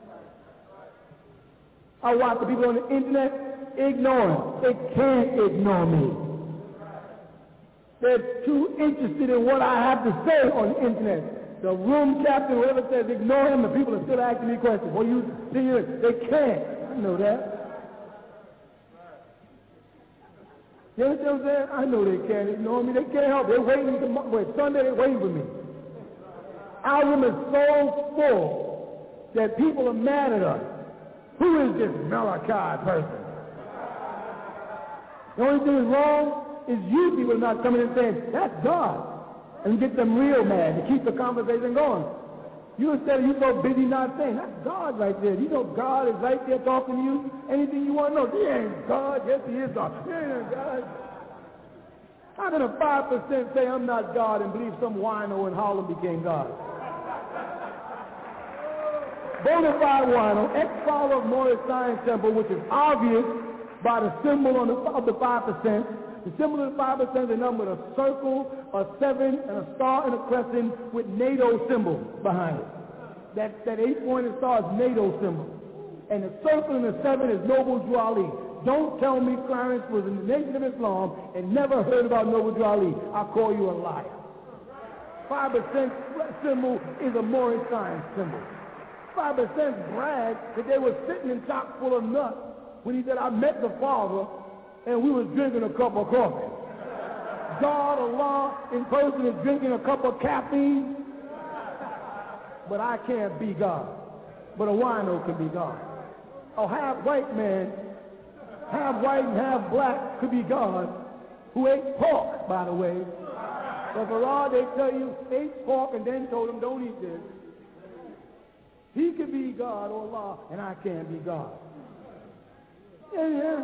I watch the people on the internet ignoring. They can't ignore me. They're too interested in what I have to say on the internet. The room captain, whoever says ignore him, the people are still asking me questions. Well, you see, they can't. I know that. You understand what I'm saying? I know they can't ignore me. They can't help. They're waiting tomorrow. Wait, Sunday, they're waiting for me. Our room is so full that people are mad at us. Who is this Malachi person? The only thing is wrong is you people not coming and saying, that's God, and get them real mad to keep the conversation going. You instead of you so busy not saying, that's God right there. You know God is right there talking to you. Anything you want to know, he ain't God. Yes, he is God. He ain't God. How can a five percent say I'm not God and believe some wino in Harlem became God? Bonafide wino, ex-father of Morris Science Temple, which is obvious by the symbol on the, of the five percent. The symbol of the five percent is a number with a circle, a seven, and a star and a crescent with NATO symbol behind it. That, that eight-pointed star is NATO symbol. And the circle and the seven is Noble Drew Ali. Don't tell me Clarence was in the Nation of Islam and never heard about Noble Drew Ali. I'll call you a liar. five percent symbol is a Morris Science symbol. five percent bragged that they were sitting in chock full of nuts when he said, I met the Father and we was drinking a cup of coffee. God, Allah, in person is drinking a cup of caffeine. But I can't be God. But a wino can be God. A half white man, half white and half black could be God, who ate pork, by the way. But for Allah, they tell you, ate pork and then told him, don't eat this. He could be God or Allah, and I can't be God. Yeah, yeah.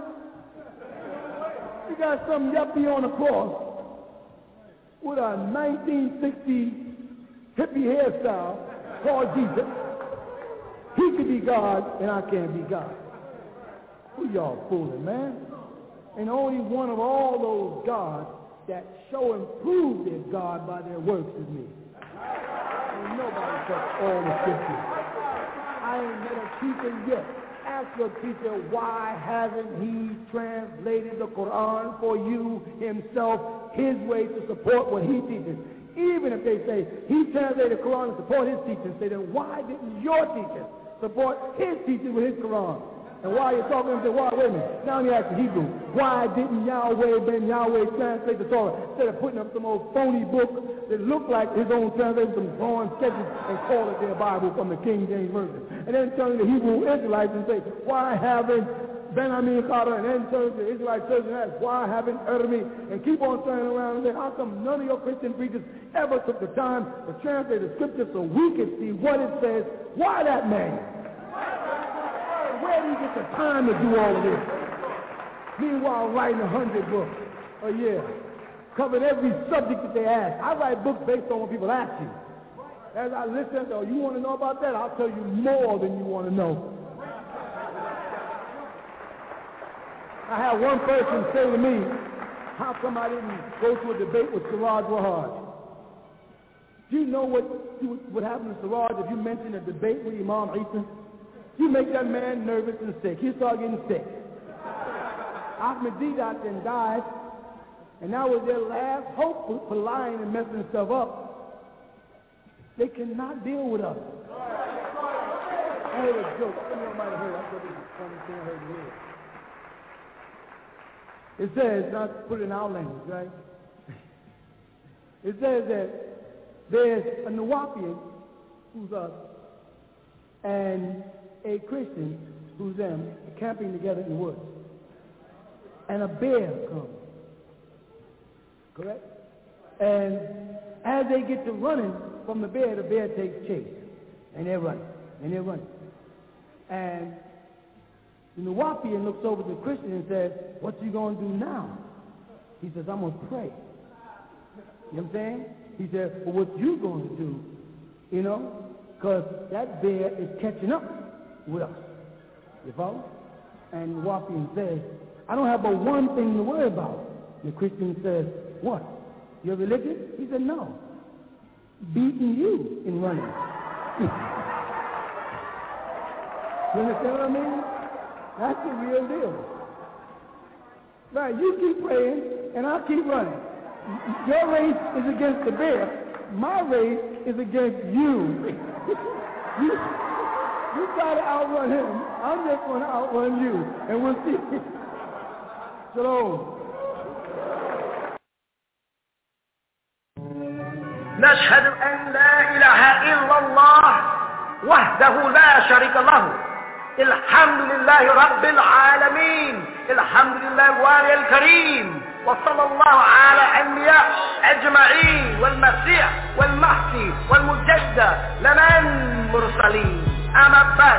You got some yuppie on the cross with a nineteen sixty hippie hairstyle called Jesus. He could be God, and I can't be God. Who y'all fooling, man? And only one of all those gods that show and prove they're God by their works is me. Ain't nobody touched all the scriptures. I ain't met a teacher yet. Ask your teacher, why hasn't he translated the Quran for you himself, his way to support what he teaches? Even if they say he translated the Quran to support his teaching, say then why didn't your teacher support his teaching with his Quran? And while you're talking to him, say, why, wait a minute, now you ask the Hebrew, why didn't Yahweh ben Yahweh translate the Torah instead of putting up some old phony book that looked like his own translation, some drawing sketches, and call it their Bible from the King James Version? And then turn to the Hebrew Israelites and say, why haven't Ben-Amin Carter, and then turn to the Israelite church and ask, why haven't Ermi, and keep on turning around and say, how come none of your Christian preachers ever took the time to translate the scripture so we could see what it says? Why that man? Where do you get the time to do all of this? Meanwhile, writing a hundred books a year, covering every subject that they ask. I write books based on what people ask you. As I listen, oh, you want to know about that? I'll tell you more than you want to know. I had one person say to me, how come I didn't go to a debate with Siraj Wahaj? Do you know what would happen to Siraj if you mentioned a debate with Imam Isa? You make that man nervous and sick. He'll start getting sick. Ahmed Deedat then died, and that was their last hope for lying and messing stuff up. They cannot deal with us. I heard a joke. Some of you might have heard. I thought this was a funny thing I heard here. It says, not to put it in our language, right? It says that there's a Nawapian, who's us, and a Christian, who's them, camping together in the woods. And a bear comes. Correct? And as they get to running from the bear, the bear takes chase. And they're running. And they're running. And the Nuwapian looks over to the Christian and says, what you going to do now? He says, I'm going to pray. You know what I'm saying? He said, well, what you going to do? You know? Because that bear is catching up with us. You follow? And the Nuwapian says, I don't have but one thing to worry about. The Christian says, what? Your religion? He said, no. Beating you in running. You understand what I mean? That's the real deal. Right, you keep praying, and I'll keep running. Your race is against the bear. My race is against you. you, you try to outrun him. I'm just going to outrun you, and we'll see. Shalom. نشهد أن لا إله إلا الله وحده لا شريك له الحمد لله رب العالمين الحمد لله الوالي الكريم وصلى الله على الأنبياء أجمعين والمسيح والمهدي والمجدد لنا المرسلين أما بعد.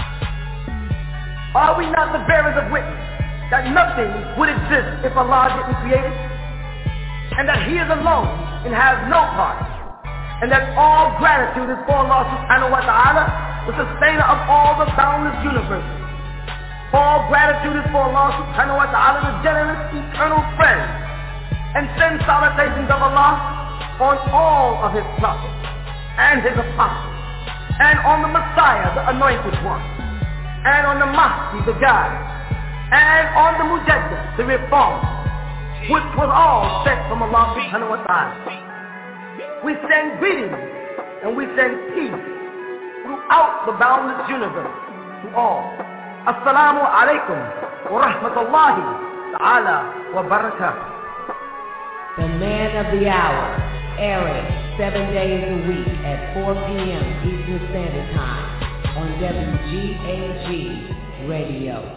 Are we not the bearers of witness that nothing would exist if Allah didn't create it, and that He is alone and has no part, and that all gratitude is for Allah subhanahu wa ta'ala, the sustainer of all the boundless universes. All gratitude is for Allah subhanahu wa ta'ala, the generous eternal friend, and send salutations of Allah on all of His prophets and His apostles, and on the Messiah, the anointed one, and on the Mahdi, the guide, and on the Mujaddid, the reformer, which was all sent from Allah subhanahu wa ta'ala. We send greetings and we send peace throughout the boundless universe to all. Assalamu alaikum wa rahmatullahi ta'ala wa barakatuh. The man of the hour, airing seven days a week at four p.m. Eastern Standard Time on W G A G Radio.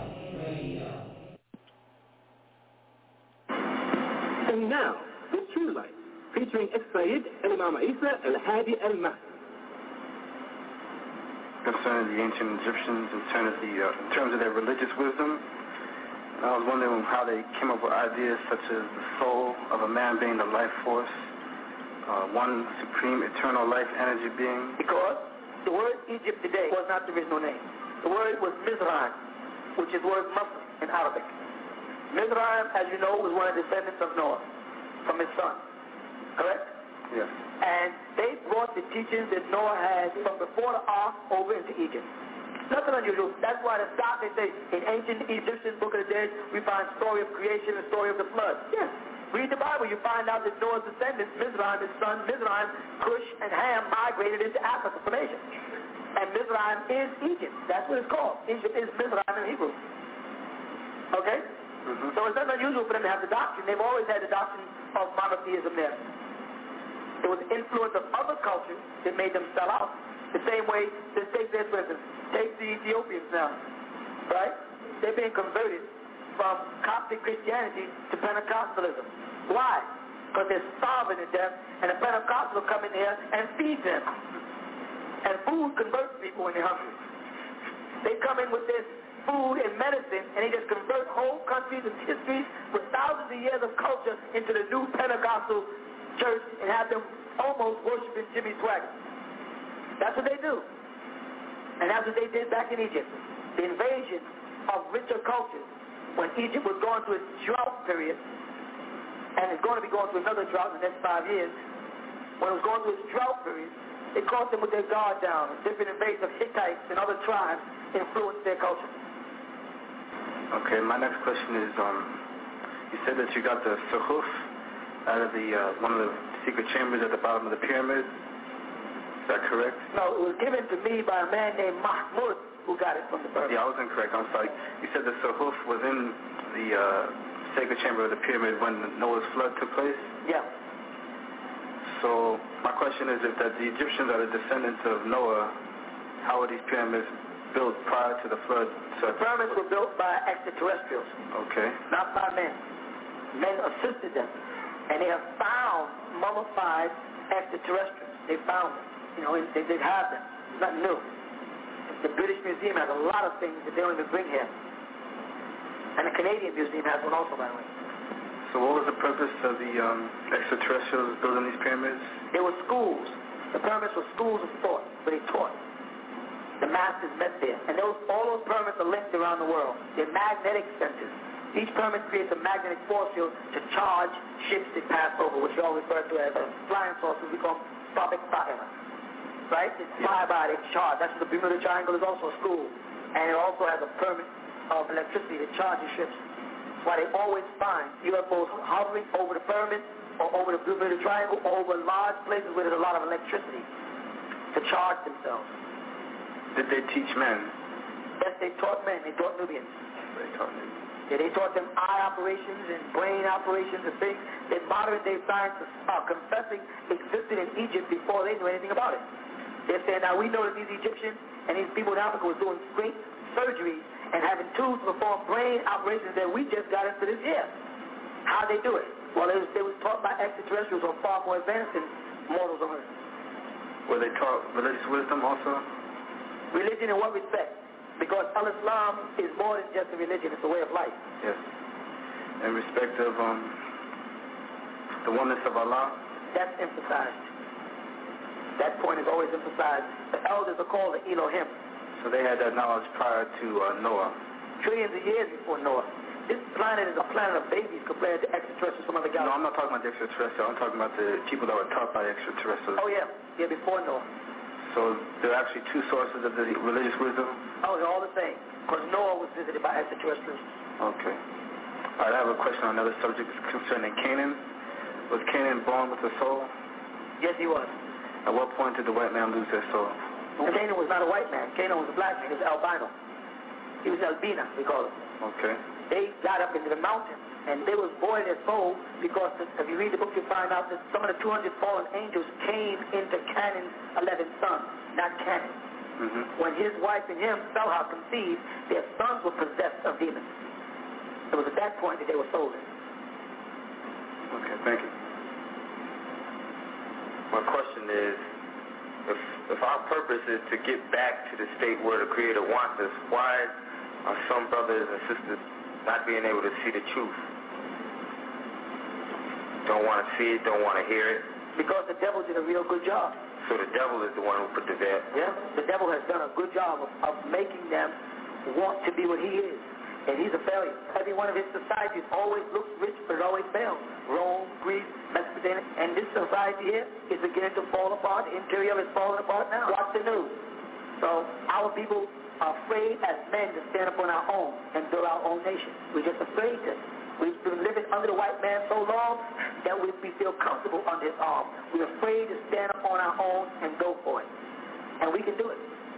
And now, the True Light, featuring Ex-Sayyid Imam Isa Al-Hadi Al-Mahdi. Concerning the ancient Egyptians in terms of, the, uh, in terms of their religious wisdom, and I was wondering how they came up with ideas such as the soul of a man being the life force, uh, one supreme eternal life energy being. Because the word Egypt today was not the original name. The word was Mizraim, which is the word Muslim in Arabic. Mizraim, as you know, was one of the descendants of Noah from his son. Correct? Yes. And they brought the teachings that Noah had from before the ark over into Egypt. Nothing unusual. That's why the stop they say in ancient Egyptian Book of the Dead we find story of creation and story of the flood. Yes. Read the Bible, you find out that Noah's descendants, Mizraim, his son Mizraim, Cush, and Ham migrated into Africa from Asia. And Mizraim is Egypt. That's what it's called. Egypt is Mizraim in Hebrew. Okay? Mm-hmm. So it's not unusual for them to have the doctrine. They've always had the doctrine of monotheism there. There was the influence of other cultures that made them sell out. The same way, let's take this for instance, take the Ethiopians now, right? They're being converted from Coptic Christianity to Pentecostalism. Why? Because they're starving to death, and the Pentecostals will come in here and feed them. And food converts people when they're hungry. They come in with this food and medicine, and they just convert whole countries and histories with thousands of years of culture into the new Pentecostal church and have them almost worshiping Jimmy Swaggart. That's what they do. And that's what they did back in Egypt. The invasion of richer cultures when Egypt was going through its drought period, and it's going to be going through another drought in the next five years, when it was going through its drought period, it caught them with their guard down, and different invasive Hittites and other tribes influenced their culture. Okay, my next question is, um, you said that you got the Suhuf out of the uh, one of the secret chambers at the bottom of the pyramid. Is that correct? No, it was given to me by a man named Mahmud who got it from the pyramid. Yeah, I was incorrect. I'm sorry. You said the Suhuf was in the uh, sacred chamber of the pyramid when Noah's flood took place? Yeah. So my question is, if that the Egyptians are the descendants of Noah, how were these pyramids built prior to the flood? The pyramids were built by extraterrestrials. Okay. Not by men. Men assisted them. And they have found mummified extraterrestrials. They found them. You know, they, they have them. It's nothing new. The British Museum has a lot of things that they don't even bring here. And the Canadian Museum has one also, by the way. So what was the purpose of the um, extraterrestrials building these pyramids? They were schools. The pyramids were schools of thought, where they taught. The masters met there. And those, all those pyramids are linked around the world. They're magnetic centers. Each pyramid creates a magnetic force field to charge ships that pass over, which we all refer to as uh, flying saucers. We call them Babek Fa'ema. Right? It's fly by, they charge. That's what the Bermuda Triangle is also a school. And it also has a pyramid of electricity that charges ships. That's why they always find U F Os hovering over the pyramid or over the Bermuda Triangle or over large places where there's a lot of electricity to charge themselves. Did they teach men? Yes, they taught men. They taught Nubians. They taught Nubians. Yeah, they taught them eye operations and brain operations and things that modern-day scientists are confessing existed in Egypt before they knew anything about it. They're saying, now we know that these Egyptians and these people in Africa were doing great surgeries and having tools to perform brain operations that we just got into this year. How'd they do it? Well, they was, they was taught by extraterrestrials who are far more advanced than mortals on Earth. Were they taught religious wisdom also? Religion in what respect? Because Al-Islam is more than just a religion, it's a way of life. Yes. In respect of um, the oneness of Allah? That's emphasized. That point is always emphasized. The elders are called the Elohim. So they had that knowledge prior to uh, Noah? Trillions of years before Noah. This planet is a planet of babies compared to extraterrestrials from other galaxies. No, I'm not talking about the extraterrestrials. I'm talking about the people that were taught by extraterrestrials. Oh, yeah. Yeah, before Noah. So there are actually two sources of the religious wisdom? Oh, they're all the same. Because Noah was visited by extraterrestrials. Okay. All right, I have a question on another subject concerning Canaan. Was Canaan born with a soul? Yes, he was. At what point did the white man lose their soul? Well, Canaan was not a white man. Canaan was a black man. He was albino. He was albina, we call him. Okay. They got up into the mountains, and they was born in their soul because if you read the book, you find out that some of the two hundred fallen angels came into Canaan's eleven sons, not Canaan. Mm-hmm. When his wife and him, Selha, conceived, their sons were possessed of demons. It was at that point that they were soulless. Okay, thank you. My question is, if, if our purpose is to get back to the state where the Creator wants us, why are some brothers and sisters not being able to see the truth? Don't want to see it, don't want to hear it? Because the devil did a real good job. So the devil is the one who put the veil? Yeah, the devil has done a good job of, of making them want to be what he is. And he's a failure. Every one of his societies always looks rich, but it always fails. Rome, Greece, Mesopotamia, and this society here is beginning to fall apart. The interior is falling apart now. Watch the news. So our people are afraid as men to stand up on our own and build our own nation. We're just afraid to. We've been living under the white man so long that we, we feel comfortable under his arm. We're afraid to stand up on our own and go for it. And we can do it.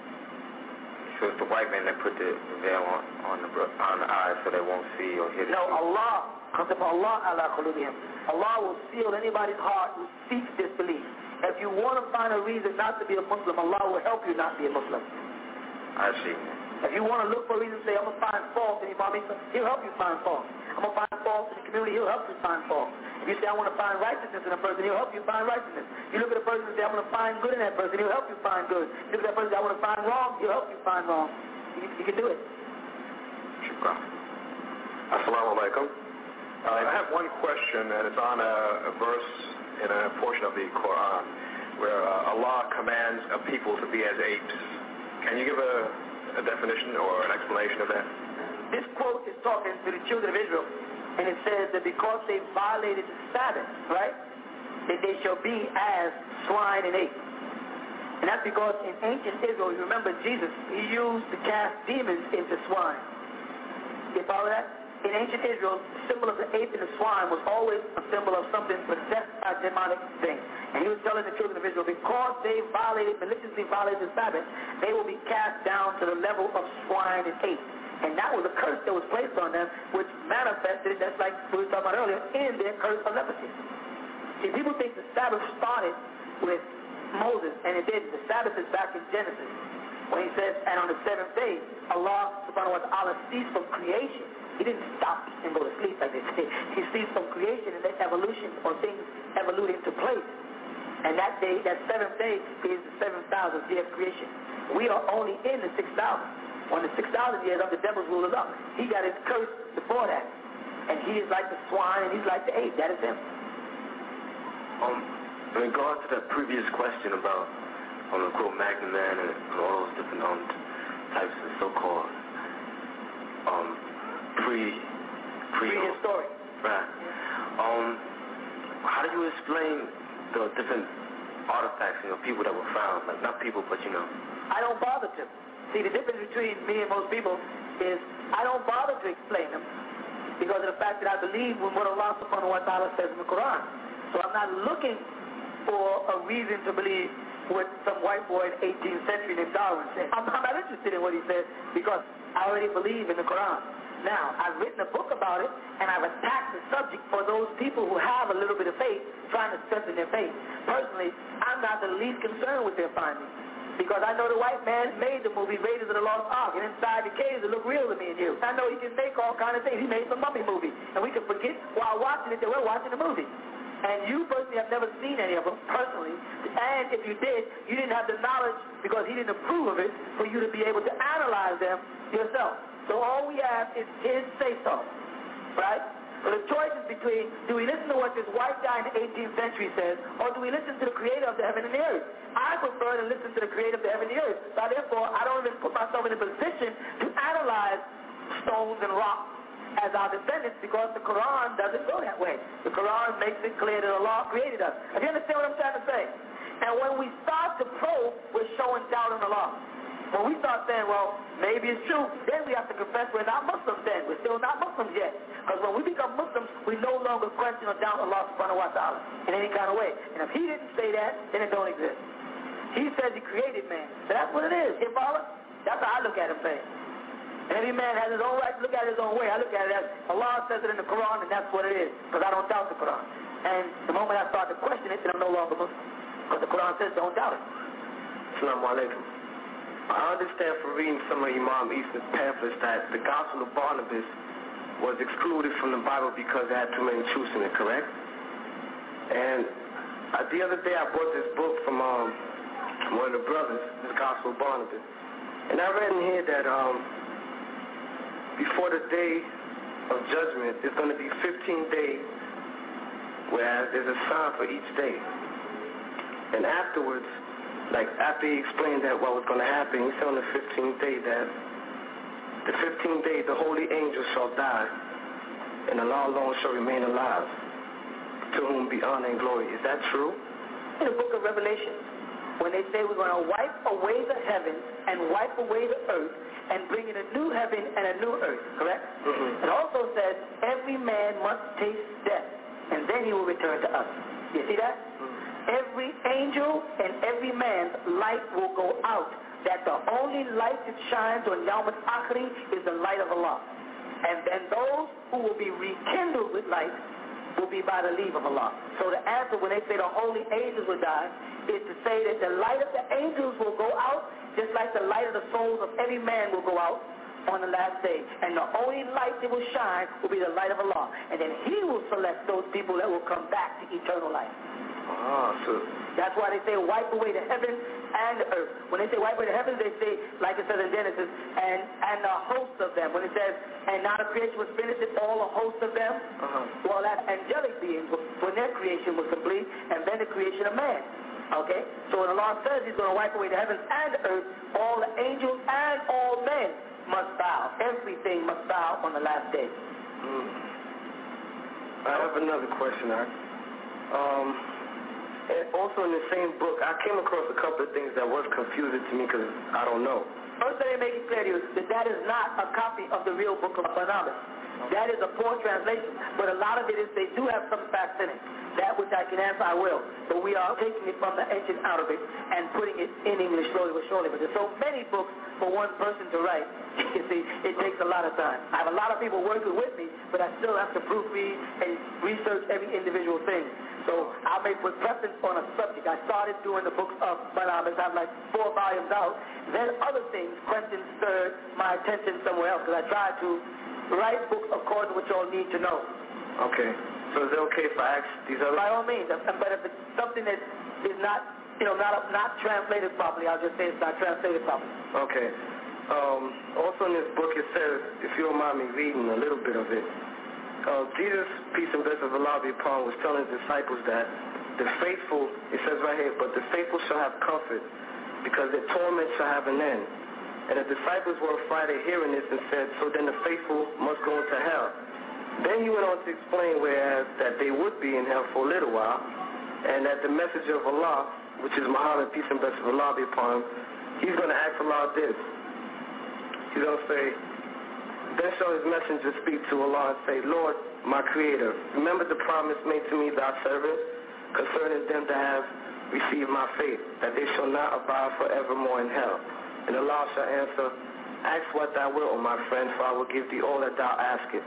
So it's the white man that put the veil on, on, the, on the eyes so they won't see or hear the No, truth. Allah, comes upon Allah, ala qulubihim. Allah will seal anybody's heart who seeks disbelief. If you want to find a reason not to be a Muslim, Allah will help you not be a Muslim. I see. If you want to look for a reason to say, I'm going to find fault in Imam Isa, he'll help you find fault. I'm going to find fault in the community, he'll help you find fault. If you say, I want to find righteousness in a person, he'll help you find righteousness. You look at a person and say, I'm going to find good in that person, he'll help you find good. You look at that person and say, I want to find wrong, he'll help you find wrong. You, you can do it. Shukran. Assalamu alaikum. Uh, I have one question, and it's on a, a verse in a portion of the Quran where uh, Allah commands a people to be as apes. Can you give a, a definition or an explanation of that? This quote is talking to the children of Israel, and it says that because they violated the Sabbath, right, that they shall be as swine and apes. And that's because in ancient Israel, you remember Jesus, he used to cast demons into swine. You follow that? In ancient Israel, the symbol of the ape and the swine was always a symbol of something possessed by demonic things. And he was telling the children of Israel, because they violated, maliciously violated the Sabbath, they will be cast down to the level of swine and ape. And that was a curse that was placed on them, which manifested, that's like we were talking about earlier, in their curse of leprosy. See, people think the Sabbath started with Moses, and it didn't. The Sabbath is back in Genesis, when he says, and on the seventh day, Allah subhanahu wa ta'ala ceased from creation. He didn't stop and go to sleep like they say. He sees from creation and then evolution or things evolute into place. And that day, that seventh day, is the seven thousandth year of creation. We are only in the six thousand. When the six thousand years of the devil's rule is up, he got his curse before that. And he is like the swine and he's like the ape. That is him. Um, in regard to that previous question about, on the quote, Magna Man and, and all those different um, types of so-called um, pre, pre, prehistoric. Right. Um, how do you explain the different artifacts, you know, people that were found? Like, not people, but, you know. I don't bother to. See, the difference between me and most people is I don't bother to explain them because of the fact that I believe in what Allah subhanahu wa ta'ala says in the Quran. So I'm not looking for a reason to believe what some white boy in the eighteenth century named Darwin said. I'm, I'm not interested in what he said because I already believe in the Quran. Now, I've written a book about it, and I've attacked the subject for those people who have a little bit of faith, trying to strengthen their faith. Personally, I'm not the least concerned with their findings, because I know the white man made the movie Raiders of the Lost Ark, and inside the caves it looked real to me and you. I know he can make all kind of things. He made some mummy movie, and we can forget while watching it that we're watching the movie. And you personally have never seen any of them, personally, and if you did, you didn't have the knowledge, because he didn't approve of it, for you to be able to analyze them yourself. So all we have is his say-so, right? So the choice is between, do we listen to what this white guy in the eighteenth century says, or do we listen to the creator of the heaven and the earth? I prefer to listen to the creator of the heaven and the earth. So therefore, I don't even put myself in a position to analyze stones and rocks as our descendants, because the Quran doesn't go that way. The Quran makes it clear that Allah created us. Do you understand what I'm trying to say? And when we start to probe, we're showing doubt in Allah. When we start saying, well, maybe it's true, then we have to confess we're not Muslims then. We're still not Muslims yet. Because when we become Muslims, we no longer question or doubt Allah subhanahu wa ta'ala in any kind of way. And if he didn't say that, then it don't exist. He says he created man. So that's what it is. You follow? That's how I look at it, man. And every man has his own right to look at it his own way. I look at it as Allah says it in the Quran, and that's what it is. Because I don't doubt the Quran. And the moment I start to question it, then I'm no longer Muslim. Because the Quran says don't doubt it. Assalamu alaikum. I understand from reading some of Imam Easton's pamphlets that the Gospel of Barnabas was excluded from the Bible because it had too many truths in it, correct? And uh, the other day I bought this book from um, one of the brothers, this Gospel of Barnabas. And I read in here that um, before the day of judgment, there's going to be fifteen days where there's a sign for each day. And afterwards, like after he explained that what was going to happen, he said on the fifteenth day that the fifteenth day the holy angels shall die, and Allah alone shall remain alive, to whom be honor and glory. Is that true? In the book of Revelation, when they say we're going to wipe away the heavens and wipe away the earth and bring in a new heaven and a new earth, correct? Mm-hmm. It also says every man must taste death, and then he will return to us. You see that? Every angel and every man's light will go out, that the only light that shines on Yawm al-Akhri is the light of Allah. And then those who will be rekindled with light will be by the leave of Allah. So the answer when they say the holy angels will die is to say that the light of the angels will go out, just like the light of the souls of every man will go out on the last day. And the only light that will shine will be the light of Allah. And then he will select those people that will come back to eternal life. Ah, so that's why they say wipe away the heavens and the earth. When they say wipe away the heavens, they say, like it says in Genesis, and and the host of them. When it says, and now the creation was finished, all the host of them, uh-huh. well, that's angelic beings when their creation was complete, and then the creation of man. Okay? So when Allah says he's going to wipe away the heavens and the earth, all the angels and all men must bow. Everything must bow on the last day. Mm. I have another question, I, um... And also in the same book, I came across a couple of things that was confusing to me because I don't know. First, let me make it clear to you that that is not a copy of the real book of Barnabas. That is a poor translation, but a lot of it is, they do have some facts in it. That which I can answer, I will. But we are taking it from the ancient Arabic and putting it in English slowly but surely. But there's so many books for one person to write. You see, it takes a lot of time. I have a lot of people working with me, but I still have to proofread and research every individual thing. So I may put preface on a subject. I started doing the books of Barnabas. I have like four volumes out. Then other things, questions stirred my attention somewhere else because I tried to write books according to what y'all need to know. Okay. So is it okay if I ask these other? By all means. But if it's something that is not, you know, not not translated properly, I'll just say it's not translated properly. Okay. Um, also in this book it says, if you don't mind me reading a little bit of it, uh, Jesus, peace and blessings of Allah be upon, was telling his disciples that the faithful, it says right here, but the faithful shall have comfort, because their torment shall have an end. And the disciples were afraid of hearing this and said, so then the faithful must go into hell. Then he went on to explain whereas that they would be in hell for a little while, and that the messenger of Allah, which is Muhammad, peace and blessings of Allah be upon him, he's going to ask Allah this. He's going to say, then shall his messenger speak to Allah and say, Lord, my Creator, remember the promise made to me, thy servant, concerning them that have received my faith, that they shall not abide forevermore in hell. And Allah shall answer, ask what thou wilt, O my friend, for I will give thee all that thou askest.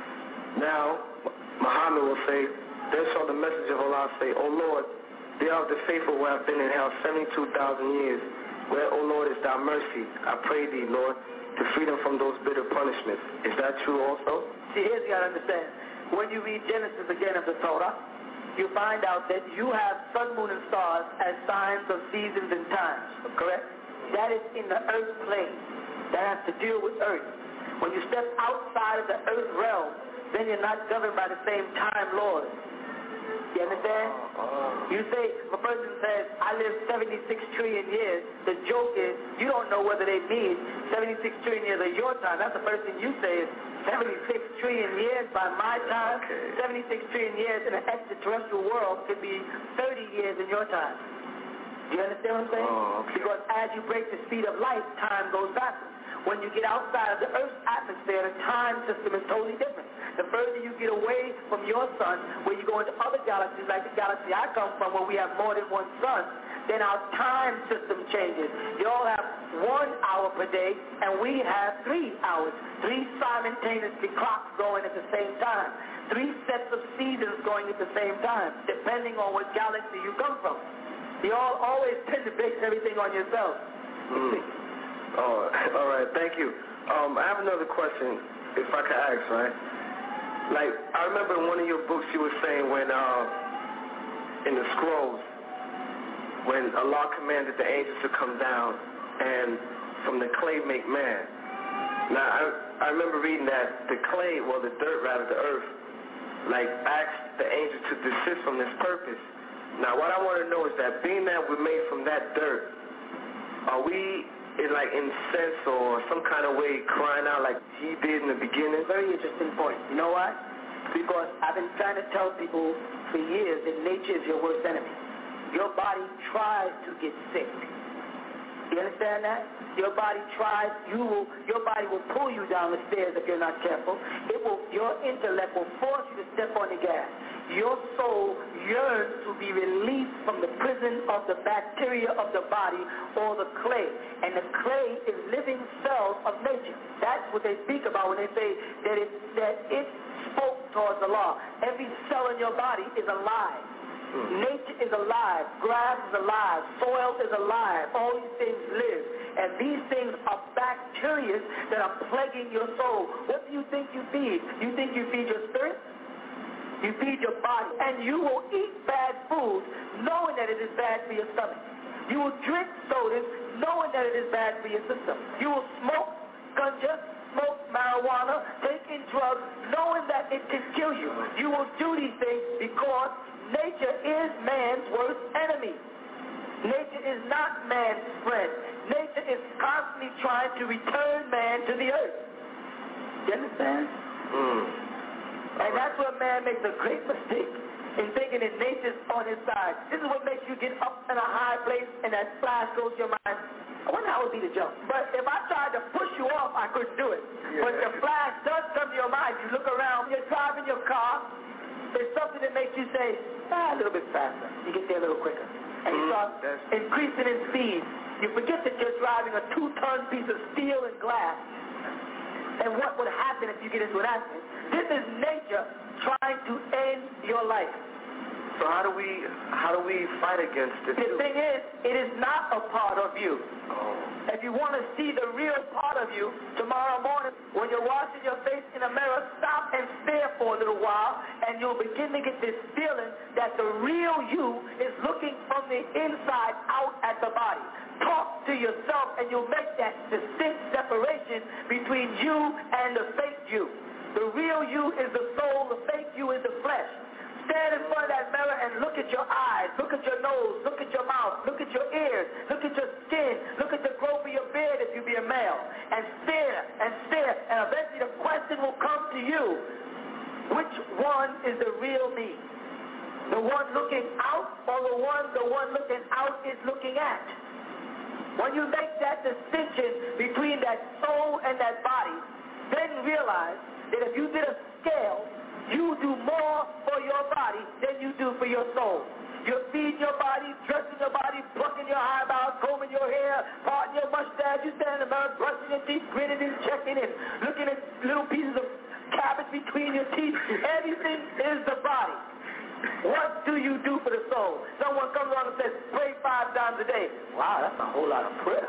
Now, Muhammad will say, then shall the messenger of Allah say, O Lord, they are the faithful who have been in hell seventy-two thousand years. Where, O Lord, is thy mercy? I pray thee, Lord, to free them from those bitter punishments. Is that true also? See, here's you got to understand. When you read Genesis again of the Torah, you find out that you have sun, moon, and stars as signs of seasons and times, correct? That is in the earth plane. That has to deal with earth. When you step outside of the earth realm, then you're not governed by the same time laws. You understand? You say, if a person says, I live seventy-six trillion years, the joke is, you don't know whether they mean seventy-six trillion years of your time. That's the first thing you say is, seventy-six trillion years by my time. Okay. seventy-six trillion years in an extraterrestrial world could be thirty years in your time. Do you understand what I'm saying? Oh, okay. Because as you break the speed of light, time goes backwards. When you get outside of the Earth's atmosphere, the time system is totally different. The further you get away from your sun, where you go into other galaxies, like the galaxy I come from, where we have more than one sun, then our time system changes. You all have one hour per day, and we have three hours. Three simultaneously clocks going at the same time. Three sets of seasons going at the same time, depending on what galaxy you come from. You all always tend to base everything on yourself. Mm. Oh, all right, thank you. Um, I have another question, if I could ask, right? Like, I remember in one of your books you were saying when, uh, in the scrolls, when Allah commanded the angels to come down and from the clay make man. Now, I, I remember reading that the clay, well, the dirt, rather, the earth, like, asked the angels to desist from this purpose. Now, what I want to know is that being that we're made from that dirt, are we... is like in sense or some kind of way crying out like he did in the beginning? Very interesting point. You know why? Because I've been trying to tell people for years that nature is your worst enemy. Your body tries to get sick. You understand that? Your body tries, you will, your body will pull you down the stairs if you're not careful. It will, your intellect will force you to step on the gas. Your soul yearns to be released from the prison of the bacteria of the body or the clay. And the clay is living cells of nature. That's what they speak about when they say that it, that it spoke towards the law. Every cell in your body is alive. Hmm. Nature is alive. Grass is alive. Soil is alive. All these things live. And these things are bacteria that are plaguing your soul. What do you think you feed? You think you feed your spirit? You feed your body, and you will eat bad food knowing that it is bad for your stomach. You will drink sodas knowing that it is bad for your system. You will smoke ganja, smoke marijuana, take in drugs knowing that it can kill you. You will do these things because nature is man's worst enemy. Nature is not man's friend. Nature is constantly trying to return man to the earth. You understand? Mm. And that's where man makes a great mistake in thinking that nature's on his side. This is what makes you get up in a high place and that flash goes to your mind. I wonder how it would be to jump. But if I tried to push you off, I couldn't do it. Yeah. But the flash does come to your mind. You look around, you're driving your car, there's something that makes you say, ah, a little bit faster. You get there a little quicker. And you start mm, increasing in speed. You forget that you're driving a two-ton piece of steel and glass. And what would happen if you get into an accident? This is nature trying to end your life. So how do we how do we fight against it? The thing is, it is not a part of you. Oh. If you want to see the real part of you, tomorrow morning, when you're washing your face in a mirror, stop and stare for a little while, and you'll begin to get this feeling that the real you is looking from the inside out at the body. Talk to yourself, and you'll make that distinct separation between you and the fake you. The real you is the soul, the fake you is the flesh. Stand in front of that mirror and look at your eyes, look at your nose, look at your mouth, look at your ears, look at your skin, look at the growth of your beard if you be a male, and stare and stare, and eventually the question will come to you, which one is the real me? The one looking out, or the one the one looking out is looking at? When you make that distinction between that soul and that body, then realize that if you did a scale, you do more for your body than you do for your soul. You're feeding your body, dressing your body, plucking your eyebrows, combing your hair, parting your mustache. You stand in the mirror, brushing your teeth, grinning and checking and looking at little pieces of cabbage between your teeth. Everything is the body. What do you do for the soul? Someone comes on and says, pray five times a day. Wow, that's a whole lot of prayer.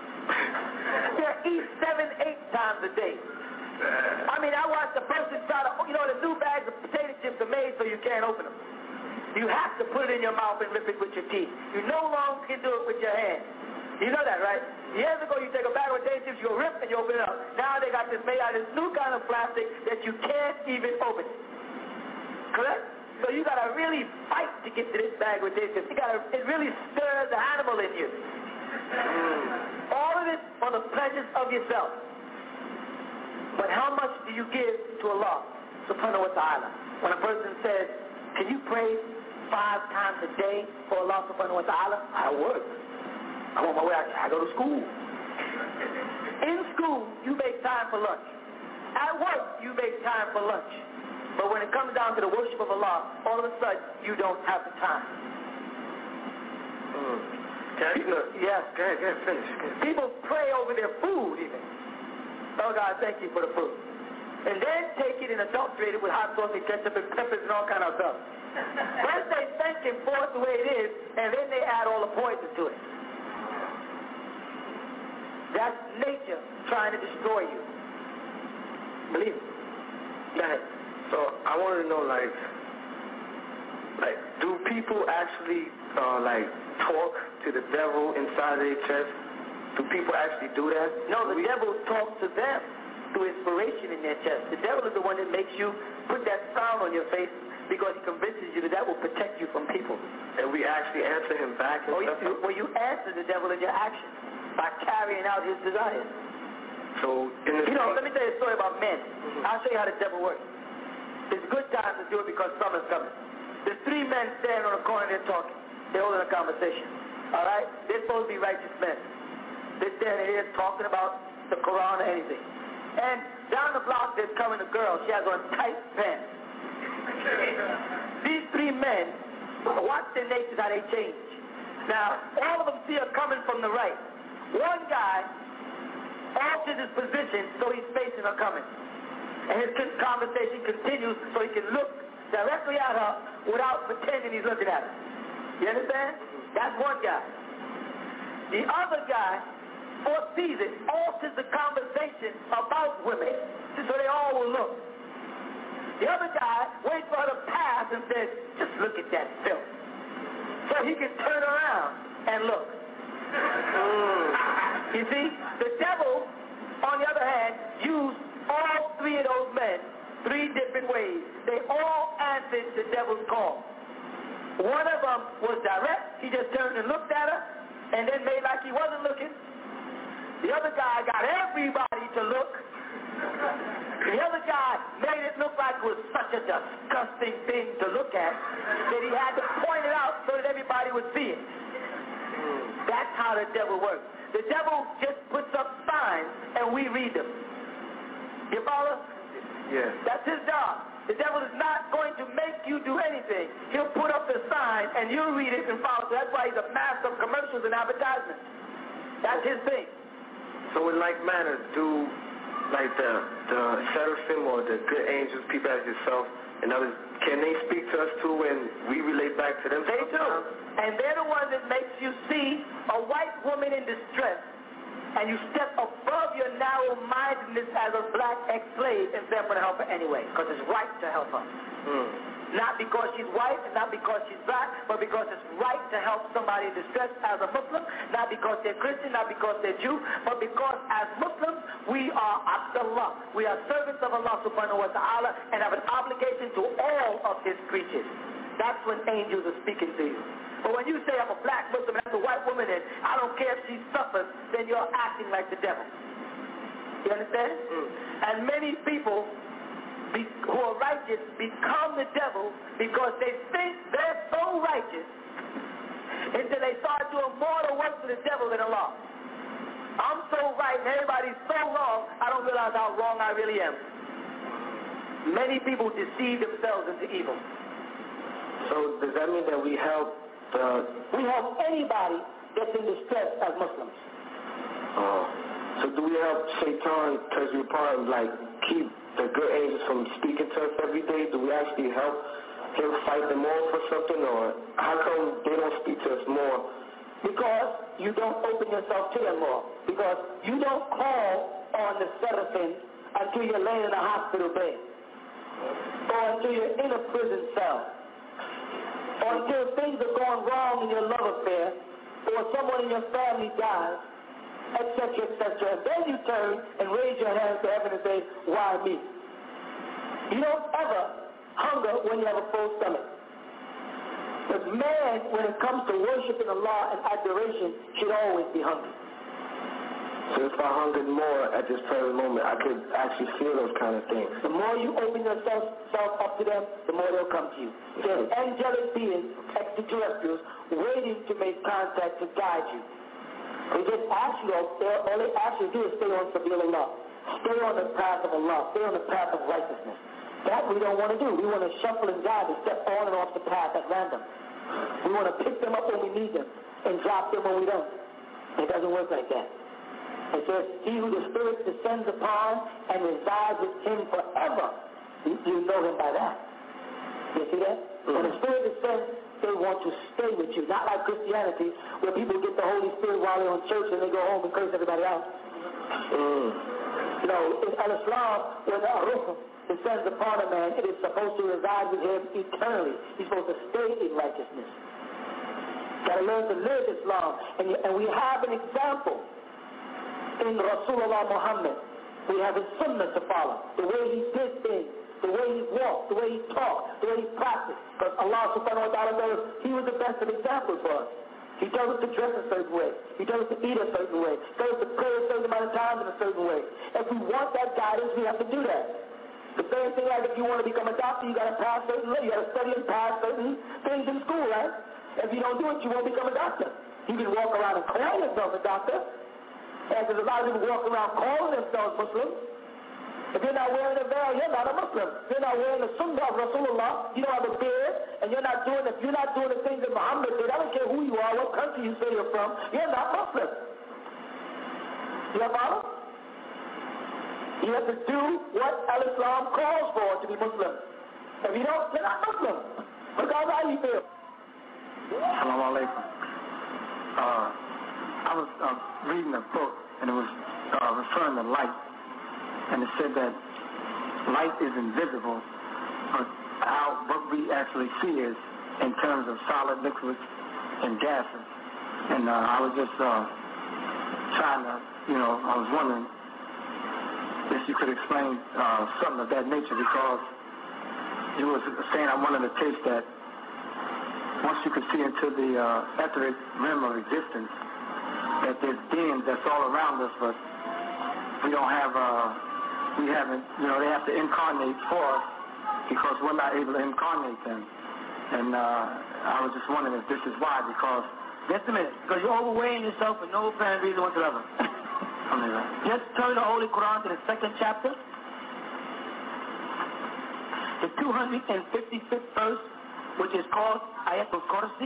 Yeah, eat seven, eight times a day. I mean, I watched the person try to, you know, the new bags of potato chips are made so you can't open them. You have to put it in your mouth and rip it with your teeth. You no longer can do it with your hand. You know that, right? Years ago, you take a bag of potato chips, you rip and you open it up. Now they got this made out of this new kind of plastic that you can't even open. Correct? So you got to really fight to get to this bag of potato chips. You got to, it really stirs the animal in you. Mm. All of it for the pleasures of yourself. But how much do you give to Allah subhanahu wa ta'ala? When a person says, can you pray five times a day for Allah subhanahu wa ta'ala? I work. I'm on my way. I, I go to school. In school, you make time for lunch. At work, you make time for lunch. But when it comes down to the worship of Allah, all of a sudden, you don't have the time. Mm. Can I, no, yes, go ahead, go ahead, finish. Go ahead. People pray over their food even. Oh, God, thank you for the food. And then take it and adulterate it with hot sauce and ketchup and peppers and all kind of stuff. First they thank him for it the way it is, and then they add all the poison to it. That's nature trying to destroy you. Believe it. Go ahead. So I wanted to know, like, like, do people actually, uh, like, talk to the devil inside their chest? Do people actually do that? No, the devil talks to them through inspiration in their chest. The devil is the one that makes you put that frown on your face because he convinces you that that will protect you from people. And we actually answer him back? Oh, you, well, you answer the devil in your actions by carrying out his desires. So, in the you know, let me tell you a story about men. Mm-hmm. I'll show you how the devil works. It's good time to do it because summer's coming. There's three men standing on a corner, they're talking. They're holding a conversation. All right? They're supposed to be righteous men. They're standing here talking about the Quran or anything. And down the block, there's coming a girl. She has on tight pants. These three men, watch their natures, how they change. Now, all of them see her coming from the right. One guy alters his position so he's facing her coming. And his conversation continues so he can look directly at her without pretending he's looking at her. You understand? That's one guy. The other guy foresees it, alters the conversation about women so they all will look. The other guy waits for her to pass and says, just look at that filth. So he can turn around and look. Mm. You see, the devil, on the other hand, used all three of those men three different ways. They all answered the devil's call. One of them was direct. He just turned and looked at her and then made like he wasn't looking. The other guy got everybody to look. The other guy made it look like it was such a disgusting thing to look at that he had to point it out so that everybody would see it. That's how the devil works. The devil just puts up signs and we read them. You follow? Yeah. That's his job. The devil is not going to make you do anything. He'll put up the sign and you'll read it and follow. So that's why he's a master of commercials and advertisements. That's his thing. So in like manner, do like the the seraphim or the good angels, people as yourself, and others can they speak to us too when we relate back to them? They do. And they're the ones that makes you see a white woman in distress, and you step above your narrow-mindedness as a black ex-slave and say, I'm going to help her anyway, because it's right to help her. Mm. Not because she's white, and not because she's black, but because it's right to help somebody in distress as a Muslim, not because they're Christian, not because they're Jew, but because as Muslims, we are Abdullah. We are servants of Allah subhanahu wa ta'ala and have an obligation to all of his creatures. That's when angels are speaking to you. But when you say I'm a black Muslim and that's a white woman and I don't care if she suffers, then you're acting like the devil. You understand? Mm. And many people Be, who are righteous become the devil because they think they're so righteous until they start doing more to work for the devil than Allah. I'm so right and everybody's so wrong, I don't realize how wrong I really am. Many people deceive themselves into evil. So does that mean that we help the... We help anybody that's in distress as Muslims. Oh. So do we help Shaitan, because we're part of, like, keep the good angels from speaking to us every day? Do we actually help him fight them off or something? Or how come they don't speak to us more? Because you don't open yourself to them more. Because you don't call on the seraphim until you're laying in a hospital bed. Or until you're in a prison cell. Or until things are going wrong in your love affair. Or someone in your family dies. Etc., et cetera. And then you turn and raise your hands to heaven and say, why me? You don't ever hunger when you have a full stomach. But man, when it comes to worshiping Allah and adoration, should always be hungry. So if I hungered more at this present moment, I could actually feel those kind of things. The more you open yourself self up to them, the more they'll come to you. There's angelic beings, extraterrestrials, waiting to make contact to guide you. They just ask you, all they ask you to do is stay on Sabil Allah. Stay on the path of Allah. Stay on the path of righteousness. That we don't want to do. We want to shuffle and guide and step on and off the path at random. We want to pick them up when we need them and drop them when we don't. It doesn't work like that. It says, he who the Spirit descends upon and resides with him forever. You, you know him by that. You see that? Mm-hmm. When the Spirit descends, they want to stay with you. Not like Christianity, where people get the Holy Spirit while they're in church and they go home and curse everybody out. Mm. No, in Al-Islam, when the Ruh descends upon a man, it is supposed to reside with him eternally. He's supposed to stay in righteousness. Got to learn to live Islam. And, you, and we have an example in Rasulullah Muhammad. We have his sunnah to follow. The way he did things. The way he walked, the way he talked, the way he practiced. Because Allah subhanahu wa ta'ala knows he was the best of examples for us. He tells us to dress a certain way. He tells us to eat a certain way. He tells us to pray a certain amount of times in a certain way. If we want that guidance, we have to do that. The same thing like if you want to become a doctor, you got to pass certain, you got to study and pass certain things in school, right? If you don't do it, you won't become a doctor. You can walk around and call yourself a doctor. And there's a lot of people walking around calling themselves Muslims. If you're not wearing a veil, you're not a Muslim. If you're not wearing the sunnah of Rasulullah, you don't have a beard, and you're not doing, if you're not doing the things that Muhammad did, I don't care who you are, what country you say you're from, you're not Muslim. You have follow? You have to do what Al-Islam calls for to be Muslim. If you don't, you're not Muslim. Regardless how you feel. Assalamu alaikum. Uh, I was uh, reading a book, and it was uh, referring to light. And it said that light is invisible, but how, what we actually see is in terms of solid, liquids, and gases. And uh, I was just uh, trying to, you know, I was wondering if you could explain uh, something of that nature, because you were saying on one of the tapes that once you could see into the uh, etheric realm of existence, that there's beings that's all around us, but we don't have... Uh, We haven't, you know, they have to incarnate for us because we're not able to incarnate them. And uh, I was just wondering if this is why, because... Just a minute, because you're overweighing yourself for no apparent reason whatsoever. Just turn the Holy Quran to the second chapter, the two hundred fifty-fifth verse, which is called Ayatul Kursi.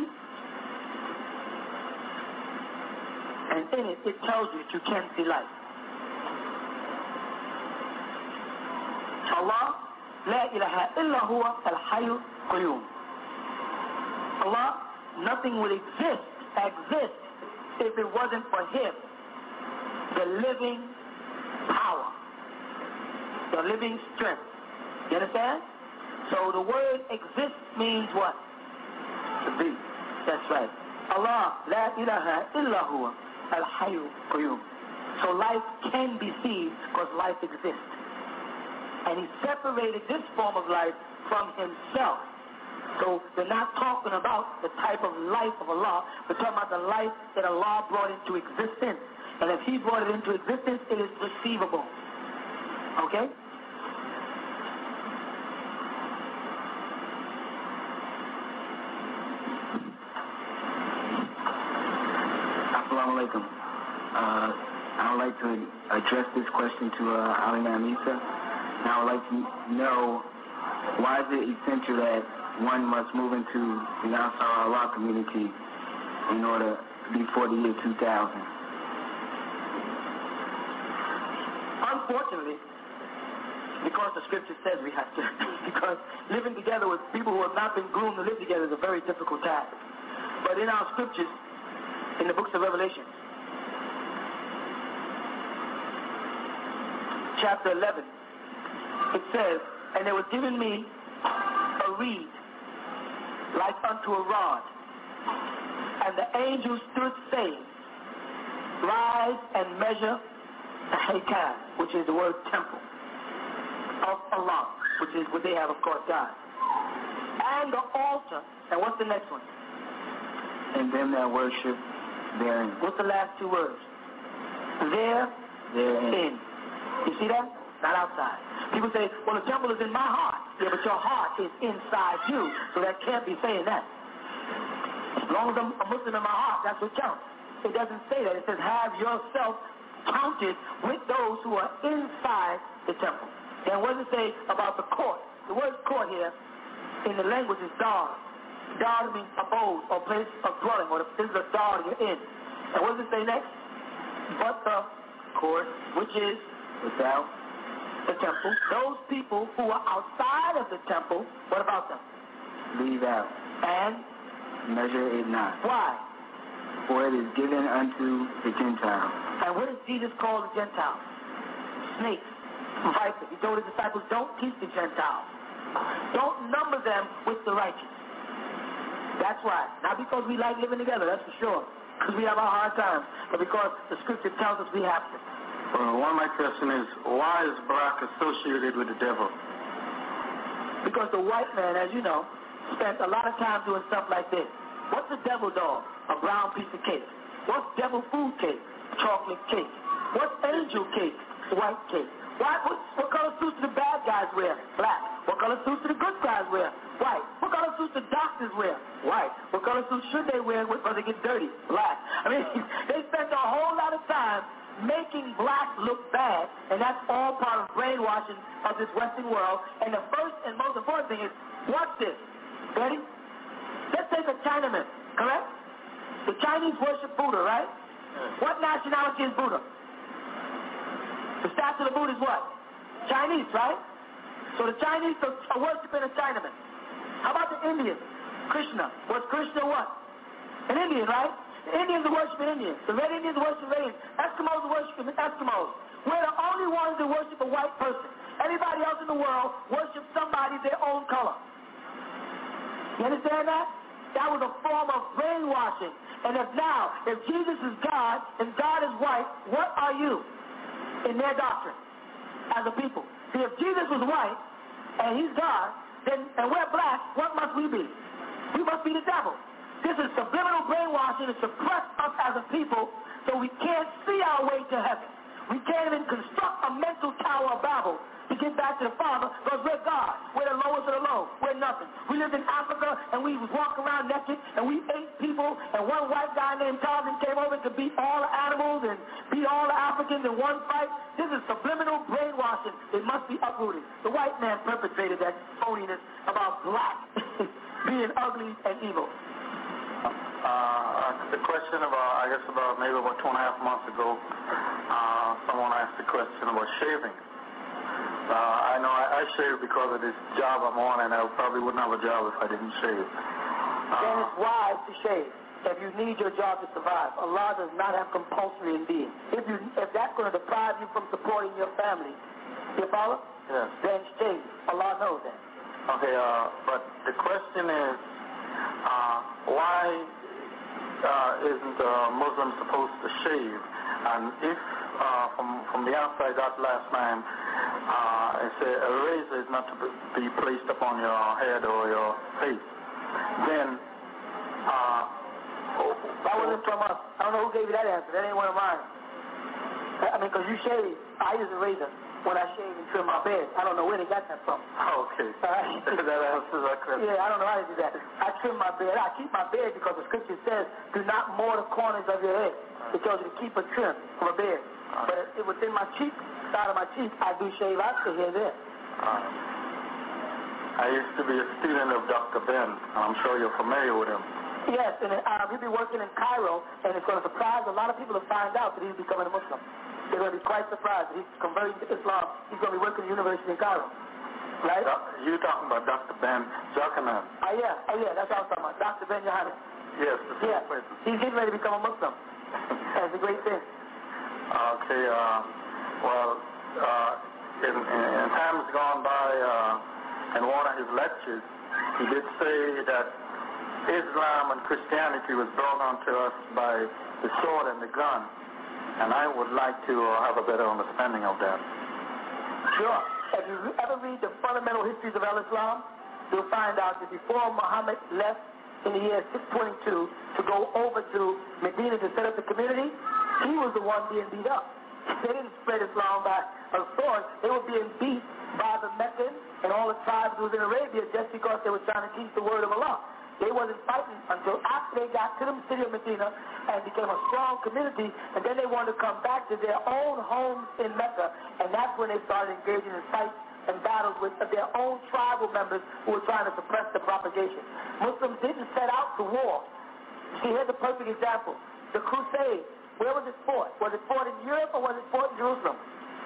And in it, it tells you that you can't see light. Allah La ilaha illa huwa al-hayyu qayyum. Allah, nothing would exist, exist if it wasn't for Him, the living power, the living strength. You understand? So the word exist means what? To be. That's right. Allah, la ilaha illa huwa al-hayyu qayyum. So life can be seen because life exists. And He separated this form of life from Himself. So we're not talking about the type of life of Allah. We're talking about the life that Allah brought into existence. And if He brought it into existence, it is receivable. Okay? Assalamu alaikum. Uh, I would like to address this question to uh, Al-Imam Isa. And I would like to know, why is it essential that one must move into the Ansar Allah community in order before the year two thousand? Unfortunately, because the scripture says we have to, because living together with people who have not been groomed to live together is a very difficult task. But in our scriptures, in the books of Revelation, chapter eleven, it says, and there was given me a reed like unto a rod, and the angel stood saying, rise and measure the Haykal, which is the word temple of Allah, which is what they have, of course, God, and the altar, and what's the next one? And them that worship therein. What's the last two words? There, therein. You see that? Not outside. People say, well, the temple is in my heart. Yeah, but your heart is inside you, so that can't be saying that. As long as I'm a Muslim in my heart, that's what counts. It doesn't say that. It says, have yourself counted with those who are inside the temple. And what does it say about the court? The word court here in the language is dar. Dar means abode or place of dwelling, or this is the dar you're in. And what does it say next? But the court, which is without the temple. Those people who are outside of the temple, what about them? Leave out. And measure it not. Why? For it is given unto the Gentiles. And what does Jesus call the Gentiles? Snakes, vipers. He told his disciples, don't teach the Gentiles. Don't number them with the righteous. That's why. Not because we like living together, that's for sure. Because we have our hard times. But because the scripture tells us we have to. Well, one of my question is, why is black associated with the devil? Because the white man, as you know, spent a lot of time doing stuff like this. What's a devil dog? A brown piece of cake. What's devil food cake? Chocolate cake. What's angel cake? White cake. Why, what, what color suits do the bad guys wear? Black. What color suits do the good guys wear? White. What color suits do doctors wear? White. What color suits should they wear because they get dirty? Black. I mean, they spent a whole lot of time making black look bad, and that's all part of brainwashing of this Western world. And the first and most important thing is, watch this. Ready? Let's take a Chinaman, correct? The Chinese worship Buddha, right? What nationality is Buddha? The statue of Buddha is what? Chinese, right? So the Chinese are worshiping a Chinaman. How about the Indians? Krishna. Was Krishna what? An Indian, right? The Indians are worshiping Indians. The Red Indians worship Red Indians. Eskimos are worshiping Eskimos. We're the only ones that worship a white person. Everybody else in the world worships somebody their own color. You understand that? That was a form of brainwashing. And if now, if Jesus is God and God is white, what are you in their doctrine as a people? See, if Jesus was white and he's God, then and we're black, what must we be? We must be the devil. This is subliminal brainwashing to suppress us as a people so we can't see our way to heaven. We can't even construct a mental tower of Babel to get back to the Father because we're God. We're the lowest of the low. We're nothing. We lived in Africa and we was walking around naked and we ate people and one white guy named Tarzan came over to beat all the animals and beat all the Africans in one fight. This is subliminal brainwashing. It must be uprooted. The white man perpetrated that phoniness about black being ugly and evil. Uh, the question about, I guess about maybe about two and a half months ago, uh, someone asked the question about shaving. Uh, I know I, I shave because of this job I'm on, and I probably wouldn't have a job if I didn't shave. Uh, then it's wise to shave. If you need your job to survive, Allah does not have compulsory in being. If you, if that's going to deprive you from supporting your family, you follow? Yes. Then shave. Allah knows that. Okay, uh, but the question is, uh, why uh, isn't a Muslim supposed to shave? And if uh, from from the answer I got last time, uh, it said a razor is not to be placed upon your head or your face, then uh, that wasn't from us. I don't know who gave you that answer. That ain't one of mine. I mean, because you shave, I use a razor when I shave and trim my bed. I don't know where they got that from. Okay. Right? That answers that question. Yeah, I don't know how to do that. I trim my bed. I keep my bed because the scripture says, do not moor the corners of your head. It tells you to keep a trim from a bed. But it, within my cheek, side of my cheek, I do shave out to here and there. Uh, I used to be a student of Doctor Ben, and I'm sure you're familiar with him. Yes, and uh, he'll be working in Cairo, and it's going to surprise a lot of people to find out that he's becoming a Muslim. They're going to be quite surprised that he's converting to Islam. He's going to be working at the university in Cairo. Right? You're talking about Doctor Ben Jochanan. Oh, yeah. Oh, yeah. That's what I was talking about. Doctor Ben Yohanan. Yes. Yeah. He's getting ready to become a Muslim. That's a great thing. Okay. Uh, well, uh, in, in, in times gone by, uh, in one of his lectures, he did say that Islam and Christianity was brought onto us by the sword and the gun. And I would like to uh, have a better understanding of that. Sure. If you ever read the fundamental histories of Islam, you'll find out that before Muhammad left in the year six twenty-two to go over to Medina to set up the community, he was the one being beat up. They didn't spread Islam by a sword. They were being beat by the Meccans and all the tribes who was in Arabia just because they were trying to teach the word of Allah. They wasn't fighting until after they got to the city of Medina and became a strong community, and then they wanted to come back to their own homes in Mecca, and that's when they started engaging in fights and battles with their own tribal members who were trying to suppress the propagation. Muslims didn't set out to war. See, here's a perfect example. The Crusade, where was it fought? Was it fought in Europe or was it fought in Jerusalem?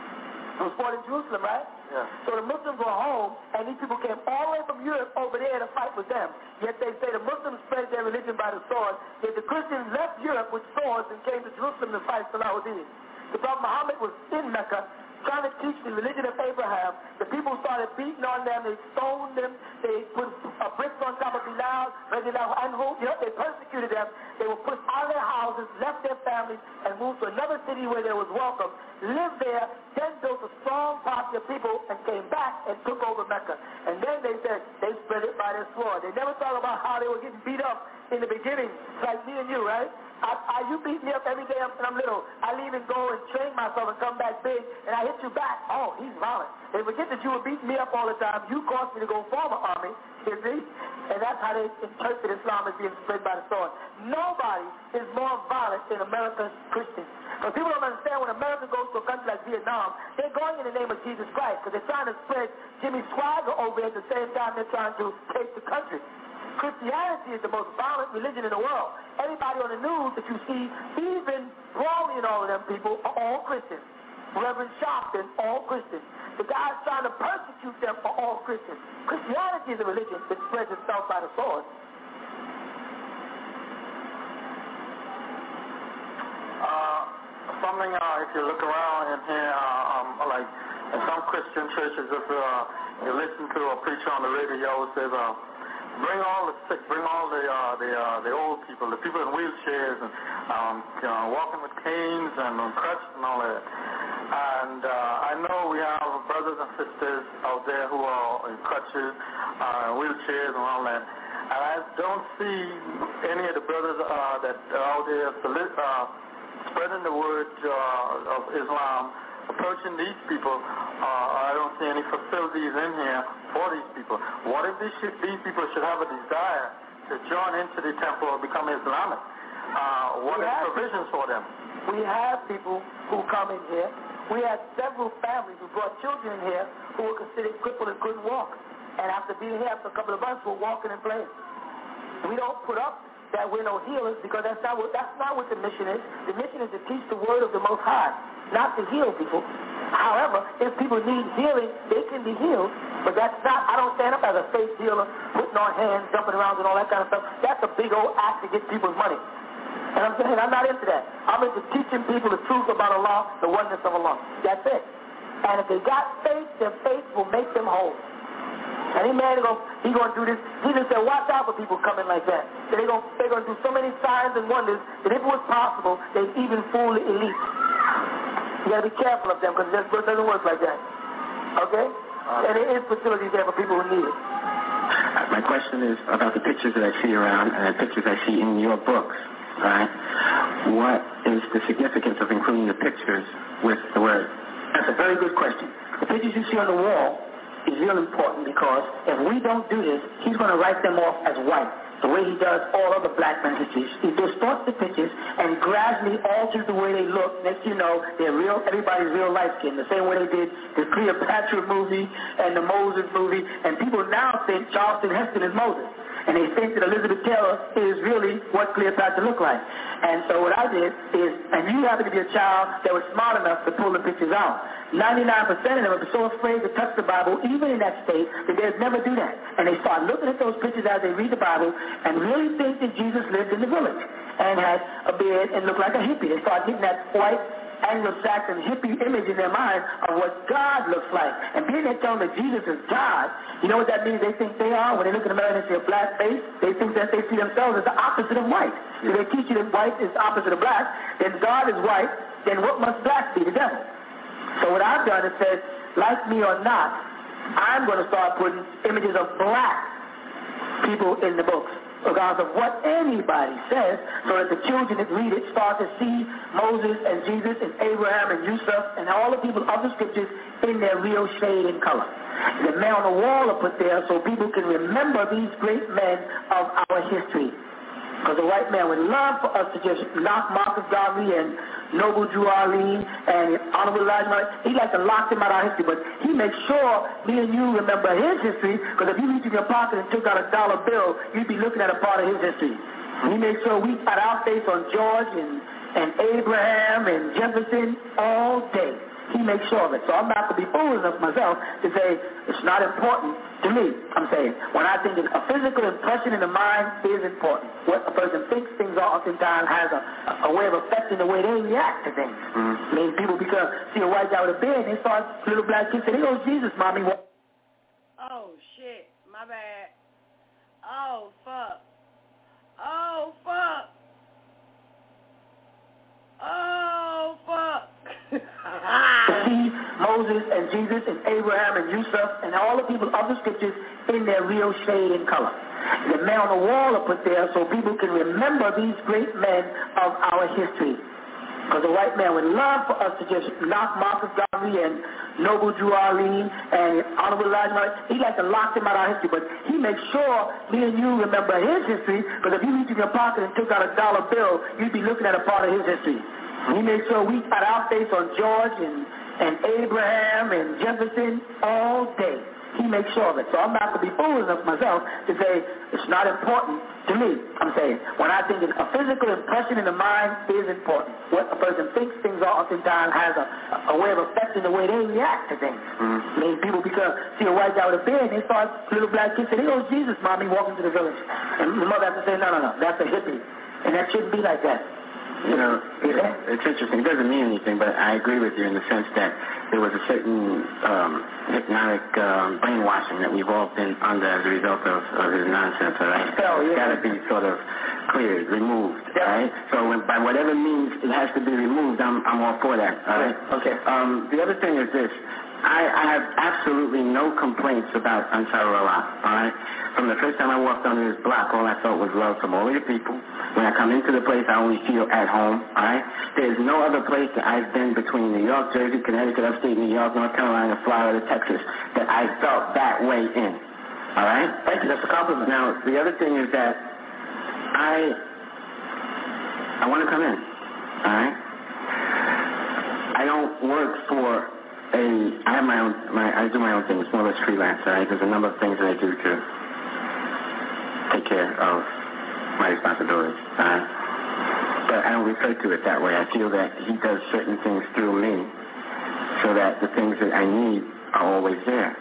It was fought in Jerusalem, right? Yeah. So the Muslims were home, and these people came all the way from Europe over there to fight with them. Yet they say the Muslims spread their religion by the sword, yet the Christians left Europe with swords and came to Jerusalem to fight Salahuddin. The Prophet Muhammad was in Mecca trying to teach the religion of Abraham. The people started beating on them, they stoned them, they put uh, bricks on top of Bilal, radiallahu anhu, you know, they persecuted them. They were pushed out of their houses, left their families, and moved to another city where they was welcome, lived there, then built a strong party of people and came back and took over Mecca. And then they said they spread it by their sword. They never thought about how they were getting beat up in the beginning, like me and you, right? I, I, you beat me up every day when I'm little. I leave and go and train myself and come back big, and I hit you back. Oh, he's violent. They forget that you were beating me up all the time. You caused me to go form an army, you see? And that's how they interpret Islam as being spread by the sword. Nobody is more violent than American Christians. But people don't understand when America goes to a country like Vietnam, they're going in the name of Jesus Christ because they're trying to spread Jimmy Swagger over at the same time they're trying to take the country. Christianity is the most violent religion in the world. Everybody on the news that you see, even Brawley and all of them people, are all Christians. Reverend Sharpton, all Christians. The guys trying to persecute them are all Christians. Christianity is a religion that spreads itself by the sword. Uh, something, uh, if you look around in here, uh, um, like in some Christian churches, if uh, you listen to a preacher on the radio, it says, uh, bring all the sick, bring all the uh, the uh, the old people, the people in wheelchairs and um, you know, walking with canes and on crutches and all that. And uh, I know we have brothers and sisters out there who are in crutches, uh, wheelchairs and all that. And I don't see any of the brothers uh, that are out there uh, spreading the word uh, of Islam, approaching these people. Uh, I don't see any facilities in here for these people. What if these, should, these people should have a desire to join into the temple or become Islamic? Uh, what we is provisions for them? We have people who come in here. We had several families who brought children in here who were considered crippled and couldn't walk. And after being here for a couple of months, we're walking and playing. We don't put up that we're no healers because that's not what that's not what the mission is. The mission is to teach the word of the Most High, not to heal people. However, if people need healing, they can be healed. But that's not, I don't stand up as a faith healer, putting on hands, jumping around and all that kind of stuff. That's a big old act to get people's money. And I'm saying, I'm not into that. I'm into teaching people the truth about Allah, the oneness of Allah. That's it. And if they got faith, their faith will make them whole. Any man, he going he gonna do this. Jesus said, watch out for people coming like that. They're going they're gonna do so many signs and wonders that if it was possible, they'd even fool the elite. You got to be careful of them because it doesn't work like that. Okay? Uh, and there is facilities there for people who need it. My question is about the pictures that I see around and the pictures I see in your books, right? What is the significance of including the pictures with the word? That's a very good question. The pictures you see on the wall is real important because if we don't do this, he's going to write them off as white. The way he does all other black men's histories. He distorts the pictures and gradually alters the way they look. Next you know, they're real, everybody's real light skin. The same way they did the Cleopatra movie and the Moses movie. And people now think Charlton Heston is Moses. And they think that Elizabeth Taylor is really what Cleopatra looked like. And so what I did is, and you happen to be a child that was smart enough to pull the pictures out. ninety-nine percent of them are so afraid to touch the Bible, even in that state, that they'd never do that. And they start looking at those pictures as they read the Bible and really think that Jesus lived in the village and had a beard and looked like a hippie. They start getting that white Anglo-Saxon hippie image in their mind of what God looks like. And being they tell them that Jesus is God, you know what that means they think they are? When they look at America and see a black face, they think that they see themselves as the opposite of white. Yeah. If they teach you that white is the opposite of black, then God is white, then what must black be? The devil. So what I've done is said, like me or not, I'm going to start putting images of black people in the books, regardless of what anybody says, so that the children that read it start to see Moses and Jesus and Abraham and Yusuf and all the people of the scriptures in their real shade and color. The men on the wall are put there so people can remember these great men of our history. Because the white man would love for us to just knock Marcus Garvey and Noble Drew Ali and Honorable Elijah. He likes to lock them out of our history, but he makes sure me and you remember his history, because if you reached in your pocket and took out a dollar bill, you'd be looking at a part of his history. He makes sure we got our face on George and, and Abraham and Jefferson all day. He makes sure of it. So I'm not going to be fool enough myself to say it's not important to me. I'm saying when I think a physical impression in the mind is important. What a person thinks things are oftentimes has a, a way of affecting the way they react to things. Mm-hmm. I mean, people become, see a white guy with a beard and they start, little black kids say, there goes Jesus, mommy. Oh, shit. My bad. Oh, fuck. Oh, fuck. Oh, fuck. See Moses and Jesus and Abraham and Yusuf and all the people of the scriptures in their real shade and color. The men on the wall are put there so people can remember these great men of our history. Because the white man would love for us to just knock Marcus Garvey and Noble Drew Ali and Honorable Elijah. He likes to lock them out of our history, but he makes sure me and you remember his history, because if you reached in your pocket and took out a dollar bill, you'd be looking at a part of his history. He made sure we got our face on George and, and Abraham and Jefferson all day. He makes sure of it. So I'm not going to be fool enough myself to say it's not important to me. I'm saying when I think a physical impression in the mind is important. What a person thinks things are oftentimes has a, a way of affecting the way they react to things. Mm-hmm. I mean, people become, see a white guy with a beard and they start, little black kids say, there goes Jesus, mommy, walking to the village. And the mother has to say, no, no, no, that's a hippie. And that shouldn't be like that. You know, it's interesting. It doesn't mean anything, but I agree with you in the sense that there was a certain um, hypnotic um, brainwashing that we've all been under as a result of, of his nonsense, all right? So it's got to be sort of cleared, removed, all right? So when, by whatever means it has to be removed, I'm, I'm all for that, all right? Okay. Um, the other thing is this. I, I have absolutely no complaints about Ansarullah, all right? From the first time I walked under this block, all I felt was love from all of the people. When I come into the place, I only feel at home, all right? There's no other place that I've been between New York, Jersey, Connecticut, upstate New York, North Carolina, Florida, Texas, that I felt that way in, all right? Thank you. That's a compliment. Now, the other thing is that I, I want to come in, all right? I don't work for a, I have my own, my, I do my own thing. It's more or less freelance, all right? There's a number of things that I do to take care of my responsibilities, all right? But I don't refer to it that way. I feel that he does certain things through me so that the things that I need are always there.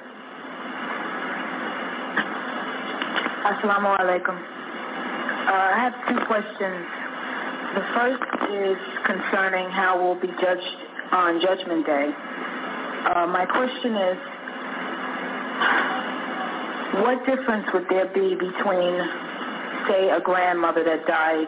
Assalamu alaikum. Uh, I have two questions. The first is concerning how we'll be judged on Judgment Day. Uh, my question is, what difference would there be between, say, a grandmother that died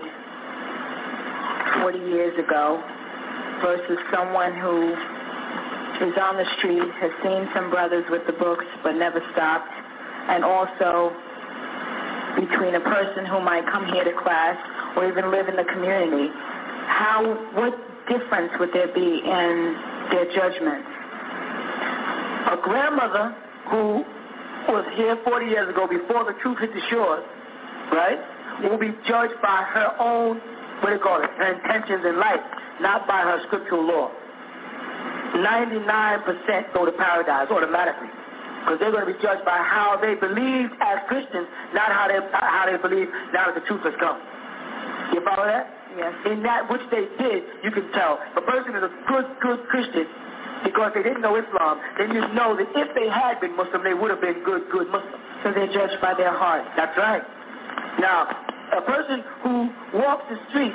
forty years ago versus someone who is on the street, has seen some brothers with the books but never stopped, and also between a person who might come here to class or even live in the community? How, what difference would there be in their judgments? A grandmother who was here forty years ago before the truth hit the shores, right, will be judged by her own, what do you call it, her intentions in life, not by her scriptural law. ninety-nine percent go to paradise automatically, because they're going to be judged by how they believed as Christians, not how they how they believe now that the truth has come. You follow that? Yes. In that which they did, you can tell. If a person is a good, good Christian because they didn't know Islam, then you know that if they had been Muslim, they would have been good, good Muslims. So they're judged by their heart. That's right. Now, a person who walks the street,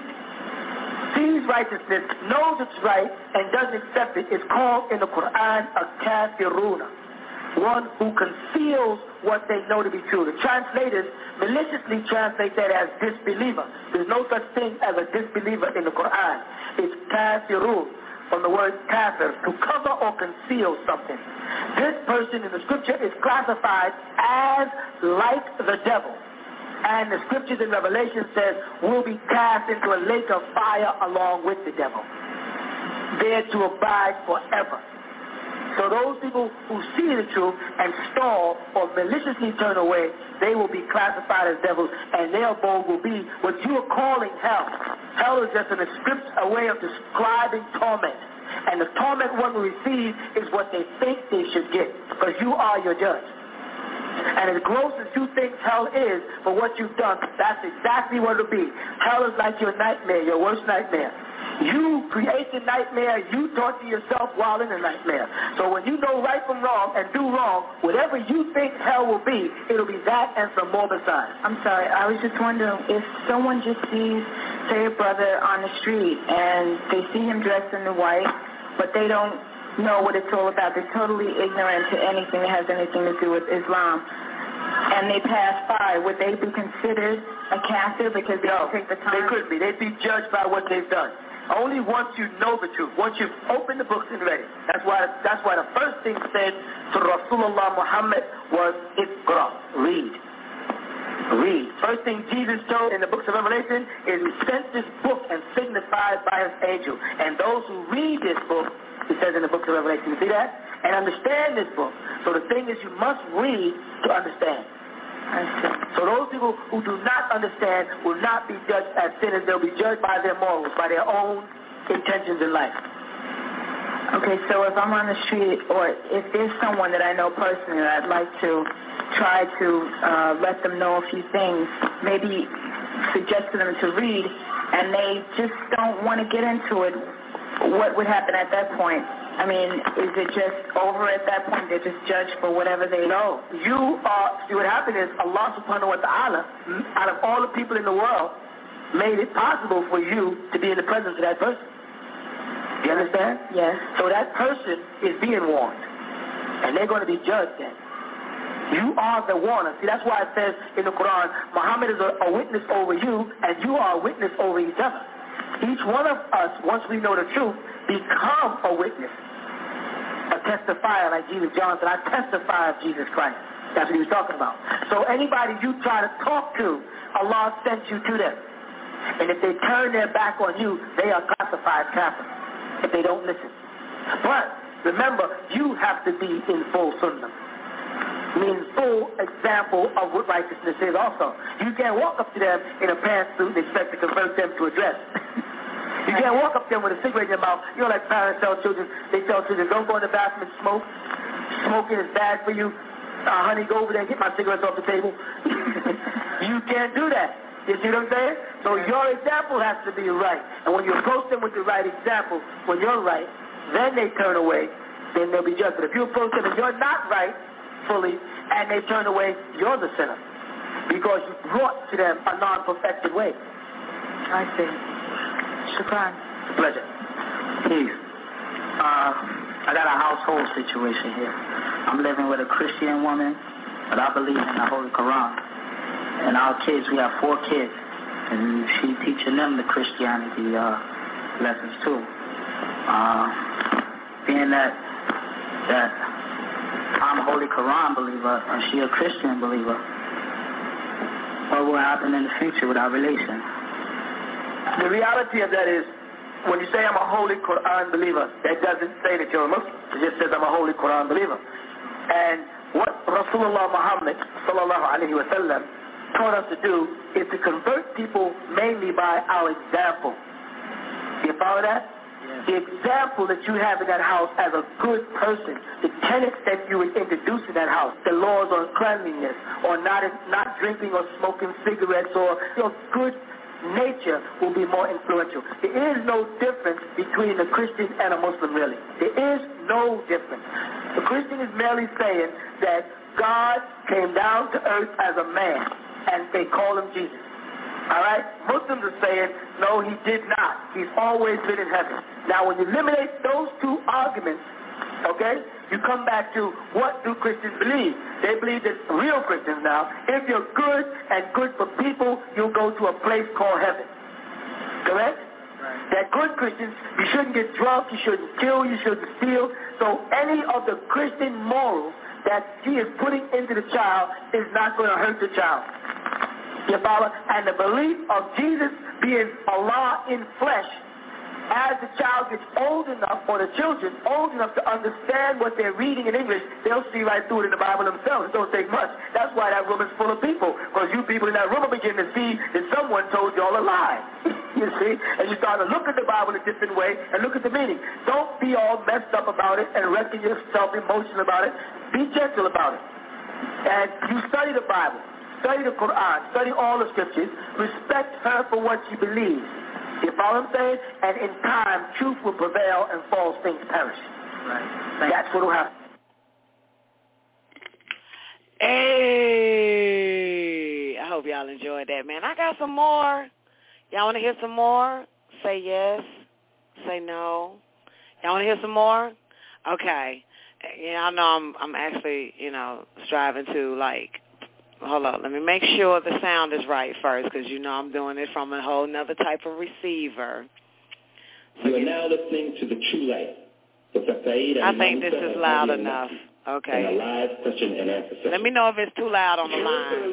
sees righteousness, knows it's right, and doesn't accept it is called in the Quran a kafiruna, one who conceals what they know to be true. The translators maliciously translate that as disbeliever. There's no such thing as a disbeliever in the Quran. It's kafirun, from the word kafir, to cover or conceal something. This person in the scripture is classified as like the devil. And the scriptures in Revelation says will be cast into a lake of fire along with the devil, there to abide forever. So those people who see the truth and stall or maliciously turn away, they will be classified as devils, and their abode will be what you are calling hell. Hell is just an script, a way of describing torment. And the torment one will receive is what they think they should get, because you are your judge. And as gross as you think hell is for what you've done, that's exactly what it'll be. Hell is like your nightmare, your worst nightmare. You create the nightmare, you torture yourself while in the nightmare. So when you know right from wrong and do wrong, whatever you think hell will be, it'll be that and some more besides. I'm sorry, I was just wondering, if someone just sees, say, a brother on the street and they see him dressed in the white, but they don't know what it's all about, they're totally ignorant to anything that has anything to do with Islam, and they pass by, would they be considered a kafir because they no, don't take the time? They couldn't be. They'd be judged by what they've done. Only once you know the truth, once you've opened the books and read it. That's why that's why the first thing said to Rasulullah Muhammad was Iqra, read. Read. First thing Jesus told in the books of Revelation is he sent this book and signified by his angel. And those who read this book, he says in the books of Revelation, you see that? And understand this book. So the thing is you must read to understand. So those people who do not understand will not be judged as sinners. They'll be judged by their morals, by their own intentions in life. Okay, so if I'm on the street, or if there's someone that I know personally that I'd like to try to uh, let them know a few things, maybe suggest to them to read, and they just don't want to get into it, what would happen at that point? I mean, is it just over at that point? They're just judged for whatever they know? No. You are, see what happened is Allah subhanahu wa ta'ala, out of all the people in the world, made it possible for you to be in the presence of that person. Do you understand? Yes. So that person is being warned. And they're going to be judged then. You are the warner. See, that's why it says in the Quran, Muhammad is a, a witness over you, and you are a witness over each other. Each one of us, once we know the truth, become a witness. A testifier, like Jesus John said, I testify of Jesus Christ. That's what he was talking about. So anybody you try to talk to, Allah sent you to them. And if they turn their back on you, they are classified kafir, if they don't listen. But remember, you have to be in full sunnah, means full example of what righteousness is also. You can't walk up to them in a pantsuit and expect to convert them to a dress. You can't walk up there with a cigarette in your mouth. You know, like parents tell children, they tell children, don't go in the bathroom and smoke. Smoking is bad for you. Uh, honey, go over there and get my cigarettes off the table. You can't do that. You see what I'm saying? So your example has to be right. And when you approach them with the right example, when you're right, then they turn away. then they'll be judged. But if you approach them and you're not right fully, and they turn away, you're the sinner. Because you brought to them a non-perfected way. I see. Shukran. Pleasure. Peace. Uh, I got a household situation here. I'm living with a Christian woman, but I believe in the Holy Quran. And our kids, we have four kids, and she teaching them the Christianity uh, lessons too. Uh, being that that I'm a Holy Quran believer and she a Christian believer, what will happen in the future with our relation? The reality of that is, when you say I'm a Holy Quran believer, that doesn't say that you're a Muslim. It just says I'm a Holy Quran believer. And what Rasulullah Muhammad sallallahu alaihi wasallam taught us to do is to convert people mainly by our example. You follow that? Yes. The example that you have in that house as a good person, the tenets that you would introduce in that house, the laws on cleanliness, or not not drinking or smoking cigarettes, or your good nature will be more influential. There is no difference between a Christian and a Muslim, really. There is no difference. The Christian is merely saying that God came down to earth as a man, and they call him Jesus. All right? Muslims are saying, no, he did not. He's always been in heaven. Now, when you eliminate those two arguments, okay, you come back to what do Christians believe? They believe that real Christians now, if you're good and good for people, you'll go to a place called heaven. Correct? Right. That good Christians, you shouldn't get drunk, you shouldn't kill, you shouldn't steal. So any of the Christian morals that he is putting into the child is not going to hurt the child. You follow? And the belief of Jesus being Allah in flesh, as the child gets old enough, or the children old enough to understand what they're reading in English, they'll see right through it in the Bible themselves. It don't take much. That's why that room is full of people, because you people in that room are beginning to see that someone told you all a lie. You see? And you start to look at the Bible a different way and look at the meaning. Don't be all messed up about it and wrecking yourself emotional about it. Be gentle about it. And you study the Bible. Study the Quran, study all the scriptures, respect her for what she believes. You follow what I'm saying? And in time, truth will prevail and false things perish. Right. That's what will happen. Hey, I hope y'all enjoyed that, man. I got some more. Y'all want to hear some more? Say yes. Say no. Y'all want to hear some more? Okay. Yeah, I know I'm, I'm actually, you know, striving to, like, hold on, let me make sure the sound is right first, because you know I'm doing it from a whole nother type of receiver. So you are now listening to The True Light. I think this is loud enough. Okay. And a live question and answer session. Let me know if it's too loud on the line.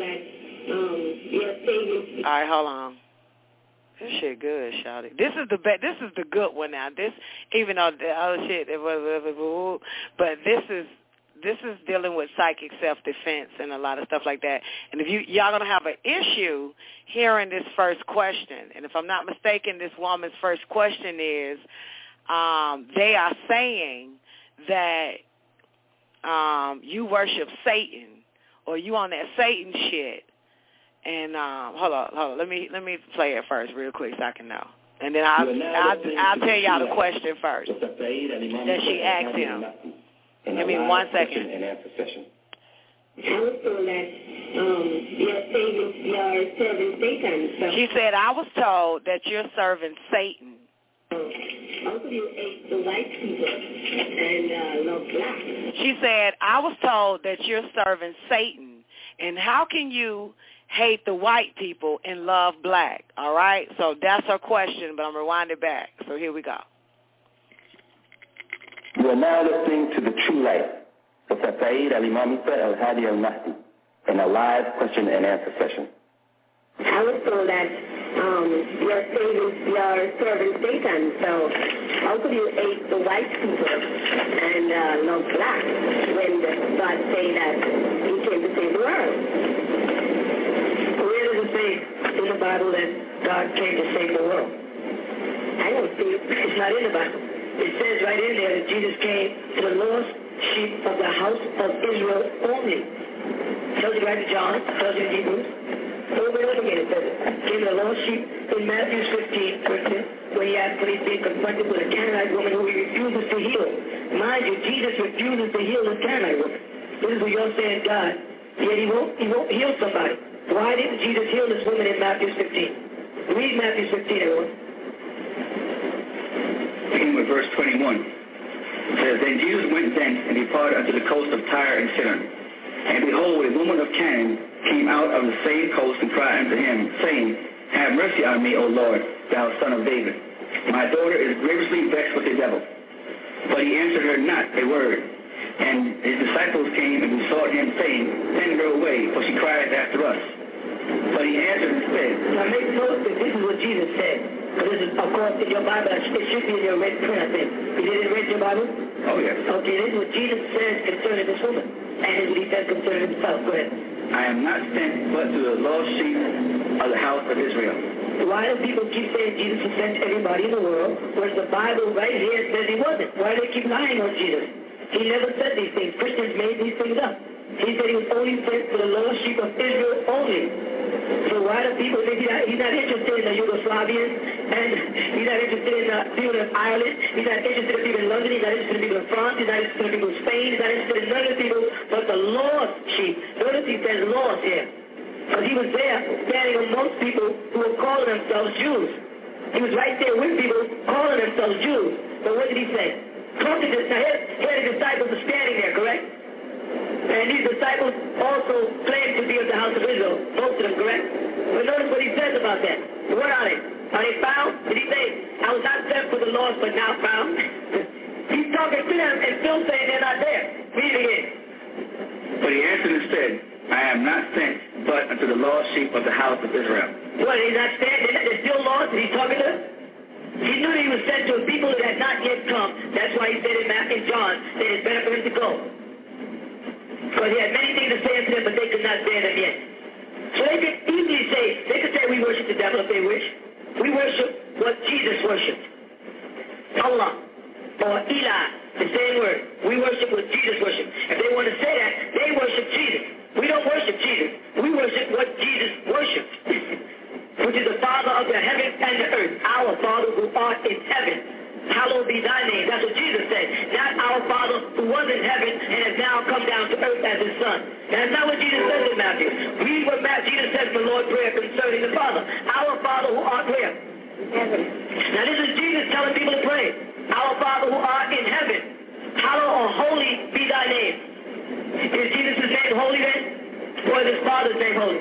All right, hold on. This shit good, shawty. This is the be- This is the good one now. This, even though the other shit, but this is. This is dealing with psychic self-defense and a lot of stuff like that. And if you, y'all going to have an issue hearing this first question, and if I'm not mistaken, this woman's first question is, um, they are saying that um, you worship Satan, or you on that Satan shit. And um, hold on, hold on. Let me let me play it first real quick so I can know. And then I'll, I'll, I'll tell y'all the question first that she asked him. Give me one second. And answer session. I was told that um, you're saving, you're serving Satan. So. She said, I was told that you're serving Satan. Also, you hate the white people and uh, love black. She said, I was told that you're serving Satan. And how can you hate the white people and love black? All right? So that's her question, but I'm rewind it back. So here we go. You are now listening to The True Light with Saeed Al-Imam Isa Al-Hadi Al-Mahdi in a live question and answer session. I was told that um, you're, saving, you're serving Satan, so how could you hate the white people and uh, love black when God say that he came to save the world? Where does it say in the Bible that God came to save the world? I don't see it. It's not in the Bible. It says right in there that Jesus came to the lost sheep of the house of Israel only. It tells you right in John, it tells you in Hebrews. Over and over again it says it. Came to the lost sheep, in Matthew fifteen, when he asked, when he's being confronted with a Canaanite woman who he refuses to heal. Mind you, Jesus refuses to heal this Canaanite woman. This is what you're saying, God. Yet he won't, he won't heal somebody. Why didn't Jesus heal this woman in Matthew fifteen? Read Matthew fifteen, everyone. Beginning with verse twenty-one. It says, Then Jesus went thence and departed unto the coast of Tyre and Sidon. And behold, a woman of Canaan came out of the same coast and cried unto him, saying, Have mercy on me, O Lord, thou son of David. My daughter is grievously vexed with the devil. But he answered her not a word. And his disciples came and besought him, saying, Send her away, for she crieth after us. But he answered and said, Now make note that this is what Jesus said. Because this is, of course, in your Bible, it should be in your red print, I think. You didn't read your Bible? Oh, yes. Okay, this is what Jesus says concerning this woman. And this is what he says concerning himself. Go ahead. I am not sent but to the lost sheep of the house of Israel. Why do people keep saying Jesus was sent to everybody in the world, whereas the Bible right here says he wasn't? Why do they keep lying on Jesus? He never said these things. Christians made these things up. He said he was only sent to the lost sheep of Israel only. So why do people think he's not, he's not interested in the Yugoslavians, and he's not interested in the people in Ireland, he's not interested in people in London, he's not interested in people in France, he's not interested in people in Spain, he's not interested in none of the people but the lost sheep. Notice he says lost here. Because he was there standing amongst people who were calling themselves Jews. He was right there with people calling themselves Jews. But what did he say? Talking to now here, here the disciples are standing there, correct? And these disciples also claim to be of the house of Israel, most of them, correct? But notice what he says about that. What are they? Are they found? Did he say, I was not sent for the lost, but now found? He's talking to them and still saying they're not there. Read it again. But he answered and said, I am not sent but unto the lost sheep of the house of Israel. What, he's not standing? They're still lost and he's talking to them? He knew he was sent to a people that had not yet come. That's why he said in Matthew and John that it's better for him to go. Because he had many things to say unto them, but they could not bear them yet. So they could easily say, they could say we worship the devil if they wish. We worship what Jesus worshipped. Allah or Eli, the same word. We worship what Jesus worshipped. If they want to say that, they worship Jesus. We don't worship Jesus. We worship what Jesus worshipped, which is the Father of the heaven and the earth. Our Father who art in heaven, hallowed be thy name. That's what Jesus said. Not our Father who was in heaven and has now come down to earth as his Son. That's not what Jesus says in Matthew. Read what Jesus says in the Lord's Prayer concerning the Father. Our Father who art where? Heaven. Now this is Jesus telling people to pray. Our Father who art in heaven, hallowed or holy be thy name. Is Jesus' name holy then? Or is his Father's name holy?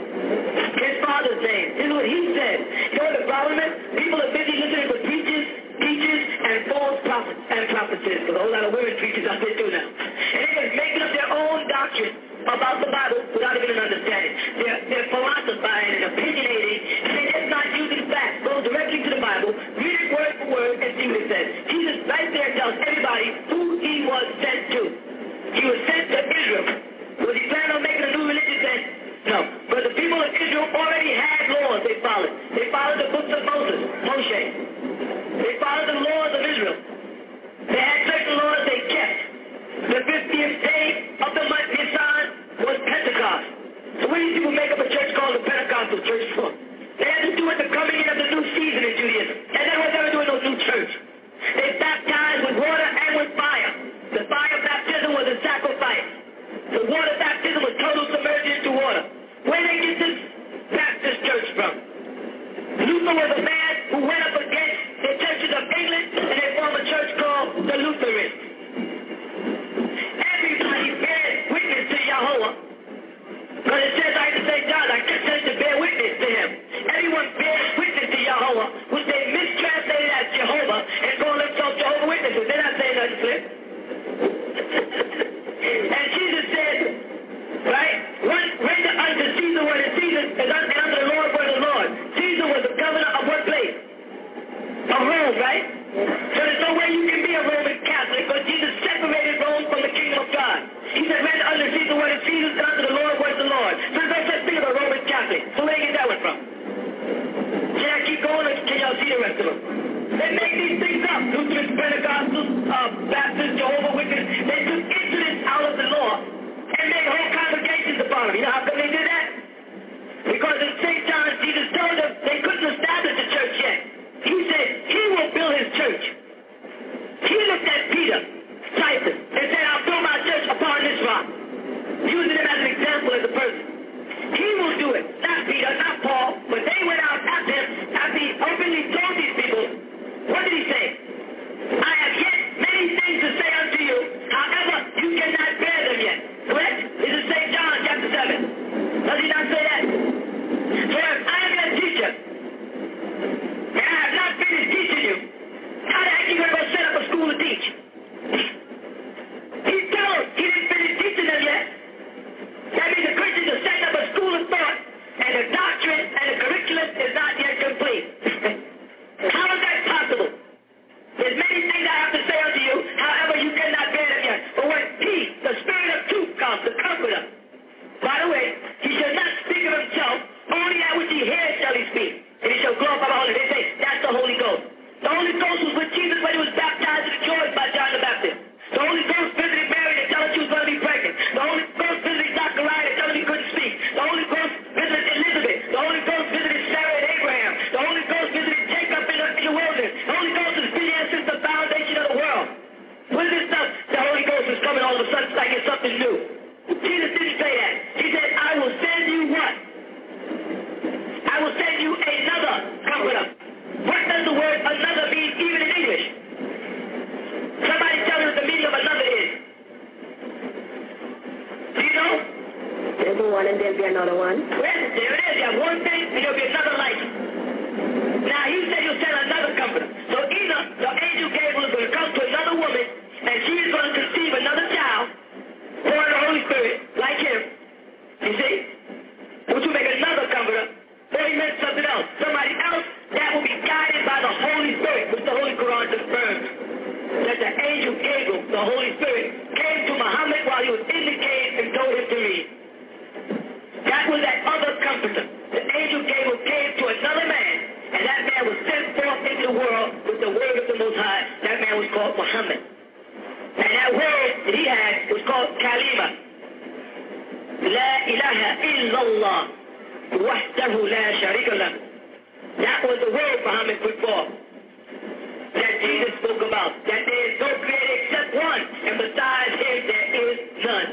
His Father's name. This is what he said. You know what the problem is? People are busy listening to preachers, teachers, and false prophets and prophetesses. Because a whole lot of women preachers out there too now. And they're just making up their own doctrine about the Bible without even an understanding. They're, they're philosophizing and opinionating, and they're just not using facts. Go directly to the Bible, read it word for word, and see what it says. Jesus right there tells everybody who he was sent to. He was sent to Israel. Was he planning on making a new religion then? No. But the people of Israel already had laws they followed. They followed the books of Moses, Moshe. They followed the laws of Israel. They had certain laws they kept. The fiftieth day of the month Nisan was Pentecost. So what do these people make up a church called the Pentecostal church for? They had to do it the coming in of the new season in Judaism. And they were never doing no new church. They baptized with water and with fire. The fire baptism was a sacrifice. The water baptism was total submersion into water. Where did they get this Baptist church from? Luther was a man who went up against the churches of England and they formed a church called the Lutherans. Everybody bears witness to Yahweh. Because it says I in Saint John, I said to bear witness to him. Everyone bears witness to Yahweh, which they mistranslated as Jehovah and call themselves Jehovah Witnesses. They're not saying nothing flip. And Jesus said, right, render unto Caesar what is Caesar, and unto the Lord what is the Lord. Caesar was the governor of what place? Of Rome, right? So there's no way you can be a Roman Catholic, because Jesus separated Rome from the kingdom of God. He said, render unto Caesar what is Caesar, and unto the Lord what is the Lord. So there's no such thing as a Roman Catholic. So where do you get that one from? Can I keep going, or can y'all see the rest of them? They make these things up. Lutherans, Pentecostals, uh, Baptists, Jehovah Witnesses. They took incidents out of the law and made whole congregations upon them. You know how come they did that? Because in Saint John, Jesus told them they couldn't establish else, somebody else that will be guided by the Holy Spirit, which the Holy Quran confirms. That the angel Gabriel, the Holy Spirit, came to Muhammad while he was in the cave and told him to read. That was that other comforter. The angel Gabriel came to another man, and that man was sent forth into the world with the word of the Most High. That man was called Muhammad. And that word that he had was called Kalima. La ilaha illallah. Wahdahu la sharika lah. That was the word Muhammad put forth. That Jesus spoke about. That there is no creator except one, and besides him there is none.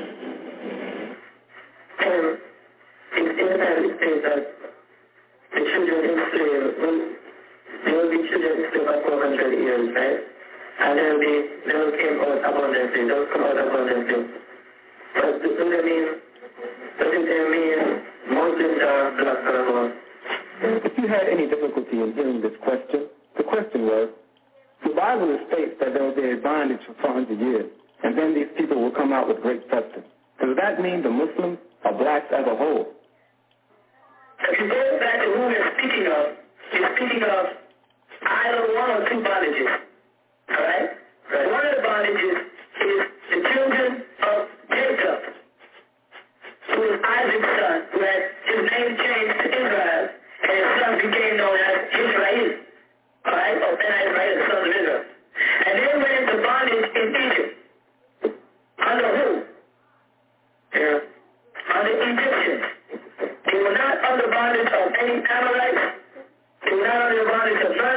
Um, in, in the Bible it says that the children enslaved, when there will be children enslaved for four hundred years, right? And there will be, they will came out abundantly, they will come out abundantly. But does that mean, does it mean Muslims are black forever? If you had any difficulty in hearing this question, the question was, the Bible states that there will be a bondage for four hundred years, and then these people will come out with great substance. Does that mean the Muslims are blacks as a whole? If you go back to who we're speaking of, you're speaking of either one or two bondages. All right? Right. One of the bondages is the children of Jacob, who was Isaac's son, who had his name changed to Israel, and his son became known as Israel. All right? Or Ben Israel, the sons of Israel. And they went into bondage in Egypt. Under who? Yeah. Under Egyptians. They were not under bondage of any Amorites. They were not under the bondage of none